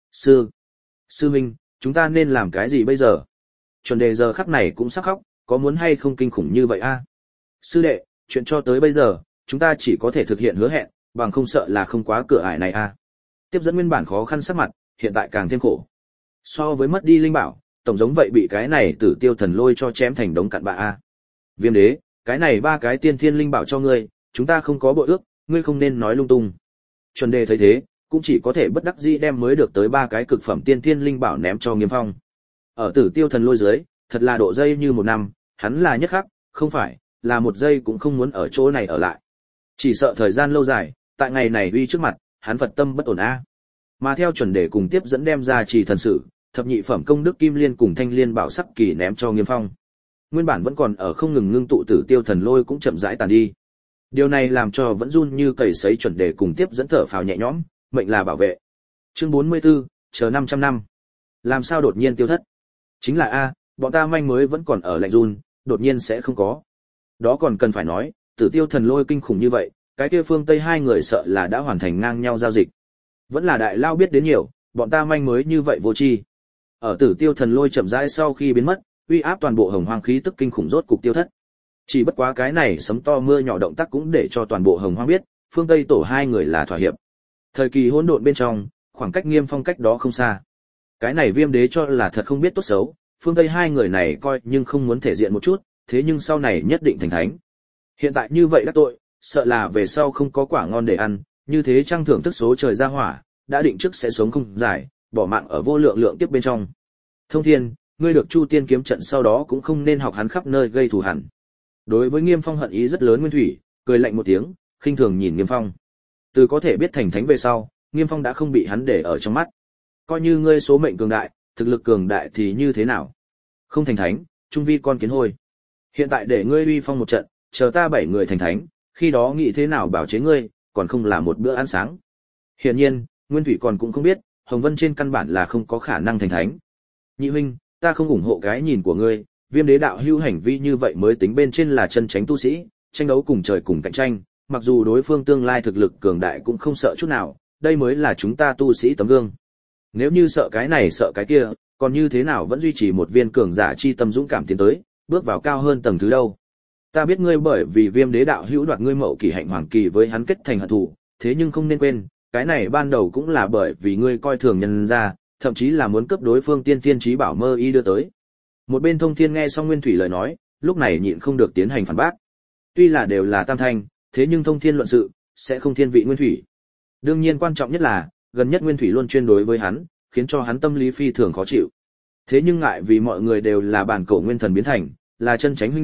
Sư minh, chúng ta nên làm cái gì bây giờ? Chuẩn đề giờ khắc này cũng sắp khóc, có muốn hay không kinh khủng như vậy a? Sư đệ, chuyện cho tới bây giờ, chúng ta chỉ có thể thực hiện hứa hẹn, bằng không sợ là không quá cửa ải này a. Tiếp dẫn nguyên bản khó khăn sắc mặt, hiện tại càng thêm khổ. So với mất đi linh bảo, tổng giống vậy bị cái này Tử Tiêu Thần Lôi cho chém thành đống cặn bã a. Viêm Đế, cái này ba cái tiên thiên linh bảo cho ngươi, chúng ta không có bội ước, ngươi không nên nói lung tung. Chuẩn đề thấy thế, cũng chỉ có thể bất đắc dĩ đem mới được tới ba cái cực phẩm tiên thiên linh bảo ném cho Nghiêm Phong. Ở Tử Tiêu Thần Lôi dưới, thật là độ dây như một năm, hắn là nhất khắc, không phải, là một giây cũng không muốn ở chỗ này ở lại. Chỉ sợ thời gian lâu dài, tại ngày này uy trước mặt, hắn Phật tâm bất ổn a. Mà theo chuẩn đề cùng tiếp dẫn đem ra trì thần sự, thập nhị phẩm công đức kim liên cùng thanh liên bảo sắc kỳ ném cho Nghiêm Phong. Nguyên bản vẫn còn ở không ngừng ngưng tụ Tử Tiêu Thần Lôi cũng chậm rãi tàn đi. Điều này làm cho vẫn run như cầy sấy chuẩn đề cùng tiếp dẫn thở phào nhẹ nhõm, mệnh là bảo vệ. Chương 44, chờ 500 năm. Làm sao đột nhiên tiêu thất? Chính là a, bọn ta manh mới vẫn còn ở lạnh run, đột nhiên sẽ không có. Đó còn cần phải nói, Tử Tiêu Thần Lôi kinh khủng như vậy, cái kia phương Tây hai người sợ là đã hoàn thành ngang nhau giao dịch. Vẫn là đại lao biết đến nhiều, bọn ta manh mới như vậy vô tri. Ở Tử Tiêu Thần Lôi chậm rãi sau khi biến mất, uy áp toàn bộ hồng hoang khí tức kinh khủng rốt cục tiêu thất. Chỉ bất quá cái này sấm to mưa nhỏ động tác cũng để cho toàn bộ hồng hoang biết, phương Tây tổ hai người là thỏa hiệp. Thời kỳ hỗn độn bên trong, khoảng cách Nghiêm Phong cách đó không xa. Cái này Viêm Đế cho là thật không biết tốt xấu, phương Tây hai người này coi nhưng không muốn thể diện một chút, thế nhưng sau này nhất định thành thánh. Hiện tại như vậy đã tội, sợ là về sau không có quả ngon để ăn, như thế trang thưởng thức số trời ra hỏa, đã định trước sẽ sống không dài, bỏ mạng ở vô lượng lượng tiếp bên trong. Thông Thiên, ngươi được Chu Tiên kiếm trận sau đó cũng không nên học hắn khắp nơi gây thù hằn. Đối với Nghiêm Phong hận ý rất lớn Nguyên Thủy, cười lạnh một tiếng, khinh thường nhìn Nghiêm Phong. Từ có thể biết thành thánh về sau, Nghiêm Phong đã không bị hắn để ở trong mắt. Coi như ngươi số mệnh cường đại, thực lực cường đại thì như thế nào? Không thành thánh, trung vi con kiến hôi. Hiện tại để ngươi uy phong một trận, chờ ta 7 người thành thánh, khi đó nghĩ thế nào bảo chế ngươi, còn không là một bữa ăn sáng. Hiển nhiên, Nguyên Thủy còn cũng không biết, Hồng Vân trên căn bản là không có khả năng thành thánh. Nhị huynh, ta không ủng hộ cái nhìn của ngươi, Viêm Đế đạo hữu hành vi như vậy mới tính bên trên là chân chánh tu sĩ, tranh đấu cùng trời cùng cạnh tranh, mặc dù đối phương tương lai thực lực cường đại cũng không sợ chút nào, đây mới là chúng ta tu sĩ tấm gương. Nếu như sợ cái này sợ cái kia, còn như thế nào vẫn duy trì một viên cường giả chi tâm dũng cảm tiến tới, bước vào cao hơn tầng thứ đâu. Ta biết ngươi bởi vì Viêm Đế đạo hữu đoạt ngươi Mậu Kỷ Hạnh Hoàng Kỳ với hắn kết thành hận thù, thế nhưng không nên quên, cái này ban đầu cũng là bởi vì ngươi coi thường nhân ra, thậm chí là muốn cướp đối phương tiên thiên chí bảo mơ y đưa tới. Một bên Thông Thiên nghe xong Nguyên Thủy lời nói, lúc này nhịn không được tiến hành phản bác. Tuy là đều là tam thanh, thế nhưng Thông Thiên luận sự sẽ không thiên vị Nguyên Thủy. Đương nhiên quan trọng nhất là, gần nhất Nguyên Thủy luôn chuyên đối với hắn, khiến cho hắn tâm lý phi thường khó chịu. Thế nhưng ngại vì mọi người đều là bản cổ nguyên thần biến thành, là chân chánh huynh đệ,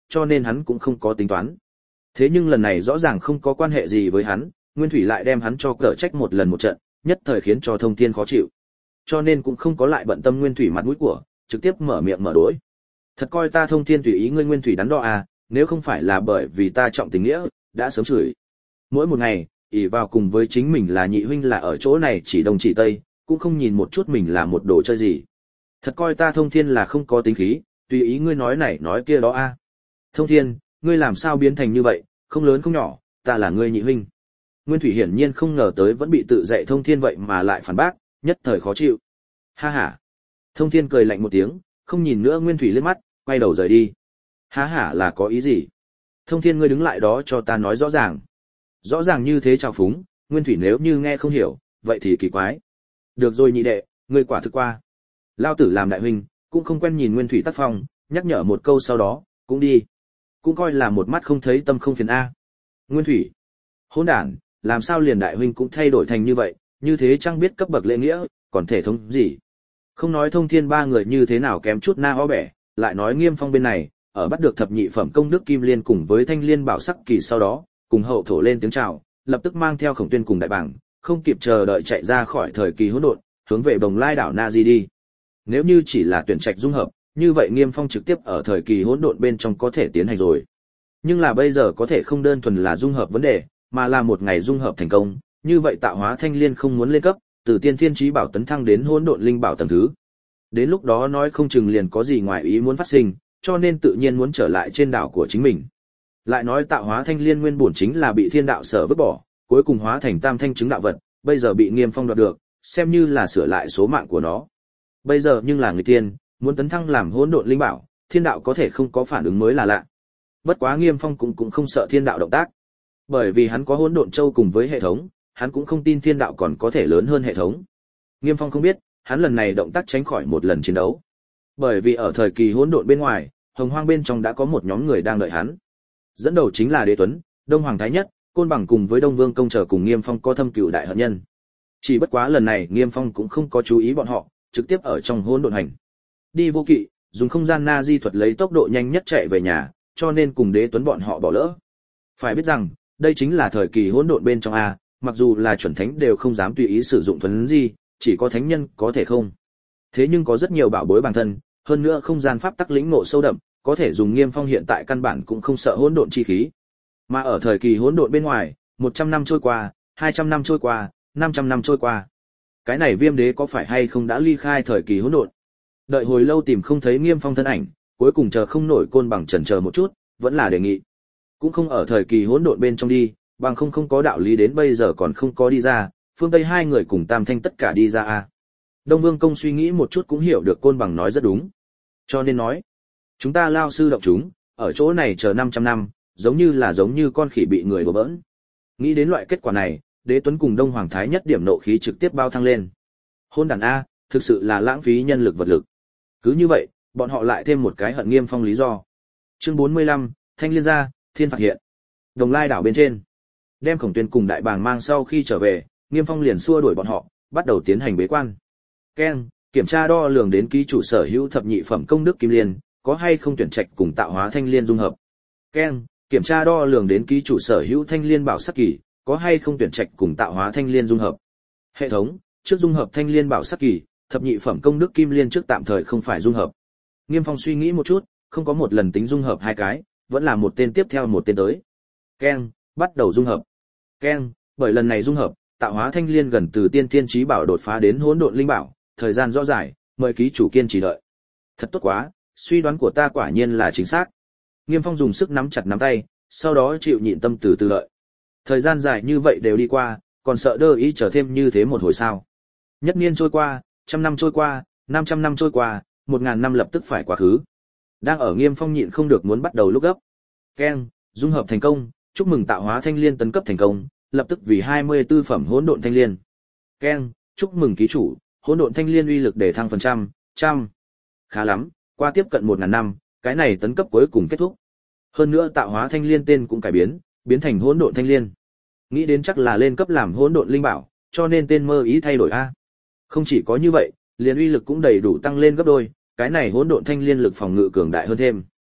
cho nên hắn cũng không có tính toán. Thế nhưng lần này rõ ràng không có quan hệ gì với hắn, Nguyên Thủy lại đem hắn cho cở trách một lần một trận, nhất thời khiến cho Thông Thiên khó chịu. Cho nên cũng không có lại bận tâm Nguyên Thủy mặt mũi của, trực tiếp mở miệng mở đối. Thật coi ta Thông Thiên tùy ý ngươi Nguyên Thủy đắn đo à, nếu không phải là bởi vì ta trọng tình nghĩa, đã sớm chửi. Mỗi một ngày, ỷ vào cùng với chính mình là nhị huynh là ở chỗ này chỉ đông chỉ tây, cũng không nhìn một chút mình là một đồ chơi gì. Thật coi ta Thông Thiên là không có tính khí, tùy ý ngươi nói này nói kia đó a. Thông Thiên, ngươi làm sao biến thành như vậy, không lớn không nhỏ, ta là ngươi nhị huynh. Nguyên Thủy hiển nhiên không ngờ tới vẫn bị tự dạy Thông Thiên vậy mà lại phản bác, nhất thời khó chịu. Ha ha. Thông Thiên cười lạnh một tiếng, không nhìn nữa Nguyên Thủy liếc mắt, quay đầu rời đi. Ha ha là có ý gì? Thông Thiên ngươi đứng lại đó cho ta nói rõ ràng. Rõ ràng như thế trào phúng, Nguyên Thủy nếu như nghe không hiểu, vậy thì kỳ quái. Được rồi nhị đệ, ngươi quả thực qua. Lao tử làm đại huynh, cũng không quen nhìn Nguyên Thủy tác phong, nhắc nhở một câu sau đó, cũng đi. Cũng coi là một mắt không thấy tâm không phiền a. Nguyên Thủy, hỗn đản, làm sao liền đại huynh cũng thay đổi thành như vậy, như thế chẳng biết cấp bậc lễ nghĩa, còn thể thống gì. Không nói Thông Thiên ba người như thế nào kém chút na ó bẻ, lại nói Nghiêm Phong bên này, ở bắt được thập nhị phẩm công đức kim liên cùng với thanh liên bảo sắc kỳ sau đó, cùng hậu thổ lên tiếng chào, lập tức mang theo Khổng Tuyên cùng đại bảng, không kịp chờ đợi chạy ra khỏi thời kỳ hỗn độn, hướng về Bồng Lai đảo Na Di đi. Nếu như chỉ là tuyển trạch dung hợp, như vậy Nghiêm Phong trực tiếp ở thời kỳ hỗn độn bên trong có thể tiến hành rồi. Nhưng là bây giờ có thể không đơn thuần là dung hợp vấn đề, mà là một ngày dung hợp thành công, như vậy tạo hóa thanh liên không muốn lên cấp, từ tiên thiên chí bảo tấn thăng đến hỗn độn linh bảo tầng thứ. Đến lúc đó nói không chừng liền có gì ngoài ý muốn phát sinh, cho nên tự nhiên muốn trở lại trên đảo của chính mình. Lại nói tạo hóa thanh liên nguyên bổn chính là bị thiên đạo sở vứt bỏ, cuối cùng hóa thành tam thanh chứng đạo vật, bây giờ bị Nghiêm Phong đoạt được, xem như là sửa lại số mạng của nó. Bây giờ nhưng là người tiên, muốn tấn thăng làm hỗn độn linh bảo, thiên đạo có thể không có phản ứng mới là lạ. Bất quá Nghiêm Phong cũng không sợ thiên đạo động tác, bởi vì hắn có hỗn độn châu cùng với hệ thống, hắn cũng không tin thiên đạo còn có thể lớn hơn hệ thống. Nghiêm Phong không biết, hắn lần này động tác tránh khỏi một lần chiến đấu, bởi vì ở thời kỳ hỗn độn bên ngoài, hồng hoang bên trong đã có một nhóm người đang đợi hắn. Dẫn đầu chính là Đế Tuấn, Đông Hoàng Thái Nhất, Côn Bằng cùng với Đông Vương Công Trở cùng Nghiêm Phong có thâm cừu đại hận nhân. Chỉ bất quá lần này Nghiêm Phong cũng không có chú ý bọn họ, trực tiếp ở trong hỗn độn hành. Đi vô kỵ, dùng không gian na di thuật lấy tốc độ nhanh nhất chạy về nhà, cho nên cùng Đế Tuấn bọn họ bỏ lỡ. Phải biết rằng, đây chính là thời kỳ hỗn độn bên trong a, mặc dù là chuẩn thánh đều không dám tùy ý sử dụng thuấn di, chỉ có thánh nhân có thể không. Thế nhưng có rất nhiều bảo bối bản thân, hơn nữa không gian pháp tắc lĩnh ngộ sâu đậm, có thể dùng Nghiêm Phong hiện tại căn bản cũng không sợ hỗn độn chi khí. Mà ở thời kỳ hỗn độn bên ngoài, 100 năm trôi qua, 200 năm trôi qua, 500 năm trôi qua. Cái này Viêm Đế có phải hay không đã ly khai thời kỳ hỗn độn? Đợi hồi lâu tìm không thấy Nghiêm Phong thân ảnh, cuối cùng chờ không nổi Côn Bằng chần chờ một chút, vẫn là đề nghị. Cũng không ở thời kỳ hỗn độn bên trong đi, bằng không có đạo lý đến bây giờ còn không có đi ra, phương Tây hai người cùng Tam Thanh tất cả đi ra a. Đông Vương Công suy nghĩ một chút cũng hiểu được Côn Bằng nói rất đúng. Cho nên nói, chúng ta lao sư động chúng, ở chỗ này chờ 500 năm, giống như con khỉ bị người đùa bỡn. Nghĩ đến loại kết quả này, Đế Tuấn cùng Đông Hoàng Thái Nhất điểm nộ khí trực tiếp bao thăng lên. Hôn đàn a, thực sự là lãng phí nhân lực vật lực. Cứ như vậy, bọn họ lại thêm một cái hận Nghiêm Phong lý do. Chương 45, Thanh Liên ra, thiên phạt hiện. Đồng Lai đảo bên trên, đem Khổng Tuyên cùng Đại Bàng mang sau khi trở về, Nghiêm Phong liền xua đuổi bọn họ, bắt đầu tiến hành bế quan. Keng, kiểm tra đo lường đến ký chủ sở hữu thập nhị phẩm công đức kim liên, có hay không tuyển trạch cùng tạo hóa thanh liên dung hợp. Keng, kiểm tra đo lường đến ký chủ sở hữu thanh liên bảo sắc kỳ, có hay không tuyển trạch cùng tạo hóa thanh liên dung hợp. Hệ thống, trước dung hợp thanh liên bảo sắc kỳ, thập nhị phẩm công đức kim liên trước tạm thời không phải dung hợp. Nghiêm Phong suy nghĩ một chút, không có một lần tính dung hợp hai cái, vẫn là một tên tiếp theo một tên tới. Keng, bắt đầu dung hợp. Keng, bởi lần này dung hợp, tạo hóa thanh liên gần từ tiên thiên chí bảo đột phá đến hỗn độn linh bảo, thời gian rõ rải, mời ký chủ kiên trì đợi. Thật tốt quá, suy đoán của ta quả nhiên là chính xác. Nghiêm Phong dùng sức nắm chặt nắm tay, sau đó chịu nhịn tâm từ từ đợi. Thời gian dài như vậy đều đi qua, còn sợ đơ ý chờ thêm như thế một hồi sao? Nhất niên trôi qua, 100 năm trôi qua, 500 năm trôi qua, 1000 năm lập tức phải quá khứ. Đang ở Nghiêm Phong nhịn không được muốn bắt đầu lúc gấp. Keng, dung hợp thành công, chúc mừng tạo hóa thanh liên tấn cấp thành công, lập tức vì 24 phẩm hỗn độn thanh liên. Keng, chúc mừng ký chủ, hỗn độn thanh liên uy lực để thăng phần trăm. Khá lắm, qua tiếp cận 1000 năm, cái này tấn cấp cuối cùng kết thúc. Hơn nữa tạo hóa thanh liên tên cũng cải biến thành hỗn độn thanh liên. Nghĩ đến chắc là lên cấp làm hỗn độn linh bảo, cho nên tên mơ ý thay đổi a. Không chỉ có như vậy, liền uy lực cũng đầy đủ tăng lên gấp đôi, cái này hỗn độn thanh liên lực phòng ngự cường đại hơn thêm.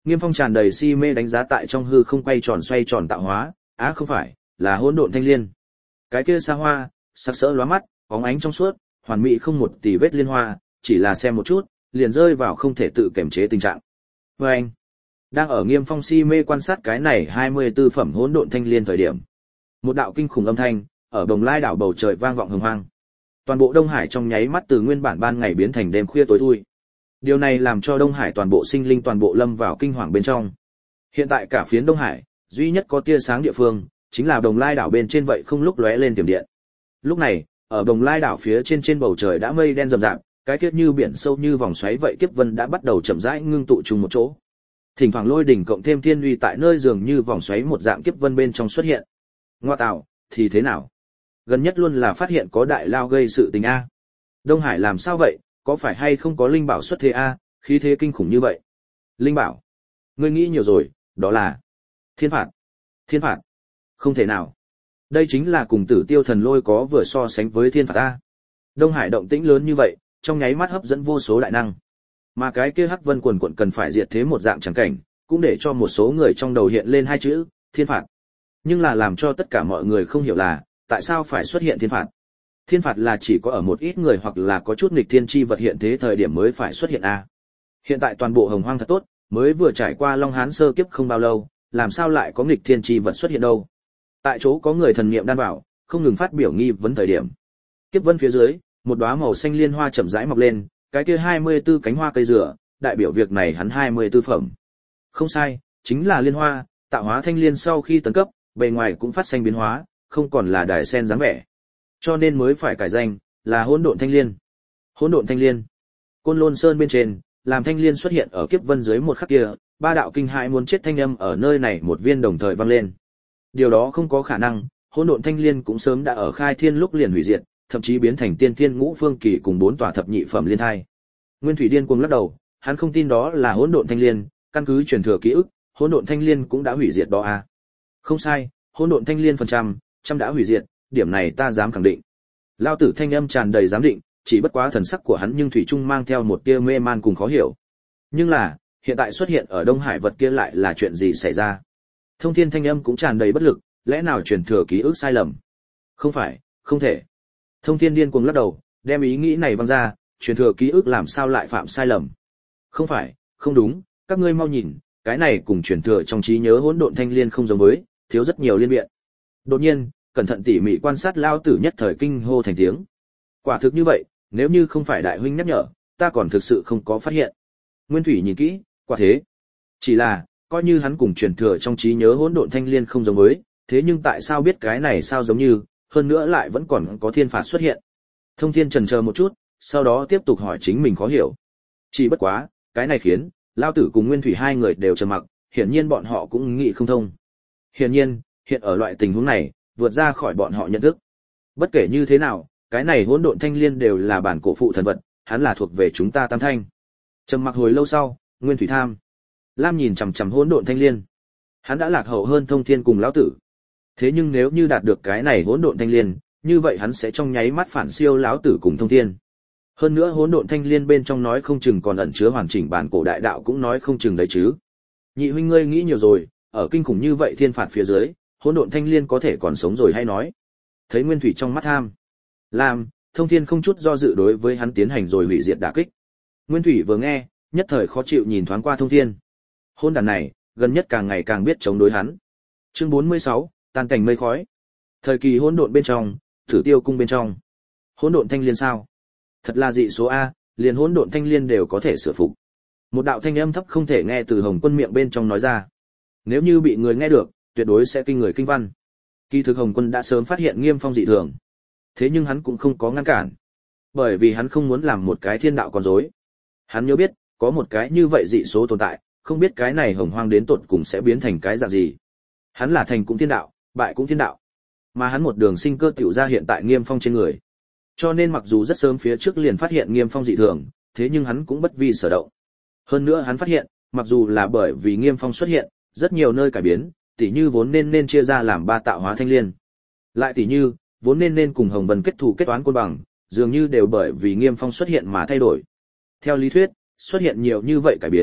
Nghiêm Phong tràn đầy si mê đánh giá tại trong hư không quay tròn xoay tròn tạo hóa, không phải, là hỗn độn thanh liên. Cái kia xa hoa, sắc sỡ lóa mắt, bóng ánh trong suốt, hoàn mỹ không một tì vết liên hoa, chỉ là xem một chút, liền rơi vào không thể tự kiểm chế tình trạng. Và anh, đang ở Nghiêm Phong si mê quan sát cái này 24 phẩm hỗn độn thanh liên thời điểm, một đạo kinh khủng âm thanh ở Đồng Lai đảo bầu trời vang vọng hùng hoang. Toàn bộ Đông Hải trong nháy mắt từ nguyên bản ban ngày biến thành đêm khuya tối thui. Điều này làm cho Đông Hải toàn bộ sinh linh toàn bộ lâm vào kinh hoàng bên trong. Hiện tại cả phiến Đông Hải, duy nhất có tia sáng địa phương, chính là Đồng Lai đảo bên trên vậy không lúc lóe lên tiềm điện. Lúc này, ở Đồng Lai đảo phía trên trên bầu trời đã mây đen rậm rạp, cái kiếp như biển sâu như vòng xoáy vậy kiếp vân đã bắt đầu chậm rãi ngưng tụ chung một chỗ. Thỉnh thoảng lôi đỉnh cộng thêm thiên uy tại nơi dường như vòng xoáy một dạng kiếp vân bên trong xuất hiện. Ngoa tạo, thì thế nào? Gần nhất luôn là phát hiện có đại lao gây sự tình a. Đông Hải làm sao vậy, có phải hay không có linh bảo xuất thế a, khí thế kinh khủng như vậy? Linh bảo? Ngươi nghĩ nhiều rồi, đó là thiên phạt. Thiên phạt? Không thể nào. Đây chính là cùng Tử Tiêu Thần Lôi có vừa so sánh với thiên phạt a. Đông Hải động tĩnh lớn như vậy, trong nháy mắt hấp dẫn vô số đại năng. Mà cái kia Hắc Vân quần quần cần phải diệt thế một dạng chẳng cảnh, cũng để cho một số người trong đầu hiện lên hai chữ, thiên phạt. Nhưng là làm cho tất cả mọi người không hiểu là, tại sao phải xuất hiện thiên phạt? Thiên phạt là chỉ có ở một ít người hoặc là có chút nghịch thiên chi vật hiện thế thời điểm mới phải xuất hiện a. Hiện tại toàn bộ hồng hoang thật tốt, mới vừa trải qua Long Hán sơ kiếp không bao lâu, làm sao lại có nghịch thiên chi vật xuất hiện đâu? Tại chỗ có người thần niệm đan vào, không ngừng phát biểu nghi vấn thời điểm. Kiếp vân phía dưới, một đóa màu xanh liên hoa chậm rãi mọc lên, cái kia 24 cánh hoa cây dừa, đại biểu việc này hắn 24 phẩm. Không sai, chính là liên hoa, tạo hóa thanh liên sau khi tấn cấp, bề ngoài cũng phát sinh biến hóa, không còn là đài sen dáng vẻ. Cho nên mới phải cải danh, là hỗn độn thanh liên. Hỗn độn thanh liên. Côn Lôn Sơn bên trên, làm thanh liên xuất hiện ở kiếp vân dưới một khắc kia, ba đạo kinh hãi muốn chết thanh âm ở nơi này một viên đồng thời vang lên. Điều đó không có khả năng, hỗn độn thanh liên cũng sớm đã ở khai thiên lúc liền hủy diệt, thậm chí biến thành tiên thiên ngũ phương kỳ cùng 4 tòa thập nhị phẩm liên thai. Nguyên Thủy điên cuồng lắc đầu, hắn không tin đó là hỗn độn thanh liên, căn cứ truyền thừa ký ức, hỗn độn thanh liên cũng đã hủy diệt đó a. Không sai, hỗn độn thanh liên phần trăm đã hủy diệt, điểm này ta dám khẳng định. Lao tử thanh âm tràn đầy giám định, chỉ bất quá thần sắc của hắn nhưng thủy chung mang theo một tia mê man cùng khó hiểu. Nhưng là, hiện tại xuất hiện ở Đông Hải vật kia lại là chuyện gì xảy ra? Thông Thiên thanh âm cũng tràn đầy bất lực, lẽ nào truyền thừa ký ức sai lầm? Không phải, không thể. Thông Thiên điên cuồng lắc đầu, đem ý nghĩ này văng ra, truyền thừa ký ức làm sao lại phạm sai lầm? Không phải, không đúng, các ngươi mau nhìn, cái này cùng truyền thừa trong trí nhớ hỗn độn thanh liên không giống với, thiếu rất nhiều liên biện. Đột nhiên, cẩn thận tỉ mỉ quan sát lao tử nhất thời kinh hô thành tiếng. Quả thực như vậy, nếu như không phải đại huynh nhắc nhở, ta còn thực sự không có phát hiện. Nguyên Thủy nhìn kỹ, quả thế. Chỉ là, coi như hắn cùng truyền thừa trong trí nhớ hỗn độn thanh liên không giống với, thế nhưng tại sao biết cái này sao giống như, hơn nữa lại vẫn còn có thiên phạt xuất hiện. Thông Thiên chần chờ một chút, sau đó tiếp tục hỏi chính mình khó hiểu. Chỉ bất quá, cái này khiến lao tử cùng Nguyên Thủy hai người đều trầm mặc, hiển nhiên bọn họ cũng nghĩ không thông. Hiển nhiên, hiện ở loại tình huống này, vượt ra khỏi bọn họ nhận thức. Bất kể như thế nào, cái này hỗn độn thanh liên đều là bản cổ phụ thần vật, hắn là thuộc về chúng ta Tam Thanh. Trầm mặc hồi lâu sau, Nguyên Thủy tham lam nhìn chằm chằm hỗn độn thanh liên. Hắn đã lạc hậu hơn Thông Thiên cùng lão tử. Thế nhưng nếu như đạt được cái này hỗn độn thanh liên, như vậy hắn sẽ trong nháy mắt phản siêu lão tử cùng Thông Thiên. Hơn nữa hỗn độn thanh liên bên trong nói không chừng còn ẩn chứa hoàn chỉnh bản cổ đại đạo cũng nói không chừng đấy chứ. Nhị huynh ngươi nghĩ nhiều rồi, ở kinh khủng như vậy thiên phạt phía dưới, hỗn độn thanh liên có thể còn sống rồi hay nói. Thấy Nguyên Thủy trong mắt tham lam, Thông Thiên không chút do dự đối với hắn tiến hành rồi hủy diệt đả kích. Nguyên Thủy vừa nghe, nhất thời khó chịu nhìn thoáng qua Thông Thiên. Hôn đàn này, gần nhất càng ngày càng biết chống đối hắn. Chương 46, tan cảnh mây khói. Thời kỳ hỗn độn bên trong, Thử Tiêu cung bên trong. Hỗn độn thanh liên sao? Thật là dị số a, liền hỗn độn thanh liên đều có thể sửa phục. Một đạo thanh âm thấp không thể nghe từ Hồng Quân miệng bên trong nói ra. Nếu như bị người nghe được, tuyệt đối sẽ kinh người kinh văn. Kỳ thực Hồng Quân đã sớm phát hiện Nghiêm Phong dị thường. Thế nhưng hắn cũng không có ngăn cản. Bởi vì hắn không muốn làm một cái thiên đạo con rối. Hắn nhớ biết, có một cái như vậy dị số tồn tại, không biết cái này hồng hoang đến tột cùng sẽ biến thành cái dạng gì. Hắn là thành cũng thiên đạo, bại cũng thiên đạo. Mà hắn một đường sinh cơ tiểu ra hiện tại Nghiêm Phong trên người. Cho nên mặc dù rất sớm phía trước liền phát hiện Nghiêm Phong dị thường, thế nhưng hắn cũng bất vi sở động. Hơn nữa hắn phát hiện, mặc dù là bởi vì Nghiêm Phong xuất hiện, rất nhiều nơi cải biến, tỉ như vốn nên chia ra làm 3 tạo hóa thanh liên. Lại tỉ như, vốn nên cùng Hồng Vân kết thù kết toán côn bằng, dường như đều bởi vì Nghiêm Phong xuất hiện mà thay đổi. Theo lý thuyết, xuất hiện nhiều như vậy cải biến,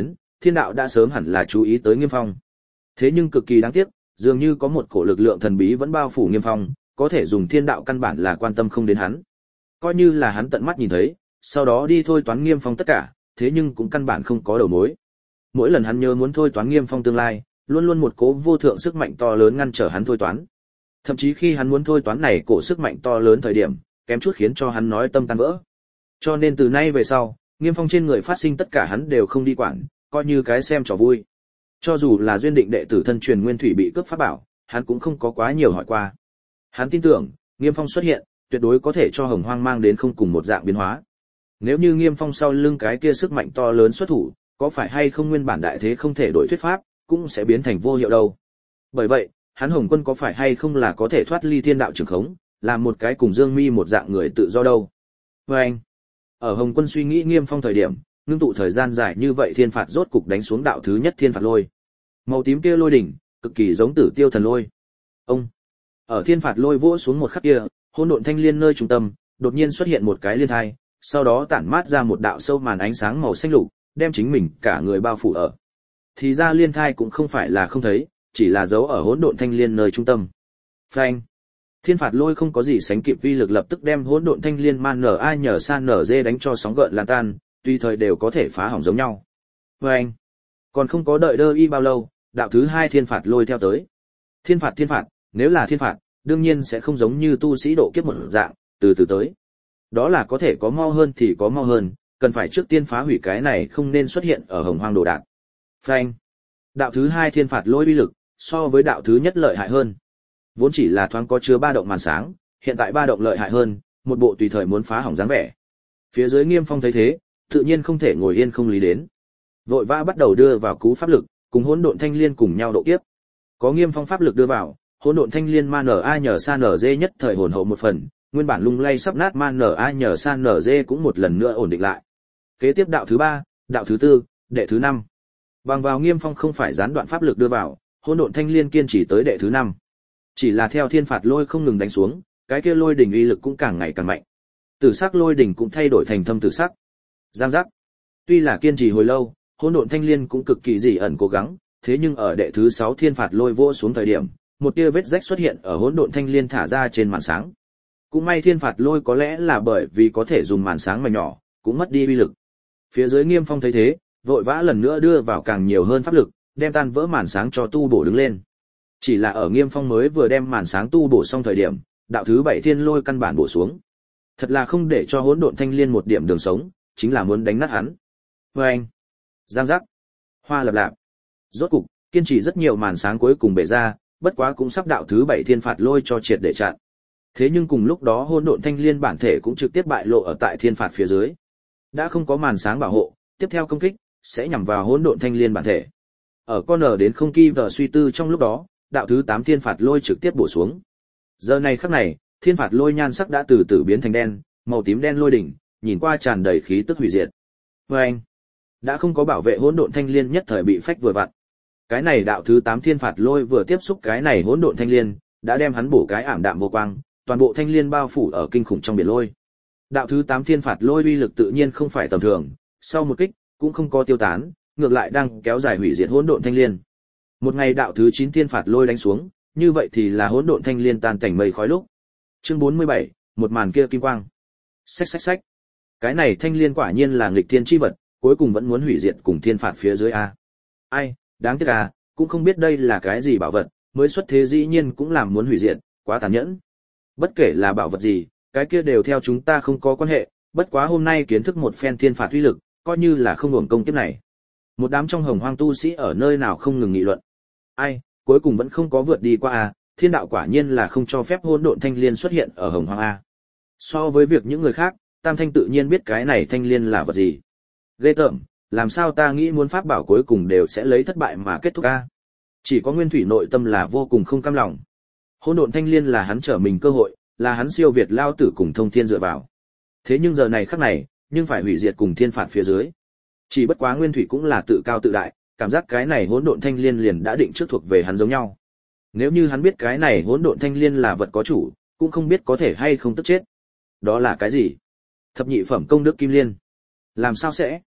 thiên đạo đã sớm hẳn là chú ý tới Nghiêm Phong. Thế nhưng cực kỳ đáng tiếc, dường như có một cổ lực lượng thần bí vẫn bao phủ Nghiêm Phong, có thể dùng thiên đạo căn bản là quan tâm không đến hắn. Coi như là hắn tận mắt nhìn thấy, sau đó đi thôi toán Nghiêm Phong tất cả, thế nhưng cũng căn bản không có đầu mối. Mỗi lần hắn nhớ muốn thôi toán Nghiêm Phong tương lai, luôn luôn một cố vô thượng sức mạnh to lớn ngăn trở hắn thôi toán. Thậm chí khi hắn muốn thôi toán này cổ sức mạnh to lớn thời điểm, kém chút khiến cho hắn nói tâm tan vỡ. Cho nên từ nay về sau, Nghiêm Phong trên người phát sinh tất cả hắn đều không đi quản, coi như cái xem trò vui. Cho dù là duyên định đệ tử thân truyền nguyên thủy bị cướp pháp bảo, hắn cũng không có quá nhiều hỏi qua. Hắn tin tưởng, Nghiêm Phong xuất hiện, tuyệt đối có thể cho Hồng Hoang mang đến không cùng một dạng biến hóa. Nếu như Nghiêm Phong sau lưng cái kia sức mạnh to lớn xuất thủ, có phải hay không nguyên bản đại thế không thể đổi thuyết pháp, cũng sẽ biến thành vô hiệu đâu. Bởi vậy, hắn Hồng Quân có phải hay không là có thể thoát ly thiên đạo trường khống, làm một cái cùng Dương Mi một dạng người tự do đâu. Và anh, ở Hồng Quân suy nghĩ Nghiêm Phong thời điểm, ngưng tụ thời gian dài như vậy thiên phạt rốt cục đánh xuống đạo thứ nhất thiên phạt lôi. Màu tím kia lôi đỉnh, cực kỳ giống Tử Tiêu thần lôi. Ông, ở thiên phạt lôi vỗ xuống một khắc kia, hỗn độn thanh liên nơi trung tâm, đột nhiên xuất hiện một cái liên thai, sau đó tản mát ra một đạo sâu màn ánh sáng màu xanh lục, đem chính mình cả người bao phủ ở. Thì ra liên thai cũng không phải là không thấy, chỉ là giấu ở hỗn độn thanh liên nơi trung tâm. Phanh! Thiên phạt lôi không có gì sánh kịp uy lực lập tức đem hỗn độn thanh liên man nở ai nhờ san nở dê đánh cho sóng gợn lan tan, tùy thời đều có thể phá hỏng giống nhau. Phanh! Còn không có đợi đơ y bao lâu, đạo thứ hai thiên phạt lôi theo tới. Thiên phạt, nếu là thiên phạt, đương nhiên sẽ không giống như tu sĩ độ kiếp một dạng, từ từ tới. Đó là có thể có mau hơn thì có mau hơn, cần phải trước tiên phá hủy cái này không nên xuất hiện ở Hồng Hoang đồ đạc. Phanh! Đạo thứ hai thiên phạt lôi uy lực, so với đạo thứ nhất lợi hại hơn. Vốn chỉ là thoáng có chứa ba động màn sáng, hiện tại ba động lợi hại hơn, một bộ tùy thời muốn phá hỏng dáng vẻ. Phía dưới Nghiêm Phong thấy thế, tự nhiên không thể ngồi yên không lý đến. Vội vã bắt đầu đưa vào cú pháp lực, cùng hỗn độn thanh liên cùng nhau độ kiếp. Có Nghiêm Phong pháp lực đưa vào, hỗn độn thanh liên man nở ai nhờ san nở dê nhất thời hồn hậu một phần, nguyên bản lung lay sắp nát man nở ai nhờ san nở dê cũng một lần nữa ổn định lại. Kế tiếp đạo thứ ba, đạo thứ tư, đệ thứ năm. Bằng vào Nghiêm Phong không phải gián đoạn pháp lực đưa vào, hỗn độn thanh liên kiên trì tới đệ thứ năm. Chỉ là theo thiên phạt lôi không ngừng đánh xuống, cái kia lôi đỉnh uy lực cũng càng ngày càng mạnh. Tử sắc lôi đỉnh cũng thay đổi thành thâm tử sắc. Giang giác. Tuy là kiên trì hồi lâu, hỗn độn thanh liên cũng cực kỳ dị ẩn cố gắng, thế nhưng ở đệ thứ 6 thiên phạt lôi vỗ xuống thời điểm, một tia vết rách xuất hiện ở hỗn độn thanh liên thả ra trên màn sáng. Cũng may thiên phạt lôi có lẽ là bởi vì có thể dùng màn sáng mà nhỏ, cũng mất đi uy lực. Phía dưới Nghiêm Phong thấy thế, vội vã lần nữa đưa vào càng nhiều hơn pháp lực, đem tan vỡ màn sáng cho tu bổ đứng lên. Chỉ là ở Nghiêm Phong mới vừa đem màn sáng tu bổ xong thời điểm, đạo thứ 7 thiên lôi căn bản bổ xuống. Thật là không để cho hỗn độn thanh liên một điểm đường sống, chính là muốn đánh nát hắn. Oeng! Giang giác! Hoa lập lạp! Rốt cục, kiên trì rất nhiều màn sáng cuối cùng bể ra, bất quá cũng sắp đạo thứ 7 thiên phạt lôi cho triệt để chặn. Thế nhưng cùng lúc đó hỗn độn thanh liên bản thể cũng trực tiếp bại lộ ở tại thiên phạt phía dưới. Đã không có màn sáng bảo hộ, tiếp theo công kích sẽ nhằm vào hỗn độn thanh liên bản thể. Ở con ở đến không kỳ vờ suy tư trong lúc đó, đạo thứ 8 thiên phạt lôi trực tiếp bổ xuống. Giờ này khắc này, thiên phạt lôi nhan sắc đã từ từ biến thành đen, màu tím đen lôi đỉnh, nhìn qua tràn đầy khí tức hủy diệt. Oeng! Đã không có bảo vệ hỗn độn thanh liên nhất thời bị phách vừa vặn. Cái này đạo thứ 8 thiên phạt lôi vừa tiếp xúc cái này hỗn độn thanh liên, đã đem hắn bổ cái ảm đạm vô quang, toàn bộ thanh liên bao phủ ở kinh khủng trong biển lôi. Đạo thứ 8 thiên phạt lôi uy lực tự nhiên không phải tầm thường, sau một kích cũng không có tiêu tán, ngược lại đang kéo dài hủy diệt hỗn độn thanh liên. Một ngày đạo thứ 9 thiên phạt lôi đánh xuống, như vậy thì là hỗn độn thanh liên tan cảnh mây khói lúc. Chương 47, một màn kia kim quang. Xách xách xách. Cái này thanh liên quả nhiên là nghịch thiên chi vật, cuối cùng vẫn muốn hủy diệt cùng thiên phạt phía dưới a. Ai, đáng tiếc à, cũng không biết đây là cái gì bảo vật, mới xuất thế dĩ nhiên cũng làm muốn hủy diệt, quá tàn nhẫn. Bất kể là bảo vật gì, cái kia đều theo chúng ta không có quan hệ, bất quá hôm nay kiến thức một phen thiên phạt uy lực, coi như là không hưởng công kiếp này. Một đám trong Hồng Hoang tu sĩ ở nơi nào không ngừng nghị luận. Ai, cuối cùng vẫn không có vượt đi qua a, thiên đạo quả nhiên là không cho phép hỗn độn thanh liên xuất hiện ở Hồng Hoang a. So với việc những người khác, Tam Thanh tự nhiên biết cái này thanh liên là vật gì. Ghê tởm, làm sao ta nghĩ muốn pháp bảo cuối cùng đều sẽ lấy thất bại mà kết thúc a. Chỉ có Nguyên Thủy nội tâm là vô cùng không cam lòng. Hỗn độn thanh liên là hắn trở mình cơ hội, là hắn siêu việt lao tử cùng thông thiên dựa vào. Thế nhưng giờ này khắc này, nhưng phải hủy diệt cùng thiên phạt phía dưới. Chỉ bất quá Nguyên Thủy cũng là tự cao tự đại, cảm giác cái này hỗn độn thanh liên liền đã định trước thuộc về hắn giống nhau. Nếu như hắn biết cái này hỗn độn thanh liên là vật có chủ, cũng không biết có thể hay không tức chết. Đó là cái gì? Thập nhị phẩm công đức kim liên. Làm sao sẽ?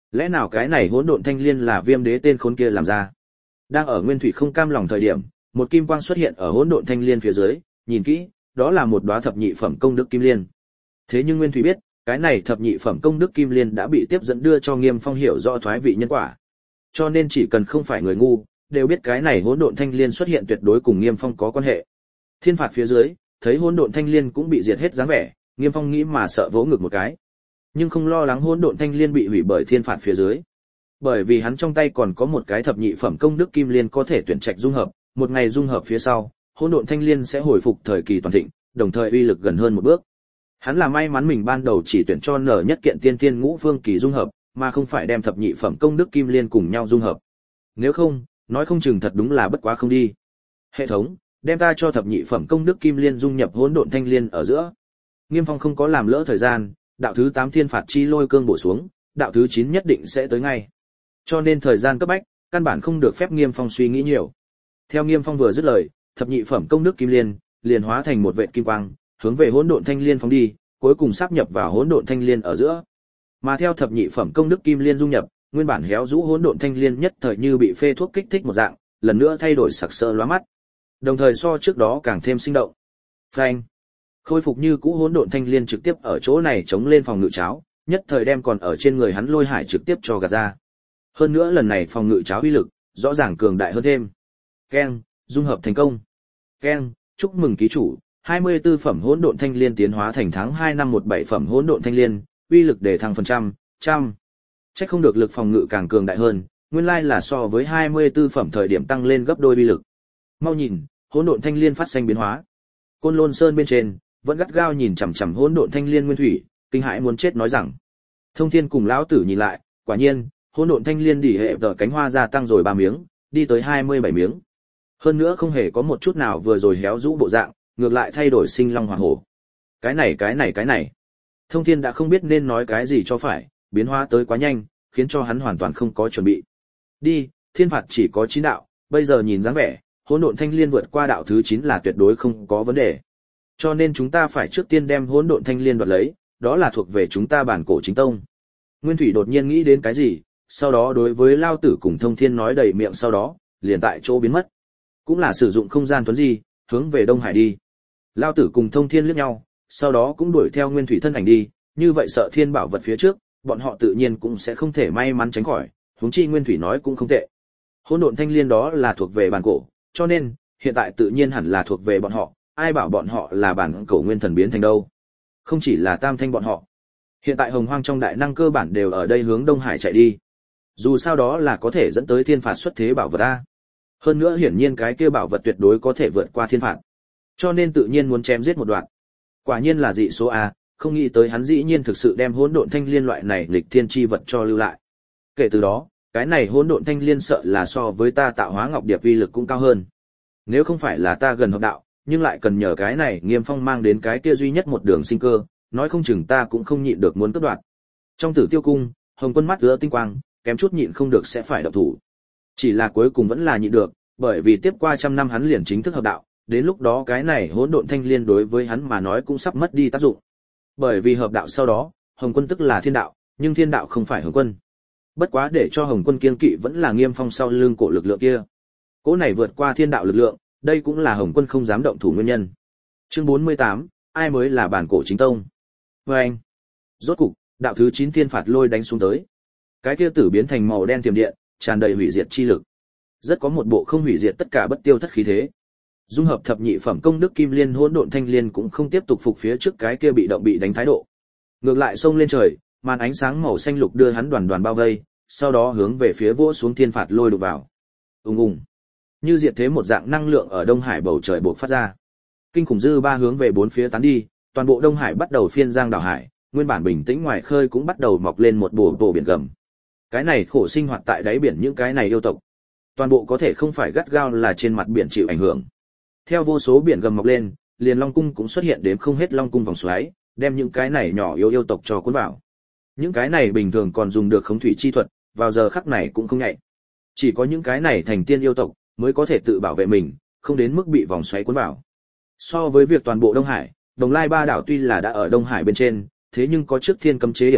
Lẽ nào cái này hỗn độn thanh liên là Viêm Đế tên khốn kia làm ra? Đang ở Nguyên Thủy không cam lòng thời điểm, một kim quang xuất hiện ở hỗn độn thanh liên phía dưới, nhìn kỹ, đó là một đóa thập nhị phẩm công đức kim liên. Thế nhưng Nguyên Thủy biết, cái này thập nhị phẩm công đức kim liên đã bị tiếp dẫn đưa cho Nghiêm Phong hiểu rõ thoái vị nhân quả. Cho nên chỉ cần không phải người ngu, đều biết cái này hỗn độn thanh liên xuất hiện tuyệt đối cùng Nghiêm Phong có quan hệ. Thiên phạt phía dưới, thấy hỗn độn thanh liên cũng bị diệt hết dáng vẻ, Nghiêm Phong nghĩ mà sợ vỗ ngực một cái. Nhưng không lo lắng hỗn độn thanh liên bị hủy bởi thiên phạt phía dưới. Bởi vì hắn trong tay còn có một cái thập nhị phẩm công đức kim liên có thể tuyển trạch dung hợp, một ngày dung hợp phía sau, hỗn độn thanh liên sẽ hồi phục thời kỳ toàn thịnh, đồng thời uy lực gần hơn một bước. Hắn là may mắn mình ban đầu chỉ tuyển cho nở nhất kiện tiên tiên ngũ phương kỳ dung hợp, mà không phải đem thập nhị phẩm công đức kim liên cùng nhau dung hợp. Nếu không, nói không chừng thật đúng là bất quá không đi. Hệ thống, đem ta cho thập nhị phẩm công đức kim liên dung nhập hỗn độn thanh liên ở giữa. Nghiêm Phong không có làm lỡ thời gian, đạo thứ 8 thiên phạt chi lôi cương bổ xuống, đạo thứ 9 nhất định sẽ tới ngay. Cho nên thời gian cấp bách, căn bản không được phép Nghiêm Phong suy nghĩ nhiều. Theo Nghiêm Phong vừa dứt lời, thập nhị phẩm công đức kim liên liền hóa thành một vệt kim quang, hướng về hỗn độn thanh liên phóng đi, cuối cùng sáp nhập vào hỗn độn thanh liên ở giữa. Mà theo thập nhị phẩm công đức kim liên dung nhập, nguyên bản héo rũ hỗn độn thanh liên nhất thời như bị phê thuốc kích thích một dạng, lần nữa thay đổi sặc sỡ lóa mắt. Đồng thời so trước đó càng thêm sinh động. Phanh. Khôi phục như cũ hỗn độn thanh liên trực tiếp ở chỗ này chống lên phòng ngự cháo, nhất thời đem còn ở trên người hắn lôi hải trực tiếp cho gạt ra. Hơn nữa lần này phòng ngự cháo uy lực rõ ràng cường đại hơn thêm. Keng, dung hợp thành công. Keng, chúc mừng ký chủ, 24 phẩm hỗn độn thanh liên tiến hóa thành tháng 2 năm 17 phẩm hỗn độn thanh liên, uy lực để thăng trăm. Chắc không được lực phòng ngự càng cường đại hơn, nguyên lai là so với 24 phẩm thời điểm tăng lên gấp đôi uy lực. Mau nhìn, hỗn độn thanh liên phát sinh biến hóa. Côn Lôn Sơn bên trên, vẫn gắt gao nhìn chằm chằm hỗn độn thanh liên Nguyên Thủy, kinh hãi muốn chết nói rằng. Thông Thiên cùng lão tử nhìn lại, quả nhiên, hỗn độn thanh liên đỉ hệ tờ cánh hoa gia tăng rồi 3 miếng, đi tới 27 miếng. Hơn nữa không hề có một chút nào vừa rồi héo rũ bộ dạng, ngược lại thay đổi sinh long hỏa hổ. Cái này. Thông Thiên đã không biết nên nói cái gì cho phải, biến hóa tới quá nhanh, khiến cho hắn hoàn toàn không có chuẩn bị. Đi, thiên phạt chỉ có 9 đạo, bây giờ nhìn dáng vẻ, hỗn độn thanh liên vượt qua đạo thứ 9 là tuyệt đối không có vấn đề. Cho nên chúng ta phải trước tiên đem hỗn độn thanh liên đoạt lấy, đó là thuộc về chúng ta bản cổ chính tông. Nguyên Thủy đột nhiên nghĩ đến cái gì, sau đó đối với Lao Tử cùng Thông Thiên nói đầy miệng, sau đó liền tại chỗ biến mất. Cũng là sử dụng không gian tuấn di, hướng về Đông Hải đi. Lao Tử cùng Thông Thiên liếc nhau, sau đó cũng đuổi theo Nguyên Thủy thân ảnh đi, như vậy sợ thiên bảo vật phía trước, bọn họ tự nhiên cũng sẽ không thể may mắn tránh khỏi, huống chi Nguyên Thủy nói cũng không tệ. Hỗn độn thanh liên đó là thuộc về bản cổ, cho nên hiện tại tự nhiên hẳn là thuộc về bọn họ, ai bảo bọn họ là bản cổ nguyên thần biến thành đâu. Không chỉ là Tam Thanh bọn họ. Hiện tại Hồng Hoang trong đại năng cơ bản đều ở đây hướng Đông Hải chạy đi. Dù sao đó là có thể dẫn tới thiên phạt xuất thế bảo vật a. Hơn nữa hiển nhiên cái kia bảo vật tuyệt đối có thể vượt qua thiên phạt. Cho nên tự nhiên muốn chém giết một đoạn. Quả nhiên là dị số a, không nghĩ tới hắn dĩ nhiên thực sự đem hỗn độn thanh liên loại này nghịch thiên chi vật cho lưu lại. Kể từ đó, cái này hỗn độn thanh liên sợ là so với ta tạo hóa ngọc điệp uy lực cũng cao hơn. Nếu không phải là ta gần hợp đạo, nhưng lại cần nhờ cái này Nghiêm Phong mang đến cái kia duy nhất một đường sinh cơ, nói không chừng ta cũng không nhịn được muốn cướp đoạt. Trong Tử Tiêu cung, Hồng Quân mắt ứa tinh quang, kém chút nhịn không được sẽ phải động thủ. Chỉ là cuối cùng vẫn là nhịn được, bởi vì tiếp qua 100 năm hắn liền chính thức hợp đạo, đến lúc đó cái này hỗn độn thanh liên đối với hắn mà nói cũng sắp mất đi tác dụng. Bởi vì hợp đạo sau đó, Hồng Quân tức là thiên đạo, nhưng thiên đạo không phải Hồng Quân. Bất quá để cho Hồng Quân kiêng kỵ vẫn là Nghiêm Phong sau lưng cổ lực lượng kia. Cỗ này vượt qua thiên đạo lực lượng, đây cũng là Hồng Quân không dám động thủ nguyên nhân. Chương 48, ai mới là bản cổ chính tông? Anh. Rốt cục, đạo thứ 9 thiên phạt lôi đánh xuống tới. Cái kia tử biến thành màu đen tiềm điện, tràn đầy hủy diệt chi lực. Rất có một bộ không hủy diệt tất cả bất tiêu thất khí thế. Dung hợp thập nhị phẩm công đức kim liên hỗn độn thanh liên cũng không tiếp tục phục phía trước cái kia bị động bị đánh thái độ. Ngược lại xông lên trời, màn ánh sáng màu xanh lục đưa hắn đoàn đoàn bao vây, sau đó hướng về phía vỗ xuống thiên phạt lôi đục vào. Ùng. Như diệt thế một dạng năng lượng ở Đông Hải bầu trời bộc phát ra. Kinh khủng dư ba hướng về bốn phía tán đi, toàn bộ Đông Hải bắt đầu phiên giang đảo hải, nguyên bản bình tĩnh ngoài khơi cũng bắt đầu mọc lên một bồ biển gầm. Cái này khổ sinh hoạt tại đáy biển những cái này yêu tộc, toàn bộ có thể không phải gắt gao là trên mặt biển chịu ảnh hưởng. Theo vô số biển gầm mọc lên, liền Long cung cũng xuất hiện đến không hết Long cung vòng xoáy, đem những cái này nhỏ yếu yêu tộc cho cuốn vào. Những cái này bình thường còn dùng được khống thủy chi thuật, vào giờ khắc này cũng không nhạy. Chỉ có những cái này thành tiên yêu tộc mới có thể tự bảo vệ mình, không đến mức bị vòng xoáy cuốn vào. So với việc toàn bộ Đông Hải, Đồng Lai ba đảo tuy là đã ở Đông Hải bên trên, thế nhưng có trước thiên cấm chế điểm hộ,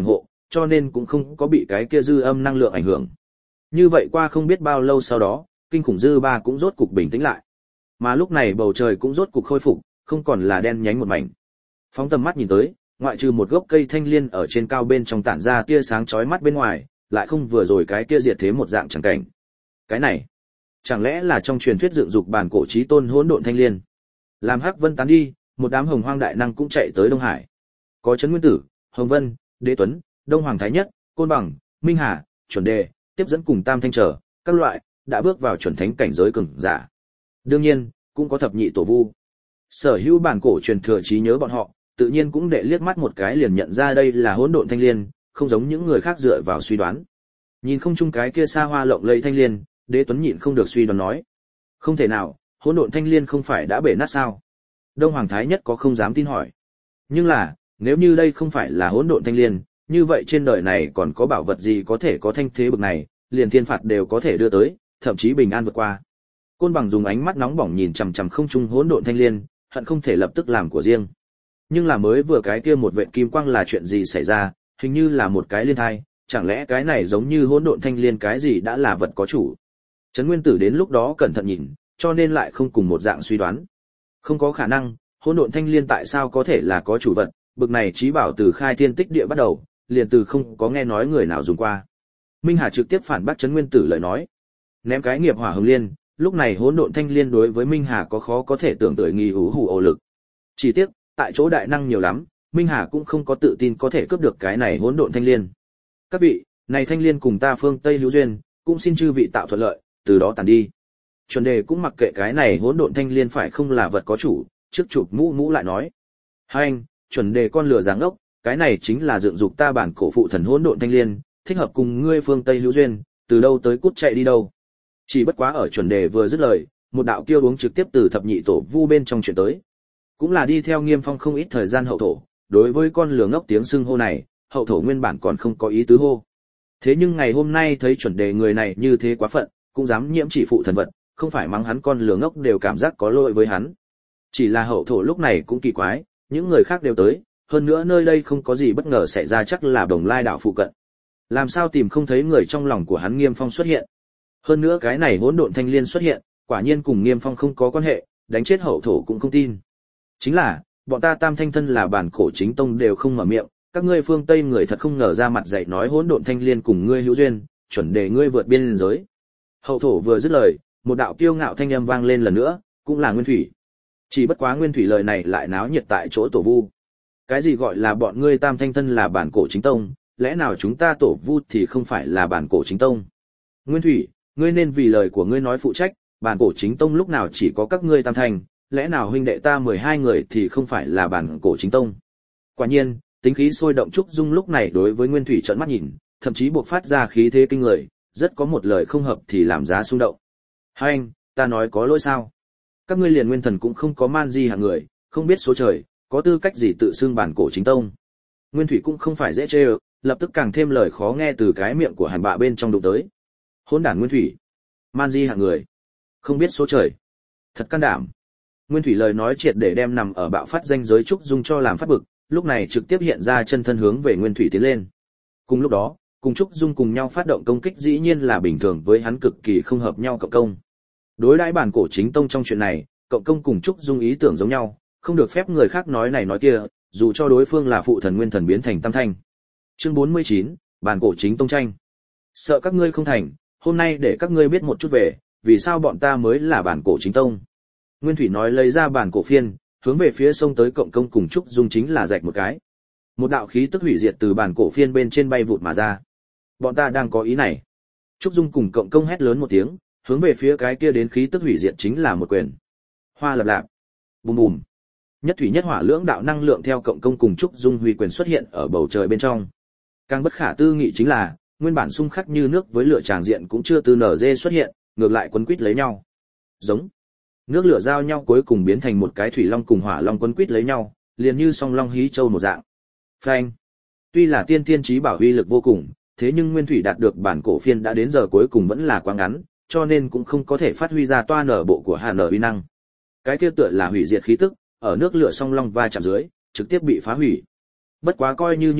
cho nên cũng không có bị cái kia dư âm năng lượng ảnh hưởng. Như vậy qua không biết bao lâu sau đó, kinh khủng dư ba cũng rốt cục bình tĩnh lại. Mà lúc này bầu trời cũng rốt cục khôi phục, không còn là đen nhánh một mảnh. Phóng tầm mắt nhìn tới, ngoại trừ một gốc cây thanh liên ở trên cao bên trong tản ra tia sáng chói mắt bên ngoài, lại không vừa rồi cái kia diệt thế một dạng chẳng cảnh. Cái này, chẳng lẽ là trong truyền thuyết dựng dục bản cổ chí tôn hỗn độn thanh liên? Làm Hắc Vân tán đi, một đám hồng hoang đại năng cũng chạy tới Đông Hải. Có Trấn Nguyên Tử, Hồng Vân, Đế Tuấn, Đông Hoàng Thái Nhất, Côn Bằng, Minh Hà, Chuẩn Đề, tiếp dẫn cùng Tam Thanh trở, các loại đã bước vào chuẩn thánh cảnh giới cường giả. Đương nhiên, cũng có thập nhị tổ vu. Sở hữu bản cổ truyền thừa trí nhớ bọn họ, tự nhiên cũng để liếc mắt một cái liền nhận ra đây là hỗn độn thanh liên, không giống những người khác dựa vào suy đoán. Nhìn không chung cái kia xa hoa lộng lẫy thanh liên, Đế Tuấn nhịn không được suy đoán nói: "Không thể nào, hỗn độn thanh liên không phải đã bể nát sao?" Đông Hoàng Thái Nhất có không dám tin hỏi. Nhưng là, nếu như đây không phải là hỗn độn thanh liên, như vậy trên đời này còn có bảo vật gì có thể có thanh thế bực này, liền thiên phạt đều có thể đưa tới, thậm chí bình an vượt qua. Côn Bằng dùng ánh mắt nóng bỏng nhìn chằm chằm không trung hỗn độn thanh liên, hận không thể lập tức làm của riêng. Nhưng là mới vừa cái kia một vệt kim quang là chuyện gì xảy ra, hình như là một cái liên thai, chẳng lẽ cái này giống như hỗn độn thanh liên cái gì đã là vật có chủ. Trấn Nguyên Tử đến lúc đó cẩn thận nhìn, cho nên lại không cùng một dạng suy đoán. Không có khả năng, hỗn độn thanh liên tại sao có thể là có chủ vật, bực này chí bảo từ khai thiên tích địa bắt đầu, liền từ không có nghe nói người nào dùng qua. Minh Hà trực tiếp phản bác Trấn Nguyên Tử lời nói. Ném cái nghiệp hỏa hồng liên, lúc này hỗn độn thanh liên đối với Minh Hà có khó có thể tưởng tượng nghi hủ hủ ổ lực. Chỉ tiếc, tại chỗ đại năng nhiều lắm, Minh Hà cũng không có tự tin có thể cướp được cái này hỗn độn thanh liên. Các vị, này thanh liên cùng ta phương Tây hữu duyên, cũng xin chư vị tạo thuận lợi, từ đó tàn đi. Chuẩn Đề cũng mặc kệ cái này hỗn độn thanh liên phải không là vật có chủ, trước chụp mũ lại nói: "Hai anh, Chuẩn Đề con lừa dáng ốc, cái này chính là dựng dục ta bản cổ phụ thần hỗn độn thanh liên, thích hợp cùng ngươi phương Tây hữu duyên, từ đâu tới cút chạy đi đâu." Chỉ bất quá ở Chuẩn Đề vừa dứt lời, một đạo kiêu uống trực tiếp từ thập nhị tổ vu bên trong chuyển tới. Cũng là đi theo Nghiêm Phong không ít thời gian hậu thổ, đối với con lừa ngốc tiếng xưng hô này, hậu thổ nguyên bản còn không có ý tứ hô. Thế nhưng ngày hôm nay thấy Chuẩn Đề người này như thế quá phận, cũng dám nhiễm chỉ phụ thần vật, không phải mắng hắn con lừa ngốc đều cảm giác có lỗi với hắn. Chỉ là hậu thổ lúc này cũng kỳ quái, những người khác đều tới, hơn nữa nơi đây không có gì bất ngờ xảy ra, chắc là Đồng Lai đảo phụ cận. Làm sao tìm không thấy người trong lòng của hắn Nghiêm Phong xuất hiện? Hơn nữa cái này hỗn độn thanh liên xuất hiện, quả nhiên cùng Nghiêm Phong không có quan hệ, đánh chết hậu thổ cũng không tin. Chính là, bọn ta Tam Thanh thân là bản cổ chính tông đều không mở miệng, các ngươi phương Tây người thật không ngờ ra mặt dạy nói hỗn độn thanh liên cùng ngươi hữu duyên, Chuẩn Đề ngươi vượt biên giới. Hậu thổ vừa dứt lời, một đạo kiêu ngạo thanh âm vang lên lần nữa, cũng là Nguyên Thủy. Chỉ bất quá Nguyên Thủy lời này lại náo nhiệt tại chỗ tổ vu. Cái gì gọi là bọn ngươi Tam Thanh thân là bản cổ chính tông, lẽ nào chúng ta tổ vu thì không phải là bản cổ chính tông? Nguyên Thủy, ngươi nên vì lời của ngươi nói phụ trách, bản cổ chính tông lúc nào chỉ có các ngươi Tam Thanh, lẽ nào huynh đệ ta 12 người thì không phải là bản cổ chính tông? Quả nhiên, tính khí sôi động Trúc Dung lúc này đối với Nguyên Thủy trợn mắt nhìn, thậm chí buộc phát ra khí thế kinh người, rất có một lời không hợp thì làm giá xung động. Hai anh, ta nói có lỗi sao? Các ngươi liền nguyên thần cũng không có man di hạng người, không biết số trời, có tư cách gì tự xưng bản cổ chính tông? Nguyên Thủy cũng không phải dễ chê ơ, lập tức càng thêm lời khó nghe từ cái miệng của Hàn Bạ bên trong đụng tới. Hỗn đản Nguyên Thủy, man di hạng người, không biết số trời, thật can đảm. Nguyên Thủy lời nói triệt để đem nằm ở bạo phát danh giới Trúc Dung cho làm phát bực, lúc này trực tiếp hiện ra chân thân hướng về Nguyên Thủy tiến lên. Cùng lúc đó, cùng Trúc Dung cùng nhau phát động công kích dĩ nhiên là bình thường với hắn cực kỳ không hợp nhau cộng công. Đối đãi bản cổ chính tông trong chuyện này, cộng công cùng Trúc Dung ý tưởng giống nhau, không được phép người khác nói này nói kia, dù cho đối phương là phụ thần nguyên thần biến thành tam thanh. Chương 49, bản cổ chính tông tranh. Sợ các ngươi không thành, hôm nay để các ngươi biết một chút về, vì sao bọn ta mới là bản cổ chính tông. Nguyên Thủy nói lấy ra bản cổ phiên, hướng về phía sông tới cộng công cùng Trúc Dung chính là rạch một cái. Một đạo khí tức hủy diệt từ bản cổ phiên bên trên bay vụt mà ra. Bọn ta đang có ý này. Trúc Dung cùng cộng công hét lớn một tiếng, hướng về phía cái kia đến khí tức hủy diệt chính là một quyền. Hoa lập lạp. Bùm bùm. Nhất thủy nhất hỏa lưỡng đạo năng lượng theo cộng công cùng Trúc Dung huy quyền xuất hiện ở bầu trời bên trong. Càng bất khả tư nghị chính là, nguyên bản xung khắc như nước với lửa tràng diện cũng chưa từ nở dê xuất hiện, ngược lại quấn quýt lấy nhau. Giống. Nước lửa giao nhau cuối cùng biến thành một cái thủy long cùng hỏa long quấn quýt lấy nhau, liền như song long hí châu một dạng. Phanh. Tuy là tiên tiên chí bảo uy lực vô cùng, thế nhưng Nguyên Thủy đạt được bản cổ phiên đã đến giờ cuối cùng vẫn là quá ngắn, cho nên cũng không có thể phát huy ra toa nở bộ của Hà nở uy năng. Cái kia tựa là hủy diệt khí tức, ở nước lửa song long va chạm dưới, trực tiếp bị phá hủy. Bất quá coi như vậy,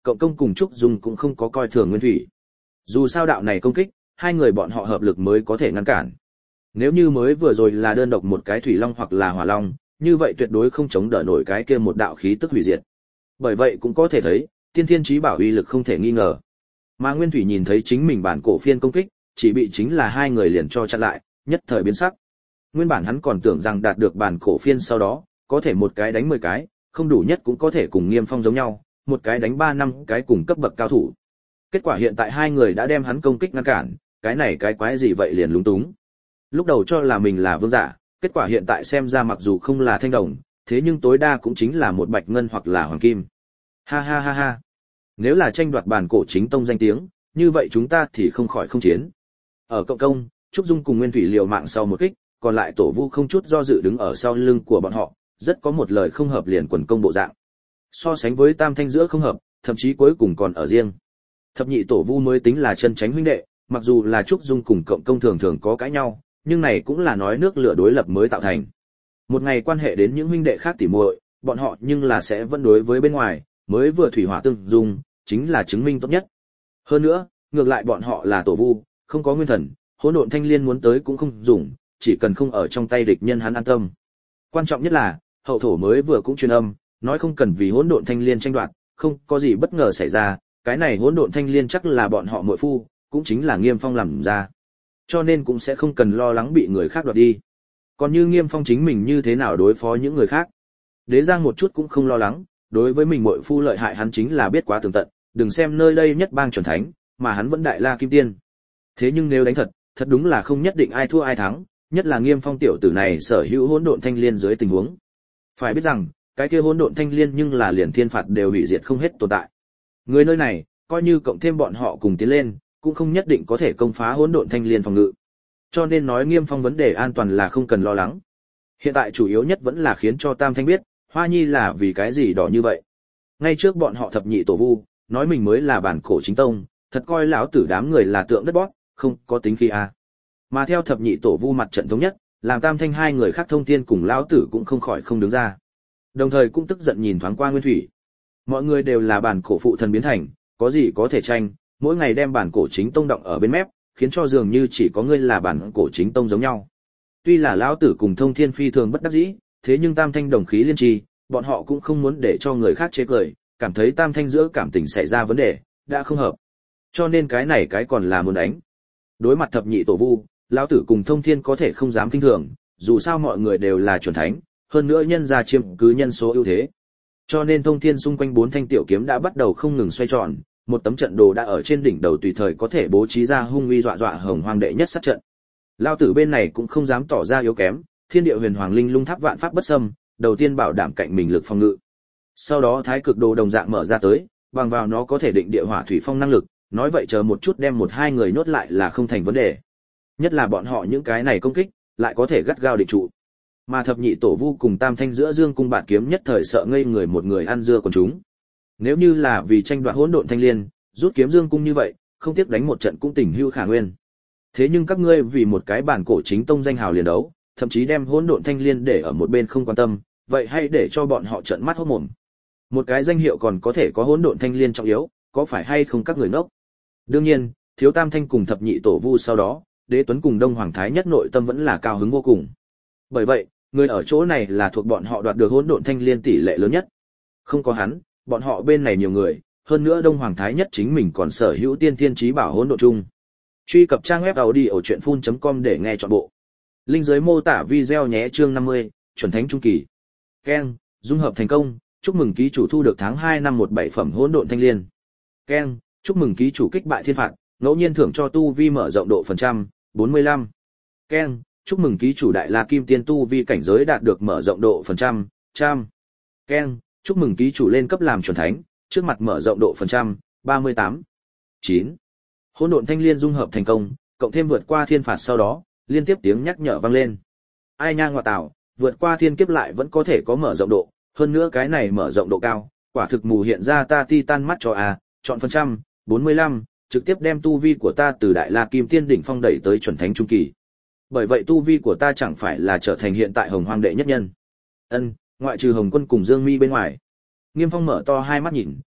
Cộng Công cùng Trúc Dung cũng không có coi thường Nguyên Thủy. Dù sao đạo này công kích, hai người bọn họ hợp lực mới có thể ngăn cản. Nếu như mới vừa rồi là đơn độc một cái thủy long hoặc là hỏa long, như vậy tuyệt đối không chống đỡ nổi cái kia một đạo khí tức hủy diệt. Bởi vậy cũng có thể thấy, tiên thiên chí bảo uy lực không thể nghi ngờ. Mà Nguyên Thủy nhìn thấy chính mình bản cổ phiên công kích, chỉ bị chính là hai người liền cho chặn lại, nhất thời biến sắc. Nguyên bản hắn còn tưởng rằng đạt được bản cổ phiên sau đó, có thể một cái đánh 10 cái, không đủ nhất cũng có thể cùng Nghiêm Phong giống nhau, một cái đánh 3 năm cái cùng cấp bậc cao thủ. Kết quả hiện tại hai người đã đem hắn công kích ngăn cản, cái này cái quái gì vậy liền lúng túng. Lúc đầu cho là mình là vương giả, kết quả hiện tại xem ra mặc dù không là thanh đồng, thế nhưng tối đa cũng chính là một bạch ngân hoặc là hoàng kim. Ha ha ha ha. Nếu là tranh đoạt bản cổ chính tông danh tiếng, như vậy chúng ta thì không khỏi không chiến. Ở Cộng Công, Trúc Dung cùng Nguyên Thủy liều mạng sau một kích, còn lại Tổ Vu không chút do dự đứng ở sau lưng của bọn họ, rất có một lời không hợp liền quần công bộ dạng. So sánh với Tam Thanh giữa không hợp, thậm chí cuối cùng còn ở riêng. Thập nhị Tổ Vu mới tính là chân chánh huynh đệ, mặc dù là Trúc Dung cùng Cộng Công thường thường có cãi nhau, nhưng này cũng là nói nước lửa đối lập mới tạo thành. Một ngày quan hệ đến những huynh đệ khác tỉ muội, bọn họ nhưng là sẽ vẫn đối với bên ngoài, mới vừa thủy hỏa tương dung, chính là chứng minh tốt nhất. Hơn nữa, ngược lại bọn họ là Tổ Vu, không có nguyên thần, hỗn độn thanh liên muốn tới cũng không dùng, chỉ cần không ở trong tay địch nhân hắn an tâm. Quan trọng nhất là, hậu thổ mới vừa cũng truyền âm, nói không cần vì hỗn độn thanh liên tranh đoạt, không có gì bất ngờ xảy ra, cái này hỗn độn thanh liên chắc là bọn họ muội phu, cũng chính là Nghiêm Phong làm ra. Cho nên cũng sẽ không cần lo lắng bị người khác đoạt đi. Còn như Nghiêm Phong chính mình như thế nào đối phó những người khác, Đế Giang một chút cũng không lo lắng, đối với mình muội phu lợi hại hắn chính là biết quá tường tận, đừng xem nơi đây nhất bang chuẩn thánh, mà hắn vẫn đại la kim tiên. Thế nhưng nếu đánh thật, thật đúng là không nhất định ai thua ai thắng, nhất là Nghiêm Phong tiểu tử này sở hữu hỗn độn thanh liên dưới tình huống. Phải biết rằng, cái kia hỗn độn thanh liên nhưng là liền thiên phạt đều hủy diệt không hết tồn tại. Người nơi này, coi như cộng thêm bọn họ cùng tiến lên, cũng không nhất định có thể công phá hỗn độn thanh liên phòng ngự. Cho nên nói Nghiêm Phong vấn đề an toàn là không cần lo lắng. Hiện tại chủ yếu nhất vẫn là khiến cho Tam Thanh biết, Hoa Nhi là vì cái gì đỏ như vậy. Ngay trước bọn họ thập nhị Tổ Vu, nói mình mới là bản cổ chính tông, thật coi lão tử đám người là tượng đất bóp, không có tính khí à. Mà theo thập nhị Tổ Vu mặt trận thống nhất, làm Tam Thanh hai người khác thông thiên cùng lão tử cũng không khỏi không đứng ra. Đồng thời cũng tức giận nhìn thoáng qua Nguyên Thủy. Mọi người đều là bản cổ phụ thần biến thành, có gì có thể tranh, mỗi ngày đem bản cổ chính tông động ở bên mép, khiến cho dường như chỉ có ngươi là bản cổ chính tông giống nhau. Tuy là lão tử cùng thông thiên phi thường bất đắc dĩ, thế nhưng Tam Thanh đồng khí liên trì, bọn họ cũng không muốn để cho người khác chế cười, cảm thấy Tam Thanh giữa cảm tình xảy ra vấn đề, đã không hợp. Cho nên cái này cái còn là muốn đánh. Đối mặt thập nhị Tổ Vu, lão tử cùng thông thiên có thể không dám kinh thường, dù sao mọi người đều là chuẩn thánh, hơn nữa nhân gia chiếm cứ nhân số ưu thế. Cho nên thông thiên xung quanh 4 thanh tiểu kiếm đã bắt đầu không ngừng xoay tròn, một tấm trận đồ đã ở trên đỉnh đầu tùy thời có thể bố trí ra hung uy dọa dọa hồng hoang đệ nhất sát trận. Lão tử bên này cũng không dám tỏ ra yếu kém, thiên địa huyền hoàng linh lung tháp vạn pháp bất xâm, đầu tiên bảo đảm cạnh mình lực phòng ngự. Sau đó thái cực đồ đồng dạng mở ra tới, bằng vào nó có thể định địa hỏa thủy phong năng lực, nói vậy chờ một chút đem một hai người nhốt lại là không thành vấn đề. Nhất là bọn họ những cái này công kích, lại có thể gắt gao định trụ. Mà thập nhị Tổ Vu cùng Tam Thanh giữa dương cung bạt kiếm nhất thời sợ ngây người một người ăn dưa còn chúng. Nếu như là vì tranh đoạt hỗn độn thanh liên, rút kiếm dương cung như vậy, không tiếc đánh một trận cũng tình hữu khả nguyên. Thế nhưng các ngươi vì một cái bản cổ chính tông danh hào liền đấu, thậm chí đem hỗn độn thanh liên để ở một bên không quan tâm, vậy hãy để cho bọn họ trợn mắt hốt mồm. Một cái danh hiệu còn có thể có hỗn độn thanh liên trọng yếu, có phải hay không các người ngốc? Đương nhiên, thiếu Tam Thanh cùng thập nhị Tổ Vu sau đó, Đế Tuấn cùng Đông Hoàng Thái Nhất nội tâm vẫn là cao hứng vô cùng. Bởi vậy, người ở chỗ này là thuộc bọn họ đoạt được hỗn độn thanh liên tỷ lệ lớn nhất. Không có hắn, bọn họ bên này nhiều người, hơn nữa Đông Hoàng Thái Nhất chính mình còn sở hữu tiên thiên chí bảo hỗn độn chung. Truy cập trang web audio.truyện.com để nghe trọn bộ. Link dưới mô tả video nhé. Chương 50, chuẩn thánh trung kỳ. Keng, dung hợp thành công, chúc mừng ký chủ thu được tháng 2 năm 17 phẩm hỗn độn thanh liên. Keng, chúc mừng ký chủ kích bại thiên phạt, ngẫu nhiên thưởng cho tu vi mở rộng độ phần trăm, 45. Keng, chúc mừng ký chủ đại la kim tiên tu vi cảnh giới đạt được mở rộng độ phần trăm, trăm. Keng, chúc mừng ký chủ lên cấp làm chuẩn thánh, trước mặt mở rộng độ phần trăm, 38. 9. Hỗn độn thanh liên dung hợp thành công, cộng thêm vượt qua thiên phạt sau đó, liên tiếp tiếng nhắc nhở vang lên. Ai nha ngọa tảo, vượt qua thiên kiếp lại vẫn có thể có mở rộng độ, hơn nữa cái này mở rộng độ cao, quả thực mù hiện ra ta titan mắt cho chọn phần trăm, 45, trực tiếp đem tu vi của ta từ đại la kim tiên đỉnh phong đẩy tới chuẩn thánh trung kỳ. Bởi vậy tu vi của ta chẳng phải là trở thành hiện tại hồng hoang đệ nhất nhân. Ân, ngoại trừ Hồng Quân cùng Dương Mi bên ngoài. Nghiêm Phong mở to hai mắt nhìn,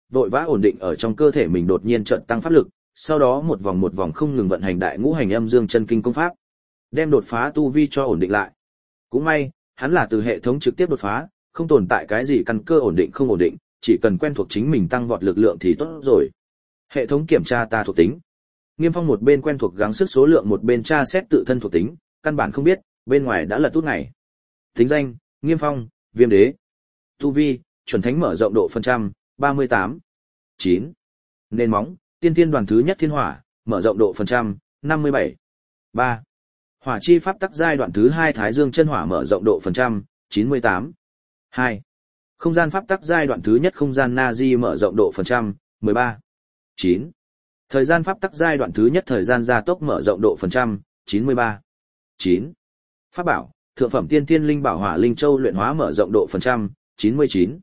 vội vã ổn định ở trong cơ thể mình đột nhiên chợt tăng pháp lực, sau đó một vòng không ngừng vận hành đại ngũ hành âm dương chân kinh công pháp, đem đột phá tu vi cho ổn định lại. Cũng may, hắn là từ hệ thống trực tiếp đột phá, không tồn tại cái gì căn cơ ổn định không ổn định, chỉ cần quen thuộc chính mình tăng vọt lực lượng thì tốt rồi. Hệ thống kiểm tra ta thuộc tính. Nghiêm Phong một bên quen thuộc gắng sức số lượng một bên tra xét tự thân thuộc tính, căn bản không biết, bên ngoài đã lật tút ngày. Tính danh, Nghiêm Phong, Viêm Đế. Tu vi, chuẩn thánh mở rộng độ phần trăm, 38. 9. Nền móng, Tiên Thiên đoàn thứ nhất thiên hỏa, mở rộng độ phần trăm, 57. 3. Hỏa chi pháp tắc giai đoạn thứ 2 Thái Dương chân hỏa mở rộng độ phần trăm, 98. 2. Không gian pháp tắc giai đoạn thứ nhất không gian Nazi mở rộng độ phần trăm, 13. 9. Thời gian pháp tắc giai đoạn thứ nhất thời gian gia tốc mở rộng độ phần trăm, 93. 9. Pháp bảo, thượng phẩm tiên thiên linh bảo hỏa linh châu luyện hóa mở rộng độ phần trăm, 99.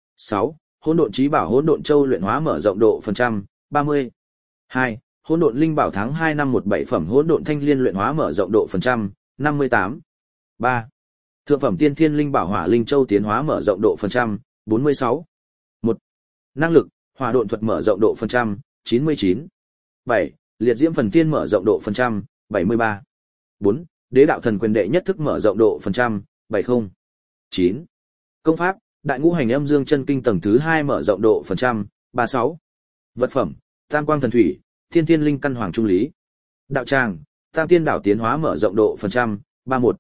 6. Hỗn độn chí bảo hỗn độn châu luyện hóa mở rộng độ phần trăm, 30. 2. Hỗn độn linh bảo tháng 2 năm 17 phẩm hỗn độn thanh liên luyện hóa mở rộng độ phần trăm, 58. 3. Thượng phẩm tiên thiên linh bảo hỏa linh châu tiến hóa mở rộng độ phần trăm, 46. 1. Năng lực, hỏa độn thuật mở rộng độ phần trăm, 99. 7. Liệt diễm phần tiên mở rộng độ phần trăm, 73. 4. Đế đạo thần quyền đệ nhất thức mở rộng độ phần trăm, 70. 9. Công pháp, đại ngũ hành âm dương chân kinh tầng thứ 2 mở rộng độ phần trăm, 36. Vật phẩm, tam quang thần thủy, thiên thiên linh căn hoàng trung lý. Đạo tràng, tam tiên đảo tiến hóa mở rộng độ phần trăm, 31.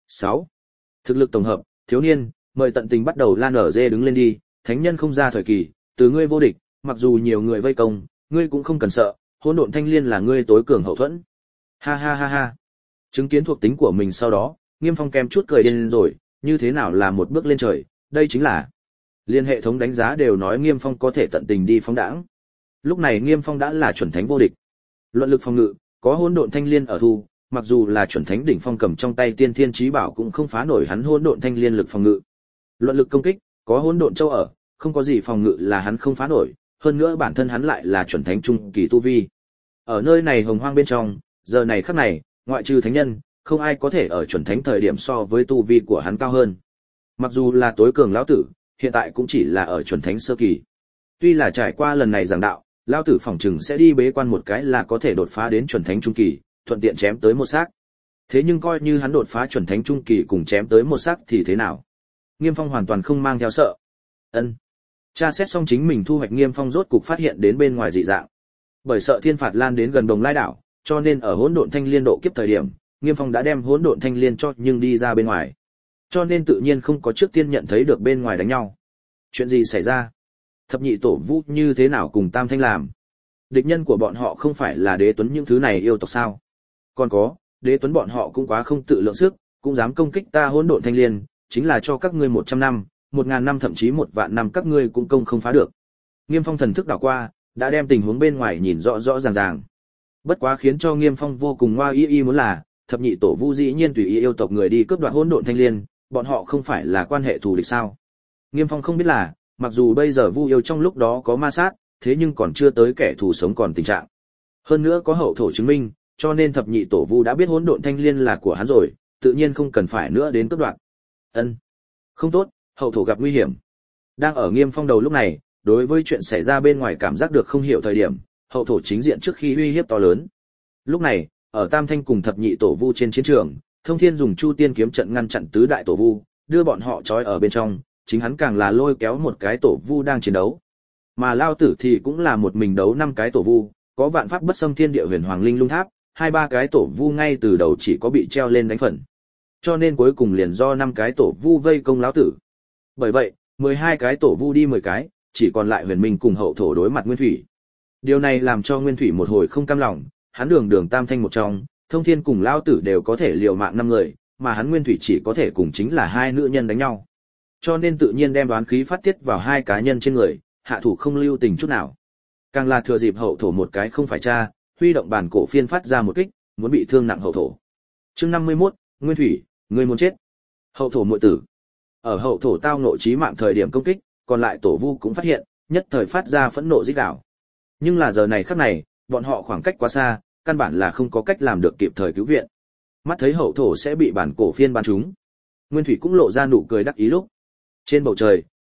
6. Thực lực tổng hợp, thiếu niên, mời tận tình bắt đầu lan ở dê đứng lên đi, thánh nhân không ra thời kỳ, từ ngươi vô địch, mặc dù nhiều người vây công, ngươi cũng không cần sợ, hỗn độn thanh liên là ngươi tối cường hậu thuẫn. Ha ha ha ha. Chứng kiến thuộc tính của mình sau đó, Nghiêm Phong kem chút cười điên rồi, như thế nào là một bước lên trời, đây chính là. Liên hệ thống đánh giá đều nói Nghiêm Phong có thể tận tình đi phóng đãng. Lúc này Nghiêm Phong đã là chuẩn thánh vô địch. Luận lực phòng ngự, có hỗn độn thanh liên ở thu, mặc dù là chuẩn thánh đỉnh phong cầm trong tay tiên thiên chí bảo cũng không phá nổi hắn hỗn độn thanh liên lực phòng ngự. Luận lực công kích, có hỗn độn châu ở, không có gì phòng ngự là hắn không phá nổi, hơn nữa bản thân hắn lại là chuẩn thánh trung kỳ tu vi. Ở nơi này hồng hoang bên trong, giờ này khắc này, ngoại trừ thánh nhân, không ai có thể ở chuẩn thánh thời điểm so với tu vi của hắn cao hơn. Mặc dù là tối cường lão tử, hiện tại cũng chỉ là ở chuẩn thánh sơ kỳ. Tuy là trải qua lần này giảng đạo, lão tử phỏng chừng sẽ đi bế quan một cái là có thể đột phá đến chuẩn thánh trung kỳ, thuận tiện chém tới một xác. Thế nhưng coi như hắn đột phá chuẩn thánh trung kỳ cùng chém tới một xác thì thế nào? Nghiêm Phong hoàn toàn không mang theo sợ. Ân. Tra xét xong chính mình thu hoạch, Nghiêm Phong rốt cục phát hiện đến bên ngoài dị dạng. Bởi sợ thiên phạt lan đến gần Đồng Lai đảo, cho nên ở hỗn độn thanh liên độ kiếp thời điểm, Nghiêm Phong đã đem hỗn độn thanh liên cho nhưng đi ra bên ngoài. Cho nên tự nhiên không có trước tiên nhận thấy được bên ngoài đánh nhau. Chuyện gì xảy ra? Thập nhị tổ vu như thế nào cùng Tam Thanh làm? Địch nhân của bọn họ không phải là Đế Tuấn những thứ này yêu tộc sao? Còn có, Đế Tuấn bọn họ cũng quá không tự lượng sức, cũng dám công kích ta hỗn độn thanh liên, chính là cho các ngươi 100 năm, 1000 năm thậm chí 1 vạn năm các ngươi cũng công không phá được. Nghiêm Phong thần thức đảo qua, đã đem tình huống bên ngoài nhìn rõ rõ ràng ràng. Bất quá khiến cho Nghiêm Phong vô cùng ngoa y muốn là, thập nhị tổ vu dĩ nhiên tùy ý yêu tộc người đi cướp đoạt hỗn độn thanh liên, bọn họ không phải là quan hệ thù địch sao? Nghiêm Phong không biết là, mặc dù bây giờ vu yêu trong lúc đó có ma sát, thế nhưng còn chưa tới kẻ thù sống còn tình trạng. Hơn nữa có hậu thổ chứng minh, cho nên thập nhị tổ vu đã biết hỗn độn thanh liên là của hắn rồi, tự nhiên không cần phải nữa đến cướp đoạt. Ân, không tốt, hậu thổ gặp nguy hiểm. Đang ở Nghiêm Phong đầu lúc này, đối với chuyện xảy ra bên ngoài cảm giác được không hiểu thời điểm, hậu thổ chính diện trước khi uy hiếp to lớn. Lúc này, ở Tam Thanh cùng thập nhị tổ vu trên chiến trường, Thông Thiên dùng Chu Tiên kiếm trận ngăn chặn tứ đại tổ vu, đưa bọn họ trói ở bên trong, chính hắn càng là lôi kéo một cái tổ vu đang chiến đấu. Mà Lao Tử thì cũng là một mình đấu 5 cái tổ vu, có vạn pháp bất xâm thiên địa huyền hoàng linh lung tháp, 2-3 cái tổ vu ngay từ đầu chỉ có bị treo lên đánh phần. Cho nên cuối cùng liền do 5 cái tổ vu vây công Lão Tử. Bởi vậy, 12 cái tổ vu đi 10 cái, chỉ còn lại Huyền Minh cùng hậu thổ đối mặt Nguyên Thủy. Điều này làm cho Nguyên Thủy một hồi không cam lòng, hắn đường Tam Thanh một trong, Thông Thiên cùng Lão Tử đều có thể liều mạng 5 người, mà hắn Nguyên Thủy chỉ có thể cùng chính là 2 nữ nhân đánh nhau. Cho nên tự nhiên đem đoán khí phát tiết vào 2 cá nhân trên người, hạ thủ không lưu tình chút nào. Càng là thừa dịp hậu thổ một cái không phải cha, huy động bản cổ phiên phát ra một kích, muốn bị thương nặng hậu thổ. Chương 51, Nguyên Thủy, ngươi muốn chết. Hậu thổ muội tử. Ở hậu thổ tao ngộ chí mạng thời điểm công kích, còn lại tổ vu cũng phát hiện, nhất thời phát ra phẫn nộ rít gào. Nhưng là giờ này khắc này, bọn họ khoảng cách quá xa, căn bản là không có cách làm được kịp thời cứu viện. Mắt thấy hậu thổ sẽ bị bản cổ phiên bắn trúng, Nguyên Thủy cũng lộ ra nụ cười đắc ý lúc. Trên bầu trời,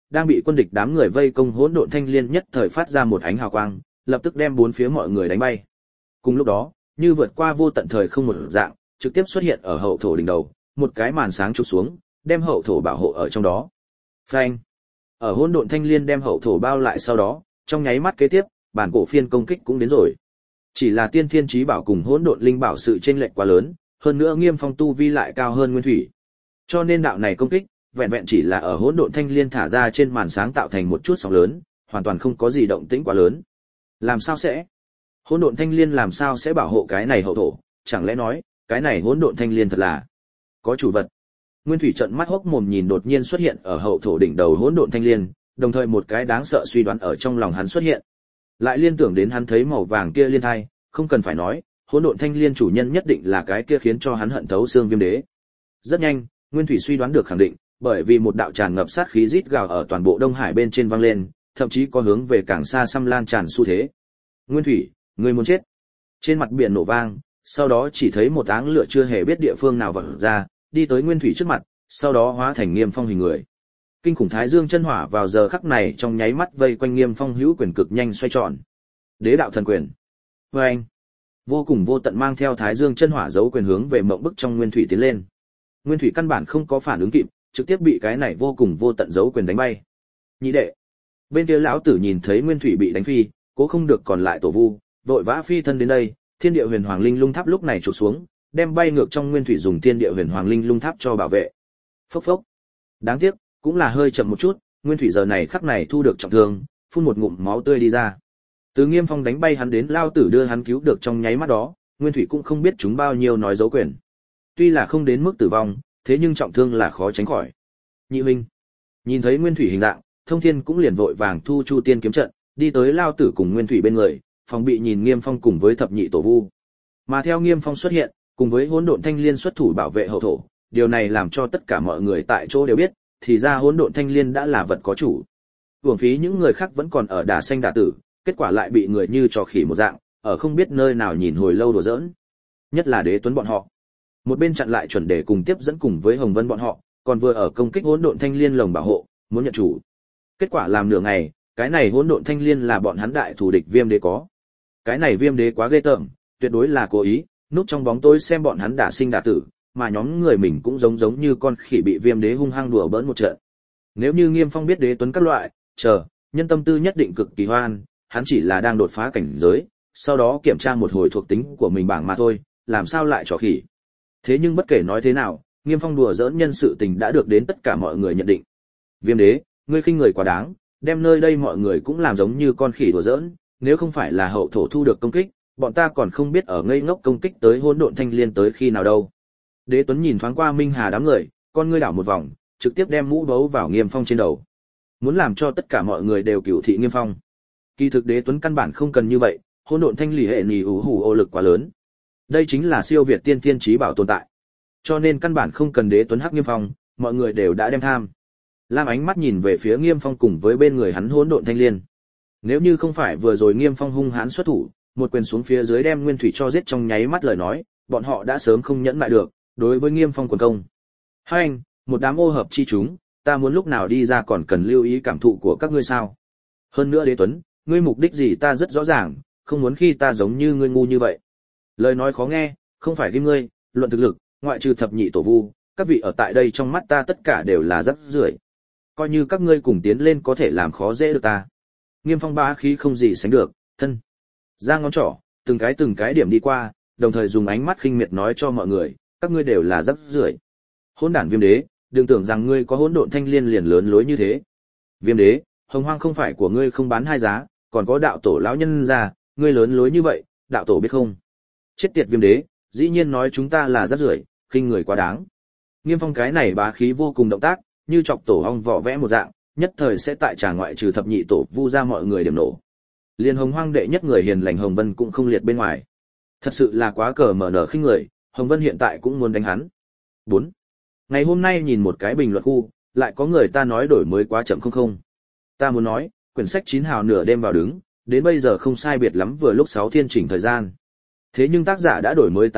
đang bị quân địch đám người vây công hỗn độn thanh liên nhất thời phát ra một ánh hào quang, lập tức đem bốn phía mọi người đánh bay. Cùng lúc đó, như vượt qua vô tận thời không một dạng, trực tiếp xuất hiện ở hậu thổ đỉnh đầu, một cái màn sáng chụp xuống, đem hậu thổ bảo hộ ở trong đó. Phanh! Ở hỗn độn thanh liên đem hậu thổ bao lại sau đó, trong nháy mắt kế tiếp, bản cổ phiên công kích cũng đến rồi. Chỉ là tiên thiên chí bảo cùng hỗn độn linh bảo sự chênh lệch quá lớn, hơn nữa Nghiêm Phong tu vi lại cao hơn Nguyên Thủy. Cho nên đạo này công kích, vẹn vẹn chỉ là ở hỗn độn thanh liên thả ra trên màn sáng tạo thành một chút sóng lớn, hoàn toàn không có gì động tĩnh quá lớn. Làm sao sẽ? Hỗn độn thanh liên làm sao sẽ bảo hộ cái này hậu thổ? Chẳng lẽ nói, cái này hỗn độn thanh liên thật là có chủ vật? Nguyên Thủy trợn mắt hốc mồm nhìn đột nhiên xuất hiện ở hậu thổ đỉnh đầu hỗn độn thanh liên, đồng thời một cái đáng sợ suy đoán ở trong lòng hắn xuất hiện. Lại liên tưởng đến hắn thấy màu vàng kia liên thai, không cần phải nói, hỗn độn thanh liên chủ nhân nhất định là cái kia khiến cho hắn hận thấu xương Viêm Đế. Rất nhanh, Nguyên Thủy suy đoán được khẳng định, bởi vì một đạo tràn ngập sát khí rít gào ở toàn bộ Đông Hải bên trên vang lên, thậm chí có hướng về càng xa xăm lan tràn xu thế. Nguyên Thủy, ngươi muốn chết. Trên mặt biển nổ vang, sau đó chỉ thấy một áng lửa chưa hề biết địa phương nào vọt ra, đi tới Nguyên Thủy trước mặt, sau đó hóa thành Nghiêm Phong hình người. Kinh khủng Thái Dương chân hỏa vào giờ khắc này trong nháy mắt vây quanh Nghiêm Phong hữu quyền cực nhanh xoay tròn. Đế đạo thần quyền. Oeng! Vô cùng vô tận mang theo Thái Dương chân hỏa giấu quyền hướng về mộng bức trong Nguyên Thủy tiến lên. Nguyên Thủy căn bản không có phản ứng kịp, trực tiếp bị cái này vô cùng vô tận giấu quyền đánh bay. Nhị đệ. Bên kia lão tử nhìn thấy Nguyên Thủy bị đánh phi, cố không được còn lại tổ vu, vội vã phi thân đến đây, Thiên Địa Huyền Hoàng Linh Lung Tháp lúc này chụp xuống, đem bay ngược trong Nguyên Thủy dùng Thiên Địa Huyền Hoàng Linh Lung Tháp cho bảo vệ. Phốc phốc. Đáng tiếc, cũng là hơi chậm một chút, Nguyên Thủy giờ này khắc này thu được trọng thương, phun một ngụm máu tươi đi ra. Từ Nghiêm Phong đánh bay hắn đến lao tử đưa hắn cứu được trong nháy mắt đó, Nguyên Thủy cũng không biết chúng bao nhiêu nói dấu quyền. Tuy là không đến mức tử vong, thế nhưng trọng thương là khó tránh khỏi. Nhị huynh, nhìn thấy Nguyên Thủy hình dạng, Thông Thiên cũng liền vội vàng thu Chu Tiên kiếm trận, đi tới lao tử cùng Nguyên Thủy bên người, phòng bị nhìn Nghiêm Phong cùng với thập nhị tổ vu. Mà theo Nghiêm Phong xuất hiện, cùng với hỗn độn thanh liên xuất thủ bảo vệ hậu thổ, điều này làm cho tất cả mọi người tại chỗ đều biết, thì ra hỗn độn thanh liên đã là vật có chủ. Uổng phí những người khác vẫn còn ở đả xanh đả tử, kết quả lại bị người như trò khỉ một dạng, ở không biết nơi nào nhìn hồi lâu đùa giỡn. Nhất là Đế Tuấn bọn họ. Một bên chặn lại chuẩn đề cùng tiếp dẫn cùng với Hồng Vân bọn họ, còn vừa ở công kích hỗn độn thanh liên lồng bảo hộ, muốn nhận chủ. Kết quả làm nửa ngày, cái này hỗn độn thanh liên là bọn hắn đại thù địch Viêm Đế có. Cái này Viêm Đế quá ghê tởm, tuyệt đối là cố ý, núp trong bóng tối xem bọn hắn đả sinh đả tử, mà nhóm người mình cũng giống như con khỉ bị Viêm Đế hung hăng đùa bỡn một trận. Nếu như Nghiêm Phong biết Đế Tuấn các loại, nhân tâm tư nhất định cực kỳ hoan, hắn chỉ là đang đột phá cảnh giới, sau đó kiểm tra một hồi thuộc tính của mình bảng mà thôi, làm sao lại trò khỉ. Thế nhưng bất kể nói thế nào, Nghiêm Phong đùa giỡn nhân sự tình đã được đến tất cả mọi người nhận định. Viêm Đế, ngươi khinh người quá đáng, đem nơi đây mọi người cũng làm giống như con khỉ đùa giỡn, nếu không phải là hậu thổ thu được công kích, bọn ta còn không biết ở ngây ngốc công kích tới hỗn độn thanh liên tới khi nào đâu. Đế Tuấn nhìn thoáng qua Minh Hà đám người, con ngươi đảo một vòng, trực tiếp đem mũ bấu vào Nghiêm Phong trên đầu. Muốn làm cho tất cả mọi người đều cửu thị Nghiêm Phong. Kỳ thực Đế Tuấn căn bản không cần như vậy, hỗn độn thanh lì hệ nì ủ hủ ô lực quá lớn. Đây chính là siêu việt tiên thiên chí bảo tồn tại. Cho nên căn bản không cần Đế Tuấn hắc Nghiêm Phong, mọi người đều đã đem tham. Lam ánh mắt nhìn về phía Nghiêm Phong cùng với bên người hắn hỗn độn thanh liên. Nếu như không phải vừa rồi Nghiêm Phong hung hãn xuất thủ, một quyền xuống phía dưới đem Nguyên Thủy cho giết trong nháy mắt lời nói, bọn họ đã sớm không nhẫn lại được, đối với Nghiêm Phong quần công. Hai anh, một đám ô hợp chi chúng, ta muốn lúc nào đi ra còn cần lưu ý cảm thụ của các ngươi sao? Hơn nữa Đế Tuấn, ngươi mục đích gì ta rất rõ ràng, không muốn khi ta giống như ngươi ngu như vậy. Lời nói khó nghe, không phải ghim ngươi, luận thực lực, ngoại trừ thập nhị tổ vu, các vị ở tại đây trong mắt ta tất cả đều là rắc rưởi. Coi như các ngươi cùng tiến lên có thể làm khó dễ được ta. Nghiêm Phong bá khí không gì sánh được, thân ra ngón trỏ, từng cái điểm đi qua, đồng thời dùng ánh mắt khinh miệt nói cho mọi người, các ngươi đều là rắc rưởi. Hỗn đản Viêm Đế, đừng tưởng rằng ngươi có hỗn độn thanh liên liền lớn lối như thế. Viêm Đế, hồng hoang không phải của ngươi không bán hai giá, còn có đạo tổ lão nhân ra, ngươi lớn lối như vậy, đạo tổ biết không? Chết tiệt Viêm Đế, dĩ nhiên nói chúng ta là rác rưởi, khinh người quá đáng. Nghiêm Phong cái này bá khí vô cùng động tác, như chọc tổ ong vỏ vẽ một dạng, nhất thời sẽ tại trà ngoại trừ thập nhị tổ vu ra mọi người điểm nổ. Liên Hồng Hoang đệ nhất người hiền lành Hồng Vân cũng không liệt bên ngoài. Thật sự là quá cờ mở nở khinh người, Hồng Vân hiện tại cũng muốn đánh hắn. 4. Ngày hôm nay nhìn một cái bình luận khu, lại có người ta nói đổi mới quá chậm không. Ta muốn nói, quyển sách 9 hào nửa đêm vào đứng, đến bây giờ không sai biệt lắm vừa lúc 6 thiên chỉnh thời gian. Thế nhưng tác giả đã đổi mới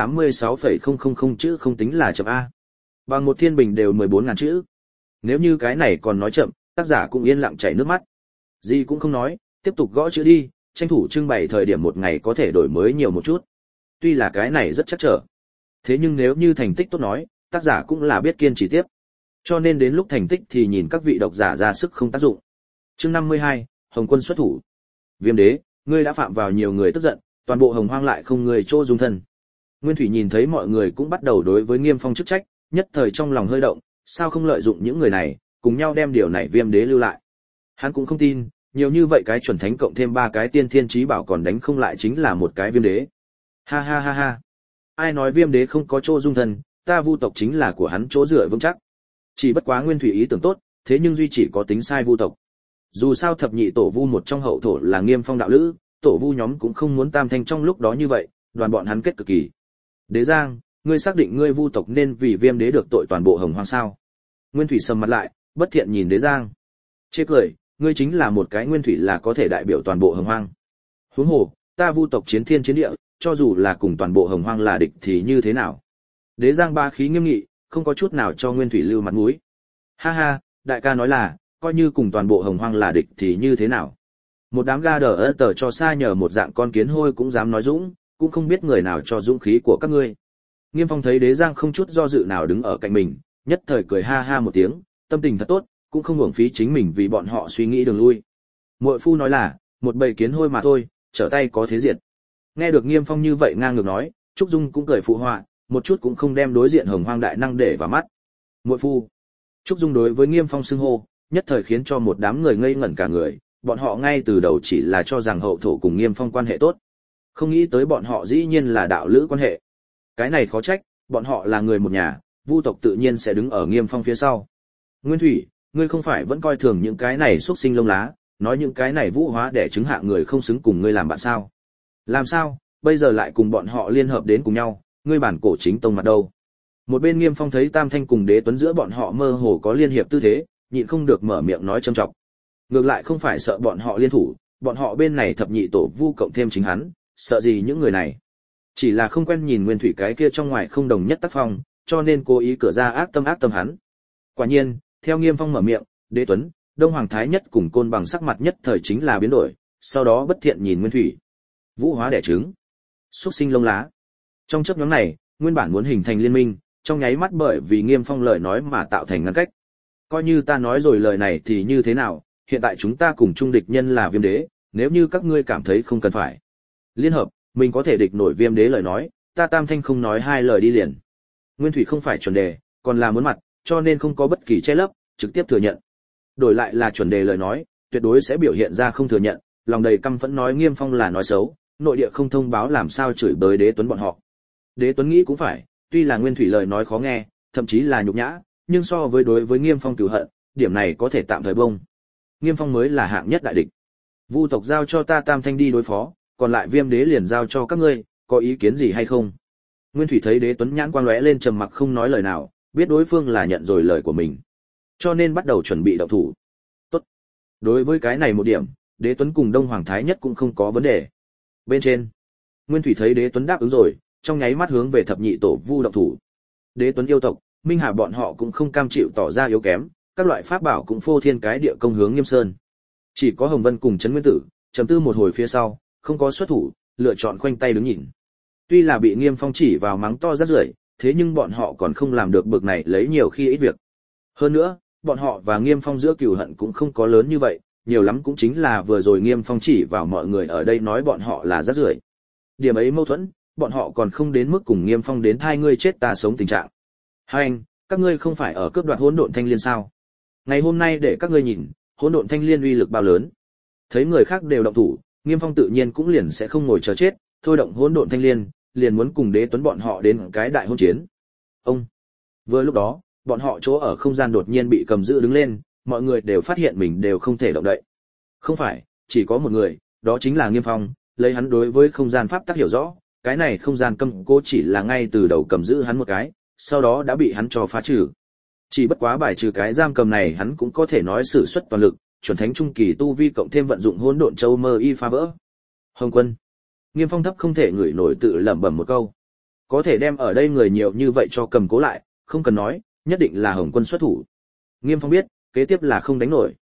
86,000 chữ không tính là chậm A. Bằng một thiên bình đều 14.000 chữ. Nếu như cái này còn nói chậm, tác giả cũng yên lặng chảy nước mắt. Gì cũng không nói, tiếp tục gõ chữ đi, tranh thủ trưng bày thời điểm một ngày có thể đổi mới nhiều một chút. Tuy là cái này rất chắc trở. Thế nhưng nếu như thành tích tốt nói, tác giả cũng là biết kiên trì tiếp. Cho nên đến lúc thành tích thì nhìn các vị độc giả ra sức không tác dụng. Chương 52, Hồng Quân xuất thủ. Viêm đế, ngươi đã phạm vào nhiều người tức giận, toàn bộ Hồng Hoang lại không người chỗ dung thân. Nguyên Thủy nhìn thấy mọi người cũng bắt đầu đối với Nghiêm Phong chức trách, nhất thời trong lòng hơi động, sao không lợi dụng những người này, cùng nhau đem điều này Viêm đế lưu lại. Hắn cũng không tin, nhiều như vậy cái chuẩn thánh cộng thêm 3 cái tiên thiên chí bảo còn đánh không lại chính là một cái Viêm đế. Ha ha ha ha. Ai nói Viêm đế không có chỗ dung thân, ta Vu tộc chính là của hắn chỗ dựa vững chắc. Chỉ bất quá Nguyên Thủy ý tưởng tốt, thế nhưng duy chỉ có tính sai Vu tộc. Dù sao thập nhị tổ Vu một trong hậu thổ là Nghiêm Phong đạo lữ, tổ Vu nhóm cũng không muốn tam thanh trong lúc đó như vậy, đoàn bọn hắn kết cực kỳ. Đế Giang, ngươi xác định ngươi Vu tộc nên vì Viêm đế được tội toàn bộ Hồng Hoang sao? Nguyên Thủy sầm mặt lại, bất thiện nhìn Đế Giang. Chê cười, ngươi chính là một cái Nguyên Thủy là có thể đại biểu toàn bộ Hồng Hoang. Huống hồ, ta Vu tộc chiến thiên chiến địa, cho dù là cùng toàn bộ Hồng Hoang là địch thì như thế nào? Đế Giang ba khí nghiêm nghị, không có chút nào cho Nguyên Thủy lưu mặt mũi. Ha ha, đại ca nói là, coi như cùng toàn bộ Hồng Hoang là địch thì như thế nào? Một đám ga đờ tờ cho xa nhờ một dạng con kiến hôi cũng dám nói dũng, cũng không biết người nào cho dũng khí của các ngươi. Nghiêm Phong thấy Đế Giang không chút do dự nào đứng ở cạnh mình, nhất thời cười ha ha một tiếng, tâm tình thật tốt, cũng không uổng phí chính mình vì bọn họ suy nghĩ đường lui. Muội phu nói là, một bầy kiến hôi mà thôi, trở tay có thế diệt. Nghe được Nghiêm Phong như vậy ngang ngược nói, Trúc Dung cũng cười phụ họa, một chút cũng không đem đối diện Hồng Hoang đại năng để vào mắt. Muội phu. Trúc Dung đối với Nghiêm Phong xưng hô, nhất thời khiến cho một đám người ngây ngẩn cả người, bọn họ ngay từ đầu chỉ là cho rằng hậu thổ cùng Nghiêm Phong quan hệ tốt. Không nghĩ tới bọn họ dĩ nhiên là đạo lữ quan hệ. Cái này khó trách, bọn họ là người một nhà, Vu tộc tự nhiên sẽ đứng ở Nghiêm Phong phía sau. Nguyên Thủy, ngươi không phải vẫn coi thường những cái này xuất sinh lông lá, nói những cái này vũ hóa để chứng hạ người không xứng cùng ngươi làm bạn sao? Làm sao, bây giờ lại cùng bọn họ liên hợp đến cùng nhau, ngươi bản cổ chính tông mặt đâu? Một bên Nghiêm Phong thấy Tam Thanh cùng Đế Tuấn giữa bọn họ mơ hồ có liên hiệp tư thế, nhịn không được mở miệng nói châm trọng. Ngược lại không phải sợ bọn họ liên thủ, bọn họ bên này thập nhị tổ Vu cộng thêm chính hắn, sợ gì những người này? Chỉ là không quen nhìn Nguyên Thủy cái kia trong ngoài không đồng nhất tác phong, cho nên cố ý cửa ra ác tâm hắn. Quả nhiên, theo Nghiêm Phong mở miệng, Đế Tuấn, Đông Hoàng Thái Nhất cùng Côn Bằng sắc mặt nhất thời chính là biến đổi, sau đó bất thiện nhìn Nguyên Thủy. Vũ hóa đẻ trứng, xuất sinh lông lá. Trong chớp nhoáng này, nguyên bản muốn hình thành liên minh, trong nháy mắt bởi vì Nghiêm Phong lời nói mà tạo thành ngăn cách. Coi như ta nói rồi lời này thì như thế nào, hiện tại chúng ta cùng chung địch nhân là Viêm đế, nếu như các ngươi cảm thấy không cần phải liên hợp, mình có thể địch nổi Viêm đế lời nói, ta Tam Thanh không nói hai lời đi liền. Nguyên Thủy không phải chuẩn đề, còn là muốn mặt, cho nên không có bất kỳ che lấp, trực tiếp thừa nhận. Đổi lại là chuẩn đề lời nói, tuyệt đối sẽ biểu hiện ra không thừa nhận, lòng đầy căm phẫn nói Nghiêm Phong là nói xấu, nội địa không thông báo làm sao chửi bới Đế Tuấn bọn họ. Đế Tuấn nghĩ cũng phải, tuy là Nguyên Thủy lời nói khó nghe, thậm chí là nhục nhã, nhưng so với đối với Nghiêm Phong cừu hận, điểm này có thể tạm thời bông. Nghiêm Phong mới là hạng nhất đại địch. Vu tộc giao cho ta Tam Thanh đi đối phó, còn lại Viêm đế liền giao cho các ngươi, có ý kiến gì hay không? Nguyên Thủy thấy Đế Tuấn nhãn quang lóe lên trầm mặc không nói lời nào, biết đối phương là nhận rồi lời của mình, cho nên bắt đầu chuẩn bị động thủ. Tốt. Đối với cái này một điểm, Đế Tuấn cùng Đông Hoàng Thái Nhất cũng không có vấn đề. Bên trên, Nguyên Thủy thấy Đế Tuấn đáp ứng rồi, trong nháy mắt hướng về thập nhị tổ Vu động thủ. Đế Tuấn yêu tộc, Minh Hà bọn họ cũng không cam chịu tỏ ra yếu kém, các loại pháp bảo cũng phô thiên cái địa công hướng Nghiêm Sơn. Chỉ có Hồng Vân cùng Trấn Nguyên Tử, trầm tư một hồi phía sau, không có xuất thủ, lựa chọn khoanh tay đứng nhìn. Tuy là bị Nghiêm Phong chỉ vào mắng to rát rưởi, thế nhưng bọn họ còn không làm được bực này lấy nhiều khi ít việc. Hơn nữa, bọn họ và Nghiêm Phong giữa cừu hận cũng không có lớn như vậy, nhiều lắm cũng chính là vừa rồi Nghiêm Phong chỉ vào mọi người ở đây nói bọn họ là rát rưởi. Điểm ấy mâu thuẫn, bọn họ còn không đến mức cùng Nghiêm Phong đến thai ngươi chết ta sống tình trạng. Hai anh, các ngươi không phải ở cướp đoạt hỗn độn thanh liên sao? Ngày hôm nay để các ngươi nhìn, hỗn độn thanh liên uy lực bao lớn. Thấy người khác đều động thủ, Nghiêm Phong tự nhiên cũng liền sẽ không ngồi chờ chết, thôi động hỗn độn thanh liên, liền muốn cùng Đế Tuấn bọn họ đến cái đại hôn chiến. Ông. Vừa lúc đó, bọn họ chỗ ở không gian đột nhiên bị cầm giữ đứng lên, mọi người đều phát hiện mình đều không thể động đậy. Không phải, chỉ có một người, đó chính là Nghiêm Phong, lấy hắn đối với không gian pháp tắc hiểu rõ, cái này không gian cầm cố chỉ là ngay từ đầu cầm giữ hắn một cái, sau đó đã bị hắn cho phá trừ. Chỉ bất quá bài trừ cái giam cầm này hắn cũng có thể nói sử xuất toàn lực, chuẩn thánh trung kỳ tu vi cộng thêm vận dụng hỗn độn châu mơ y phá vỡ. Hồng Quân. Nghiêm Phong thấp không thể ngửi nổi tự lẩm bẩm một câu. Có thể đem ở đây người nhiều như vậy cho cầm cố lại, không cần nói, nhất định là Hồng Quân xuất thủ. Nghiêm Phong biết, kế tiếp là không đánh nổi,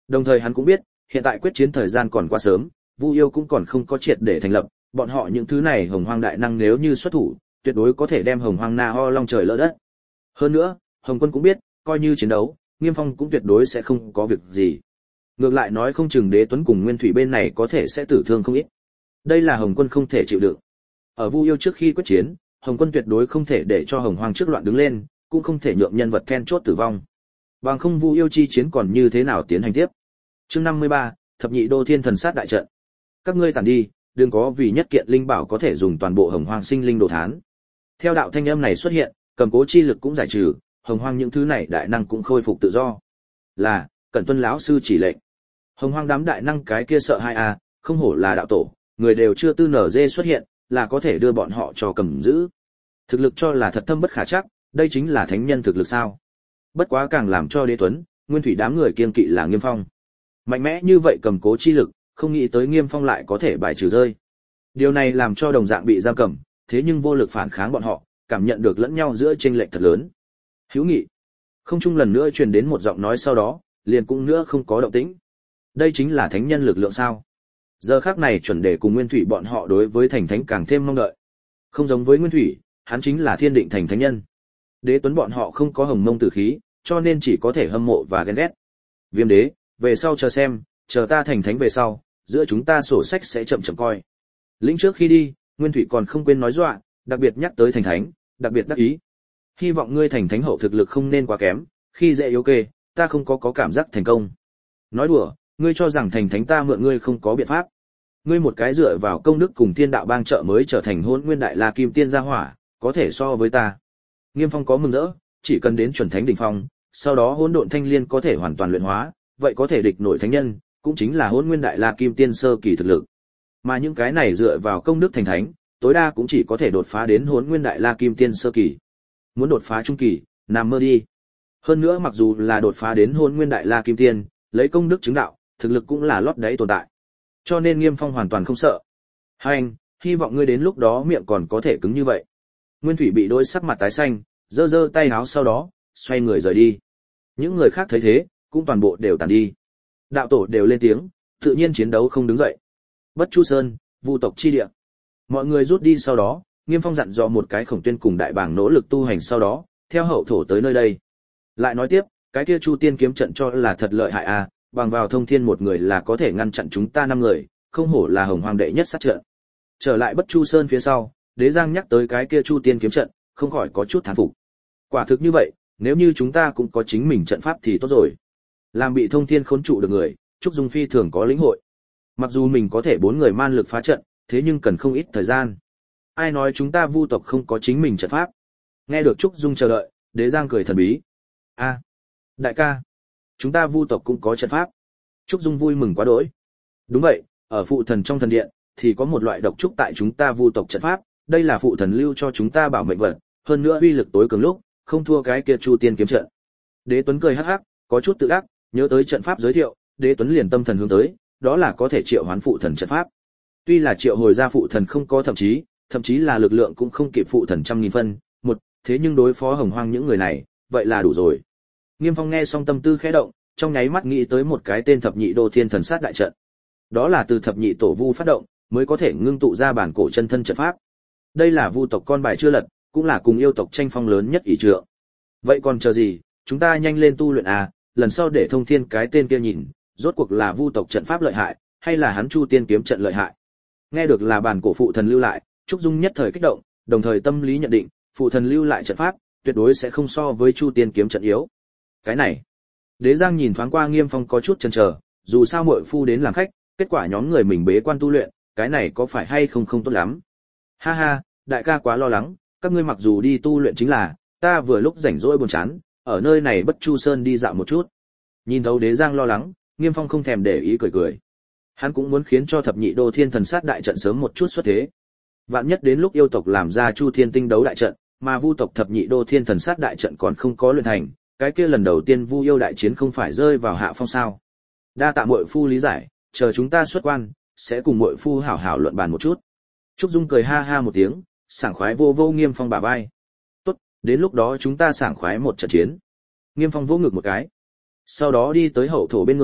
Đồng thời hắn cũng biết, hiện tại quyết chiến thời gian còn quá sớm, Vu Yêu cũng còn không có triệt để thành lập, bọn họ những thứ này Hồng Hoang đại năng nếu như xuất thủ, tuyệt đối có thể đem Hồng Hoang na ho long trời lỡ đất. Hơn nữa, Hồng Quân cũng biết, coi như chiến đấu, Nghiêm Phong cũng tuyệt đối sẽ không có việc gì. Ngược lại nói không chừng Đế Tuấn cùng Nguyên Thủy bên này có thể sẽ tử thương không ít. Đây là Hồng Quân không thể chịu đựng. Ở Vu Yêu trước khi quyết chiến, Hồng Quân tuyệt đối không thể để cho Hồng Hoang trước loạn đứng lên, cũng không thể nhượng nhân vật then chốt tử vong. Bằng không Vu Yêu chi chiến còn như thế nào tiến hành tiếp. Chương 53, Thập nhị đô thiên thần sát đại trận. Các ngươi tản đi, đừng có vì nhất kiện linh bảo có thể dùng toàn bộ Hồng Hoang sinh linh đồ thán. Theo đạo thanh âm này xuất hiện, cầm cố chi lực cũng giải trừ, Hồng Hoang những thứ này đại năng cũng khôi phục tự do. Là, Cẩn tuân lão sư chỉ lệnh. Hồng Hoang đám đại năng cái kia sợ hai a, không hổ là đạo tổ, người đều chưa tư nở dê xuất hiện, là có thể đưa bọn họ cho cầm giữ. Thực lực cho là thật thâm bất khả trắc, đây chính là thánh nhân thực lực sao? Bất quá càng làm cho Đế Tuấn, Nguyên Thủy đám người kiên kỵ là Nghiêm Phong. Mạnh mẽ như vậy cầm cố chi lực, không nghĩ tới Nghiêm Phong lại có thể bài trừ rơi. Điều này làm cho đồng dạng bị giam cầm, thế nhưng vô lực phản kháng bọn họ, cảm nhận được lẫn nhau giữa chênh lệch thật lớn. Hữu nghị. Không chung lần nữa truyền đến một giọng nói sau đó, liền cũng nữa không có động tĩnh. Đây chính là thánh nhân lực lượng sao? Giờ khắc này chuẩn đề cùng Nguyên Thủy bọn họ đối với thành thánh càng thêm mong đợi. Không giống với Nguyên Thủy, hắn chính là thiên định thành thánh nhân. Đế Tuấn bọn họ không có hồng mông tử khí, cho nên chỉ có thể hâm mộ và ghen ghét. Viêm đế, về sau chờ xem, chờ ta thành thánh về sau, giữa chúng ta sổ sách sẽ chậm chậm coi. Lĩnh trước khi đi, Nguyên Thủy còn không quên nói dọa, đặc biệt nhắc tới thành thánh, đặc biệt đắc ý. Hy vọng ngươi thành thánh hậu thực lực không nên quá kém, khi dễ yếu kê, ta không có cảm giác thành công. Nói đùa, ngươi cho rằng thành thánh ta mượn ngươi không có biện pháp. Ngươi một cái dựa vào công đức cùng thiên đạo bang trợ mới trở thành Hỗn Nguyên Đại La Kim Tiên gia hỏa, có thể so với ta. Nghiêm Phong có mừng rỡ, chỉ cần đến chuẩn thánh đỉnh phong, sau đó hỗn độn thanh liên có thể hoàn toàn luyện hóa, vậy có thể địch nổi thánh nhân, cũng chính là Hỗn Nguyên Đại La Kim Tiên sơ kỳ thực lực. Mà những cái này dựa vào công đức thành thánh, tối đa cũng chỉ có thể đột phá đến Hỗn Nguyên Đại La Kim Tiên sơ kỳ. Muốn đột phá trung kỳ, nằm mơ đi. Hơn nữa mặc dù là đột phá đến Hỗn Nguyên Đại La Kim Tiên, lấy công đức chứng đạo, thực lực cũng là lót đáy tồn tại. Cho nên Nghiêm Phong hoàn toàn không sợ. Hành, hy vọng ngươi đến lúc đó miệng còn có thể cứng như vậy. Nguyên Thủy bị đôi sắc mặt tái xanh, giơ giơ tay áo sau đó, xoay người rời đi. Những người khác thấy thế, cũng toàn bộ đều tàn đi. Đạo tổ đều lên tiếng, tự nhiên chiến đấu không đứng dậy. Bất Chu Sơn, Vu tộc chi địa. Mọi người rút đi sau đó, Nghiêm Phong dặn dò một cái Khổng Tuyên cùng Đại Bàng nỗ lực tu hành sau đó, theo hậu thổ tới nơi đây. Lại nói tiếp, cái kia Chu Tiên kiếm trận cho là thật lợi hại à, bằng vào thông thiên một người là có thể ngăn chặn chúng ta 5 người, không hổ là Hồng Hoang đệ nhất sát trận. Trở lại Bất Chu Sơn phía sau, Đế Giang nhắc tới cái kia Chu Tiên kiếm trận, không khỏi có chút thán phục. Quả thực như vậy, nếu như chúng ta cũng có chính mình trận pháp thì tốt rồi. Làm bị thông thiên khốn trụ được người, Trúc Dung phi thường có lĩnh hội. Mặc dù mình có thể 4 người man lực phá trận, thế nhưng cần không ít thời gian. Ai nói chúng ta Vu tộc không có chính mình trận pháp? Nghe được Trúc Dung chờ đợi, Đế Giang cười thần bí. A, đại ca, chúng ta Vu tộc cũng có trận pháp. Trúc Dung vui mừng quá đỗi. Đúng vậy, ở phụ thần trong thần điện thì có một loại độc trúc tại chúng ta Vu tộc trận pháp, đây là phụ thần lưu cho chúng ta bảo mệnh vật, hơn nữa uy lực tối cường lúc, không thua cái kia Chu Tiên kiếm trận. Đế Tuấn cười hắc hắc, có chút tự đắc, nhớ tới trận pháp giới thiệu, Đế Tuấn liền tâm thần hướng tới, đó là có thể triệu hoán phụ thần trận pháp. Tuy là triệu hồi ra phụ thần không có thậm chí là lực lượng cũng không kịp phụ thần 100.000 phân, thế nhưng đối phó Hồng Hoang những người này, vậy là đủ rồi. Nghiêm Phong nghe xong tâm tư khẽ động, trong nháy mắt nghĩ tới một cái tên Thập nhị đô thiên thần sát đại trận. Đó là từ thập nhị tổ Vu phát động, mới có thể ngưng tụ ra bản cổ chân thân trận pháp. Đây là Vu tộc con bài chưa lật, cũng là cùng yêu tộc tranh phong lớn nhất ỷ trượng. Vậy còn chờ gì, chúng ta nhanh lên tu luyện à, lần sau để thông thiên cái tên kia nhìn, rốt cuộc là Vu tộc trận pháp lợi hại, hay là hắn Chu Tiên kiếm trận lợi hại. Nghe được là bản cổ phụ thần lưu lại, Trúc Dung nhất thời kích động, đồng thời tâm lý nhận định, phụ thần lưu lại trận pháp, tuyệt đối sẽ không so với Chu Tiên kiếm trận yếu. Cái này, Đế Giang nhìn thoáng qua Nghiêm Phong có chút chần chờ, dù sao muội phu đến làm khách, kết quả nhóm người mình bế quan tu luyện, cái này có phải hay không tốt lắm. Ha ha, đại ca quá lo lắng, các ngươi mặc dù đi tu luyện chính là, ta vừa lúc rảnh rỗi buồn chán, ở nơi này Bất Chu Sơn đi dạo một chút. Nhìn thấu Đế Giang lo lắng, Nghiêm Phong không thèm để ý cười cười. Hắn cũng muốn khiến cho thập nhị đô thiên thần sát đại trận sớm một chút xuất thế. Vạn nhất đến lúc yêu tộc làm ra Chu Thiên tinh đấu đại trận, mà Vu tộc thập nhị đô thiên thần sát đại trận còn không có luyện thành, cái kia lần đầu tiên Vu yêu đại chiến không phải rơi vào hạ phong sao? Đa tạ muội phu lý giải, chờ chúng ta xuất quan, sẽ cùng muội phu hảo hảo luận bàn một chút. Trúc Dung cười ha ha một tiếng, sảng khoái vô vô Nghiêm Phong bả vai. Tốt, đến lúc đó chúng ta sảng khoái một trận chiến. Nghiêm Phong vỗ ngực một cái. Sau đó đi tới hậu thổ bên người,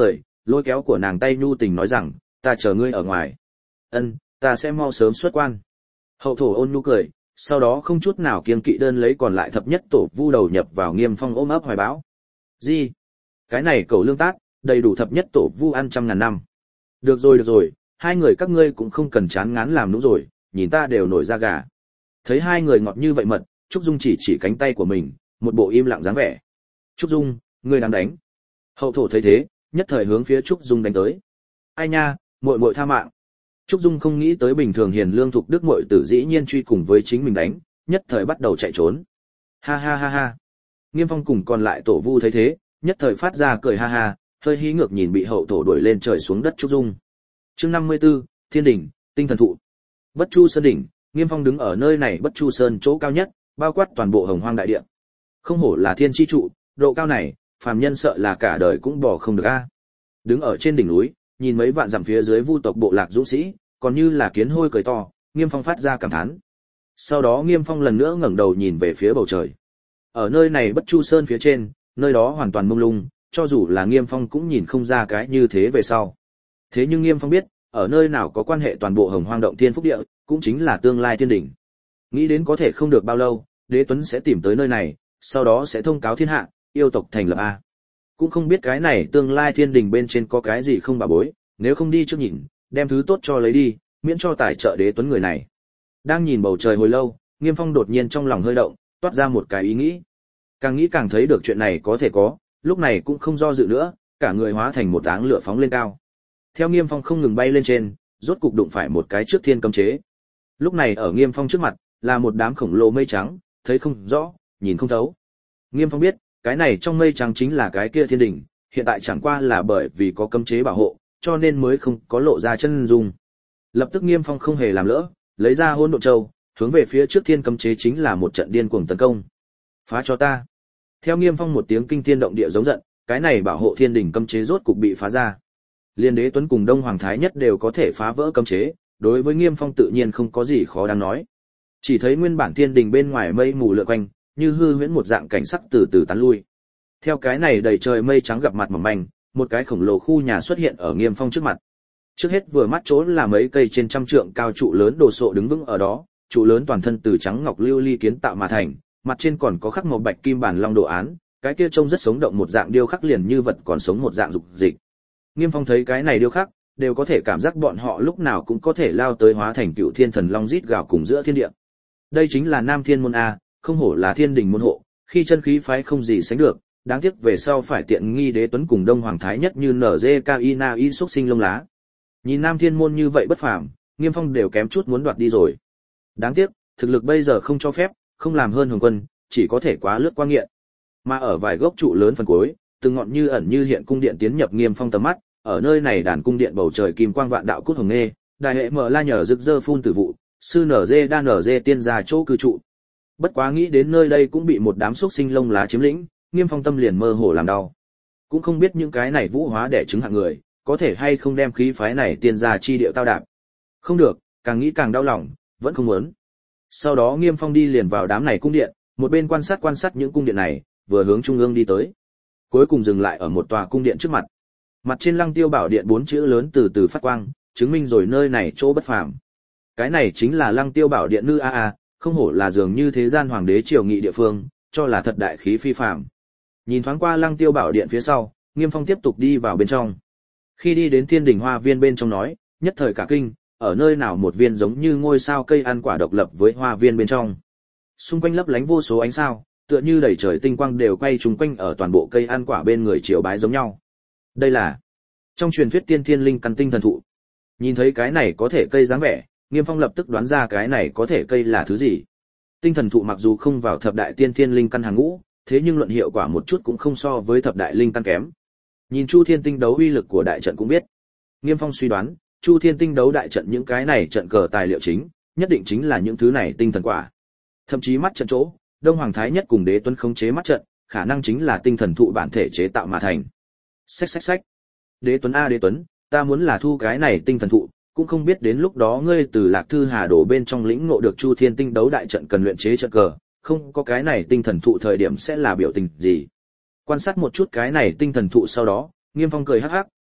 lôi kéo của nàng tay nhu tình nói rằng, ta chờ ngươi ở ngoài. Ân, ta sẽ mau sớm xuất quan. Hậu thổ ôn nhu cười, sau đó không chút nào kiêng kỵ đơn lấy còn lại thập nhất tổ vu đầu nhập vào Nghiêm Phong ôm ấp hoài bão. Gì? Cái này cầu lương tác, đầy đủ thập nhất tổ vu ăn 100.000 năm. Được rồi, hai người các ngươi cũng không cần chán ngán làm nũng rồi, nhìn ta đều nổi da gà. Thấy hai người ngọt như vậy mật, Trúc Dung chỉ cánh tay của mình, một bộ im lặng dáng vẻ. Trúc Dung, ngươi đang đánh. Hậu thổ thấy thế, nhất thời hướng phía Trúc Dung đánh tới. Ai nha, muội muội tha mạng. Trúc Dung không nghĩ tới bình thường hiền lương thục đức muội tử dĩ nhiên truy cùng với chính mình đánh, nhất thời bắt đầu chạy trốn. Ha ha ha ha. Nghiêm Phong cùng còn lại tổ vu thấy thế, nhất thời phát ra cười ha ha, hơi hí ngược nhìn bị hậu thổ đuổi lên trời xuống đất Trúc Dung. Chương 54, Thiên đỉnh, tinh thần thụ. Bất Chu Sơn đỉnh, Nghiêm Phong đứng ở nơi này Bất Chu Sơn chỗ cao nhất, bao quát toàn bộ Hồng Hoang đại địa. Không hổ là thiên chi trụ, độ cao này, phàm nhân sợ là cả đời cũng bỏ không được a. Đứng ở trên đỉnh núi, nhìn mấy vạn dặm phía dưới vu tộc bộ lạc dũng sĩ, còn như là kiến hôi cười to, Nghiêm Phong phát ra cảm thán. Sau đó Nghiêm Phong lần nữa ngẩng đầu nhìn về phía bầu trời. Ở nơi này Bất Chu Sơn phía trên, nơi đó hoàn toàn mông lung, cho dù là Nghiêm Phong cũng nhìn không ra cái như thế về sau. Thế nhưng Nghiêm Phong biết, ở nơi nào có quan hệ toàn bộ Hồng Hoang động thiên phúc địa, cũng chính là tương lai thiên đỉnh. Nghĩ đến có thể không được bao lâu, Đế Tuấn sẽ tìm tới nơi này, sau đó sẽ thông cáo thiên hạ, yêu tộc thành lập a. Cũng không biết cái này tương lai thiên đỉnh bên trên có cái gì không bà bối, nếu không đi trước nhìn, đem thứ tốt cho lấy đi, miễn cho tài trợ Đế Tuấn người này. Đang nhìn bầu trời hồi lâu, Nghiêm Phong đột nhiên trong lòng hơi động, toát ra một cái ý nghĩ. Càng nghĩ càng thấy được chuyện này có thể có, lúc này cũng không do dự nữa, cả người hóa thành một áng lửa phóng lên cao. Theo Nghiêm Phong không ngừng bay lên trên, rốt cục đụng phải một cái trước thiên cấm chế. Lúc này ở Nghiêm Phong trước mặt, là một đám khổng lồ mây trắng, thấy không rõ, nhìn không thấu. Nghiêm Phong biết, cái này trong mây trắng chính là cái kia thiên đỉnh, hiện tại chẳng qua là bởi vì có cấm chế bảo hộ, cho nên mới không có lộ ra chân dung. Lập tức Nghiêm Phong không hề làm lỡ, lấy ra Hỗn Độn Châu, hướng về phía trước thiên cấm chế chính là một trận điên cuồng tấn công. Phá cho ta! Theo Nghiêm Phong một tiếng kinh thiên động địa giống giận, cái này bảo hộ thiên đỉnh cấm chế rốt cục bị phá ra. Liên Đế Tuấn cùng Đông Hoàng Thái Nhất đều có thể phá vỡ cấm chế, đối với Nghiêm Phong tự nhiên không có gì khó đáng nói. Chỉ thấy nguyên bản thiên đình bên ngoài mây mù lượn quanh, như hư huyễn một dạng cảnh sắc từ từ tán lui. Theo cái này đầy trời mây trắng gặp mặt mỏng manh, một cái khổng lồ khu nhà xuất hiện ở Nghiêm Phong trước mặt. Trước hết vừa mắt chỗ là mấy cây trên trăm trượng cao trụ lớn đồ sộ đứng vững ở đó, trụ lớn toàn thân từ trắng ngọc lưu ly kiến tạo mà thành, mặt trên còn có khắc màu bạch kim bản long đồ án, cái kia trông rất sống động một dạng điêu khắc liền như vật còn sống một dạng dục dịch. Nghiêm Phong thấy cái này điêu khắc, đều có thể cảm giác bọn họ lúc nào cũng có thể lao tới hóa thành cựu thiên thần long rít gào cùng giữa thiên địa. Đây chính là Nam Thiên môn a, không hổ là thiên đình môn hộ, khi chân khí phái không gì sánh được, đáng tiếc về sau phải tiện nghi Đế Tuấn cùng Đông Hoàng Thái Nhất như NJKINA xúc sinh lông lá. Nhìn Nam Thiên môn như vậy bất phàm, Nghiêm Phong đều kém chút muốn đoạt đi rồi. Đáng tiếc, thực lực bây giờ không cho phép, không làm hơn Hồng Quân, chỉ có thể quá lướt qua nghiện. Mà ở vài gốc trụ lớn phần cuối, từng ngọn như ẩn như hiện cung điện tiến nhập Nghiêm Phong tầm mắt, ở nơi này đàn cung điện bầu trời kim quang vạn đạo cút hồng nghe, đại hệ mở la nhờ rực rỡ phun tử vụ, sư nở dê đa nở dê tiên gia chỗ cư trụ. Bất quá nghĩ đến nơi đây cũng bị một đám xúc sinh lông lá chiếm lĩnh, Nghiêm Phong tâm liền mơ hồ làm đau. Cũng không biết những cái này vũ hóa đẻ trứng hạng người, có thể hay không đem khí phái này tiên gia chi điệu tao đạp. Không được, càng nghĩ càng đau lòng, vẫn không muốn. Sau đó Nghiêm Phong đi liền vào đám này cung điện, một bên quan sát những cung điện này, vừa hướng trung ương đi tới. Cuối cùng dừng lại ở một tòa cung điện trước mặt. Mặt trên Lăng Tiêu Bảo Điện 4 chữ lớn từ từ phát quang, chứng minh rồi nơi này chỗ bất phàm. Cái này chính là Lăng Tiêu Bảo Điện nữ a, không hổ là dường như thế gian hoàng đế triều nghị địa phương, cho là thật đại khí phi phàm. Nhìn thoáng qua Lăng Tiêu Bảo Điện phía sau, Nghiêm Phong tiếp tục đi vào bên trong. Khi đi đến Thiên Đình Hoa Viên bên trong nói, nhất thời cả kinh, ở nơi nào một viên giống như ngôi sao cây ăn quả độc lập với hoa viên bên trong. Xung quanh lấp lánh vô số ánh sao, tựa như đầy trời tinh quang đều quay trùng quanh ở toàn bộ cây ăn quả bên người chiều bái giống nhau. Đây là trong truyền thuyết tiên thiên linh căn tinh thần thụ. Nhìn thấy cái này có thể cây dáng vẻ, Nghiêm Phong lập tức đoán ra cái này có thể cây là thứ gì. Tinh thần thụ mặc dù không vào thập đại tiên thiên linh căn hàng ngũ, thế nhưng luận hiệu quả một chút cũng không so với thập đại linh căn kém. Nhìn Chu Thiên Tinh đấu uy lực của đại trận cũng biết. Nghiêm Phong suy đoán, Chu Thiên Tinh đấu đại trận những cái này trận cờ tài liệu chính, nhất định chính là những thứ này tinh thần quả. Thậm chí mắt trận chỗ, Đông Hoàng Thái Nhất cùng Đế Tuấn khống chế mắt trận, khả năng chính là tinh thần thụ bản thể chế tạo mà thành. Xách. Đế Tuấn a Đế Tuấn, ta muốn là thu cái này tinh thần thụ, cũng không biết đến lúc đó ngươi từ Lạc Thư Hà đổ bên trong lĩnh ngộ được Chu Thiên Tinh đấu đại trận cần luyện chế trận cờ, không có cái này tinh thần thụ thời điểm sẽ là biểu tình gì. Quan sát một chút cái này tinh thần thụ sau đó, Nghiêm Phong cười hắc hắc,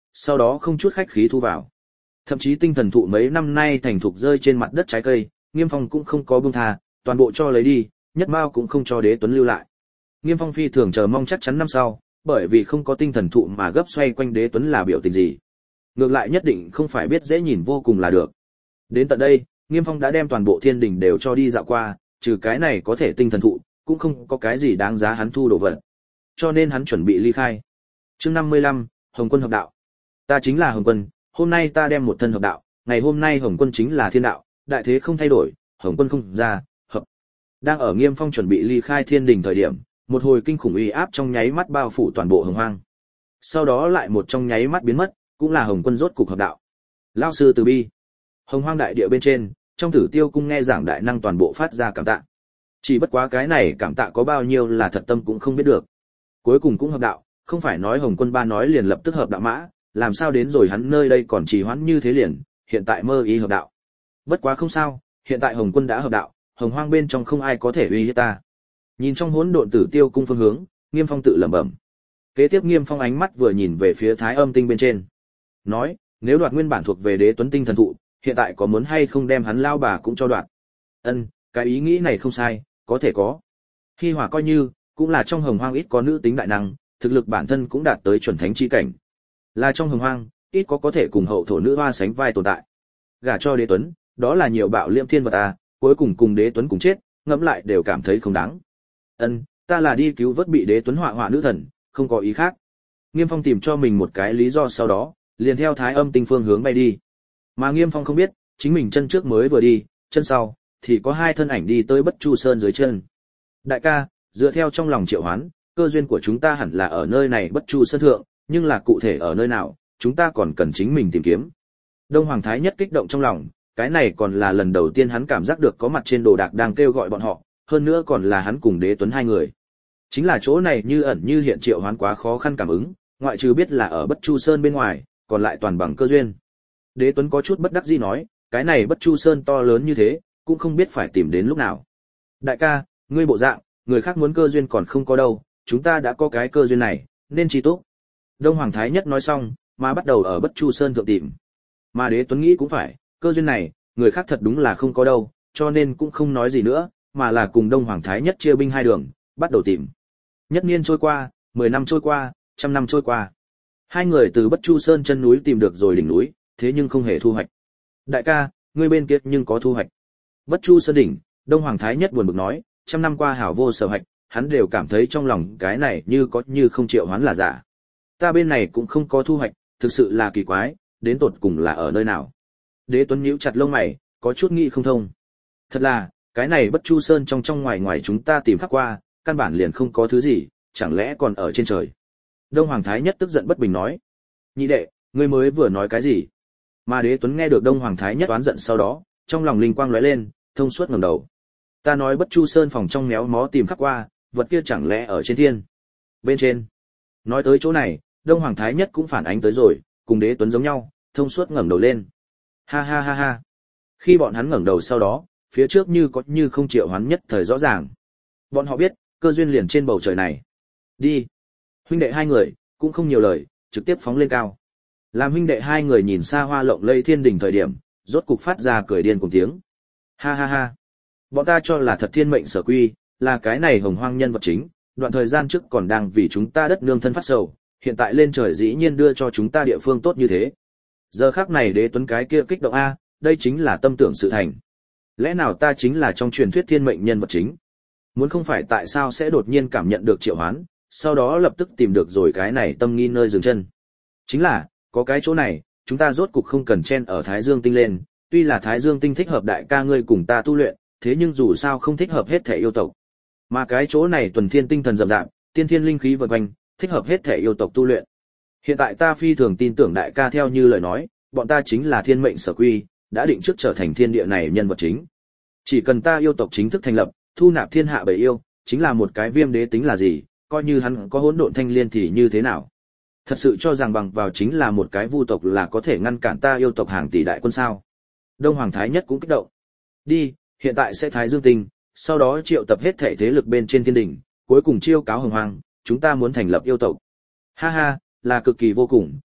sau đó không chút khách khí thu vào. Thậm chí tinh thần thụ mấy năm nay thành thục rơi trên mặt đất trái cây, Nghiêm Phong cũng không có buông tha, toàn bộ cho lấy đi, nhất mao cũng không cho Đế Tuấn lưu lại. Nghiêm Phong phi thường chờ mong chắc chắn năm sau, bởi vì không có tinh thần thụ mà gấp xoay quanh Đế Tuấn là biểu tình gì. Ngược lại nhất định không phải biết dễ nhìn vô cùng là được. Đến tận đây, Nghiêm Phong đã đem toàn bộ thiên đình đều cho đi dạo qua, trừ cái này có thể tinh thần thụ, cũng không có cái gì đáng giá hắn thu đồ vật. Cho nên hắn chuẩn bị ly khai. Chương 55, Hồng Quân hợp đạo. Ta chính là Hồng Quân, hôm nay ta đem một thân hợp đạo, ngày hôm nay Hồng Quân chính là thiên đạo, đại thế không thay đổi, Hồng Quân không ra, hợp. Đang ở Nghiêm Phong chuẩn bị ly khai thiên đình thời điểm, một hồi kinh khủng uy áp trong nháy mắt bao phủ toàn bộ Hồng Hoang. Sau đó lại một trong nháy mắt biến mất, cũng là Hồng Quân rốt cục hợp đạo. Lão sư từ bi. Hồng Hoang đại địa bên trên, trong Tử Tiêu cung nghe giảng đại năng toàn bộ phát ra cảm tạ. Chỉ bất quá cái này cảm tạ có bao nhiêu là thật tâm cũng không biết được. Cuối cùng cũng hợp đạo, không phải nói Hồng Quân ba nói liền lập tức hợp đạo mã, làm sao đến rồi hắn nơi đây còn trì hoãn như thế liền, hiện tại mơ ý hợp đạo. Bất quá không sao, hiện tại Hồng Quân đã hợp đạo, Hồng Hoang bên trong không ai có thể uy hiếp ta. Nhìn trong hỗn độn Tử Tiêu cung phương hướng, Nghiêm Phong tự lẩm bẩm. Kế tiếp Nghiêm Phong ánh mắt vừa nhìn về phía Thái Âm tinh bên trên, nói, nếu đoạt nguyên bản thuộc về Đế Tuấn tinh thần thụ, hiện tại có muốn hay không đem hắn lao bà cũng cho đoạt. Ân, cái ý nghĩ này không sai, có thể có. Hi Hỏa coi như cũng là trong Hồng Hoang ít có nữ tính đại năng, thực lực bản thân cũng đạt tới chuẩn thánh chi cảnh. Là trong Hồng Hoang, ít có thể cùng hậu thổ nữ hoa sánh vai tồn tại. Gả cho Đế Tuấn, đó là nhiều bạo liêm thiên vật à, cuối cùng cùng Đế Tuấn cùng chết, ngẫm lại đều cảm thấy không đáng. Ân, ta là đi cứu vớt bị Đế Tuấn họa nữ thần, không có ý khác. Nghiêm Phong tìm cho mình một cái lý do sau đó, liền theo Thái Âm tinh phương hướng bay đi. Mà Nghiêm Phong không biết, chính mình chân trước mới vừa đi, chân sau thì có hai thân ảnh đi tới Bất Chu Sơn dưới chân. Đại ca, dựa theo trong lòng Triệu Hoán, cơ duyên của chúng ta hẳn là ở nơi này Bất Chu Sơn thượng, nhưng là cụ thể ở nơi nào, chúng ta còn cần chính mình tìm kiếm. Đông Hoàng Thái Nhất kích động trong lòng, cái này còn là lần đầu tiên hắn cảm giác được có mặt trên đồ đạc đang kêu gọi bọn họ, hơn nữa còn là hắn cùng Đế Tuấn hai người. Chính là chỗ này như ẩn như hiện Triệu Hoán quá khó khăn cảm ứng, ngoại trừ biết là ở Bất Chu Sơn bên ngoài, còn lại toàn bằng cơ duyên. Đế Tuấn có chút bất đắc dĩ nói, cái này Bất Chu Sơn to lớn như thế, cũng không biết phải tìm đến lúc nào. Đại ca, ngươi bộ dạng, người khác muốn cơ duyên còn không có đâu, chúng ta đã có cái cơ duyên này, nên chi tốt. Đông Hoàng Thái Nhất nói xong, mà bắt đầu ở Bất Chu Sơn thượng tìm. Mà Đế Tuấn nghĩ cũng phải, cơ duyên này, người khác thật đúng là không có đâu, cho nên cũng không nói gì nữa, mà là cùng Đông Hoàng Thái Nhất chia binh hai đường, bắt đầu tìm. Nhất niên trôi qua, 10 năm trôi qua, 100 năm trôi qua. Hai người từ Bất Chu Sơn chân núi tìm được rồi đỉnh núi, thế nhưng không hề thu hoạch. Đại ca, ngươi bên kia nhưng có thu hoạch. Bất Chu Sơn đỉnh, Đông Hoàng Thái Nhất buồn bực nói, 100 năm qua hảo vô sở hạch, hắn đều cảm thấy trong lòng cái này như có như không Triệu Hoán là giả. Ta bên này cũng không có thu hoạch, thực sự là kỳ quái, đến tột cùng là ở nơi nào. Đế Tuấn nhíu chặt lông mày, có chút nghĩ không thông. Thật là, cái này Bất Chu Sơn trong ngoài ngoài chúng ta tìm khắp qua, căn bản liền không có thứ gì, chẳng lẽ còn ở trên trời. Đông Hoàng Thái Nhất tức giận bất bình nói. Nhị đệ, ngươi mới vừa nói cái gì? Mà Đế Tuấn nghe được Đông Hoàng Thái Nhất oán giận sau đó, trong lòng linh quang lóe lên, thông suốt ngẩng đầu. Ta nói Bất Chu Sơn phòng trong méo mó tìm khắp qua, vật kia chẳng lẽ ở trên thiên? Bên trên. Nói tới chỗ này, Đông Hoàng Thái Nhất cũng phản ánh tới rồi, cùng Đế Tuấn giống nhau, thông suốt ngẩng đầu lên. Ha ha ha ha. Khi bọn hắn ngẩng đầu sau đó, phía trước như có như không Triệu Hoán nhất thời rõ ràng. Bọn họ biết, cơ duyên liền trên bầu trời này. Đi. Huynh đệ hai người, cũng không nhiều lời, trực tiếp phóng lên cao. Làm huynh đệ hai người nhìn xa hoa lộng lẫy thiên đình thời điểm, rốt cục phát ra cười điên cùng tiếng. Ha ha ha. Bọn ta cho là thật thiên mệnh sở quy, là cái này Hồng Hoang nhân vật chính, đoạn thời gian trước còn đang vì chúng ta đất nương thân phát sầu, hiện tại lên trời dĩ nhiên đưa cho chúng ta địa phương tốt như thế. Giờ khắc này Đế Tuấn cái kia kích động a, đây chính là tâm tưởng sự thành. Lẽ nào ta chính là trong truyền thuyết thiên mệnh nhân vật chính? Muốn không phải tại sao sẽ đột nhiên cảm nhận được Triệu Hoán, sau đó lập tức tìm được rồi cái này tâm nghi nơi dừng chân. Chính là, có cái chỗ này, chúng ta rốt cục không cần chen ở Thái Dương tinh lên, tuy là Thái Dương tinh thích hợp đại ca ngươi cùng ta tu luyện, thế nhưng dù sao không thích hợp hết thể yêu tộc. Mà cái chỗ này tuần thiên tinh thần rậm rạp, tiên thiên linh khí vần quanh, thích hợp hết thể yêu tộc tu luyện. Hiện tại ta phi thường tin tưởng đại ca theo như lời nói, bọn ta chính là thiên mệnh sở quy, đã định trước trở thành thiên địa này nhân vật chính. Chỉ cần ta yêu tộc chính thức thành lập, thu nạp thiên hạ bầy yêu, chính là một cái Viêm Đế tính là gì, coi như hắn có hỗn độn thanh liên thì như thế nào? Thật sự cho rằng bằng vào chính là một cái vu tộc là có thể ngăn cản ta yêu tộc hàng tỷ đại quân sao? Đông Hoàng Thái Nhất cũng kích động. Đi, hiện tại sẽ Thái Dương tinh, sau đó triệu tập hết thể thế lực bên trên thiên đỉnh, cuối cùng chiêu cáo Hồng Hoang, chúng ta muốn thành lập yêu tộc. Ha ha, là cực kỳ vô cùng,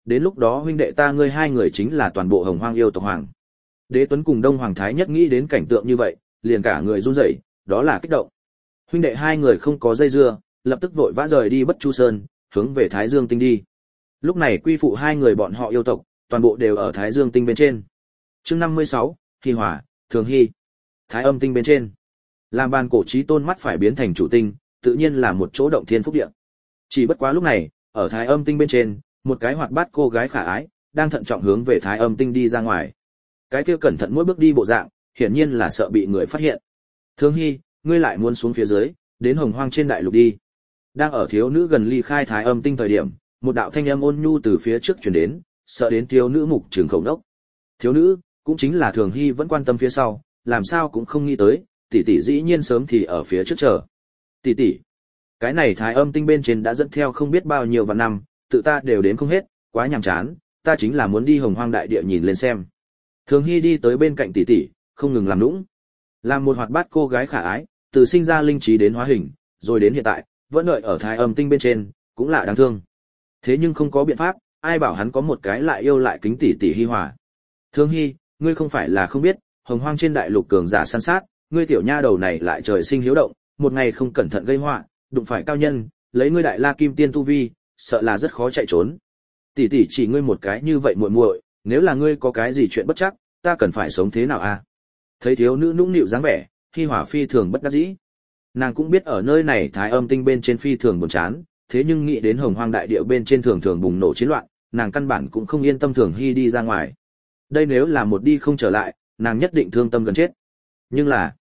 đến lúc đó huynh đệ ta ngươi hai người chính là toàn bộ Hồng Hoang yêu tộc hoàng. Đế Tuấn cùng Đông Hoàng Thái Nhất nghĩ đến cảnh tượng như vậy, liền cả người run rẩy, đó là kích động. Huynh đệ hai người không có dây dưa, lập tức vội vã rời đi Bất Chu Sơn, hướng về Thái Dương Tinh đi. Lúc này quy phụ hai người bọn họ yêu tộc, toàn bộ đều ở Thái Dương Tinh bên trên. Chương 56, Hi Hòa, Thường Hy. Thái Âm Tinh bên trên. Làm bàn cổ chí tôn mắt phải biến thành chủ tinh, tự nhiên là một chỗ động thiên phúc địa. Chỉ bất quá lúc này, ở Thái Âm Tinh bên trên, một cái hoạt bát cô gái khả ái, đang thận trọng hướng về Thái Âm Tinh đi ra ngoài. Cái kia cẩn thận mỗi bước đi bộ dạng, hiển nhiên là sợ bị người phát hiện. Thường Hy, ngươi lại muốn xuống phía dưới, đến Hồng Hoang trên đại lục đi. Đang ở thiếu nữ gần ly khai Thái Âm Tinh thời điểm, một đạo thanh âm ôn nhu từ phía trước truyền đến, sợ đến thiếu nữ mục trường khẩu đốc. Thiếu nữ, cũng chính là Thường Hy vẫn quan tâm phía sau, làm sao cũng không nghĩ tới, tỷ tỷ dĩ nhiên sớm thì ở phía trước chờ. Tỷ tỷ, cái này Thái Âm Tinh bên trên đã dẫn theo không biết bao nhiêu vạn năm, tự ta đều đến không hết, quá nhàm chán, ta chính là muốn đi Hồng Hoang đại địa nhìn lên xem. Thường Hy đi tới bên cạnh tỷ tỷ, không ngừng làm nũng. Làm một hoạt bát cô gái khả ái, từ sinh ra linh trí đến hóa hình, rồi đến hiện tại, vẫn đợi ở Thái Âm Tinh bên trên, cũng là đáng thương. Thế nhưng không có biện pháp, ai bảo hắn có một cái lại yêu lại kính tỷ tỷ Hi Hòa. Thường Hy, ngươi không phải là không biết, Hồng Hoang trên đại lục cường giả săn sát, ngươi tiểu nha đầu này lại trời sinh hiếu động, một ngày không cẩn thận gây họa, đụng phải cao nhân, lấy ngươi đại la kim tiên tu vi, sợ là rất khó chạy trốn. Tỷ tỷ chỉ ngươi một cái như vậy muội muội, nếu là ngươi có cái gì chuyện bất chắc, ta cần phải sống thế nào a? Thấy thiếu nữ nũng nịu dáng vẻ, Hi Hòa phi thường bất đắc dĩ. Nàng cũng biết ở nơi này Thái Âm Tinh bên trên phi thường buồn chán, thế nhưng nghĩ đến Hồng Hoang đại địa bên trên thường thường bùng nổ chiến loạn, nàng căn bản cũng không yên tâm Thường Hy đi ra ngoài. Đây nếu là một đi không trở lại, nàng nhất định thương tâm gần chết. Nhưng là,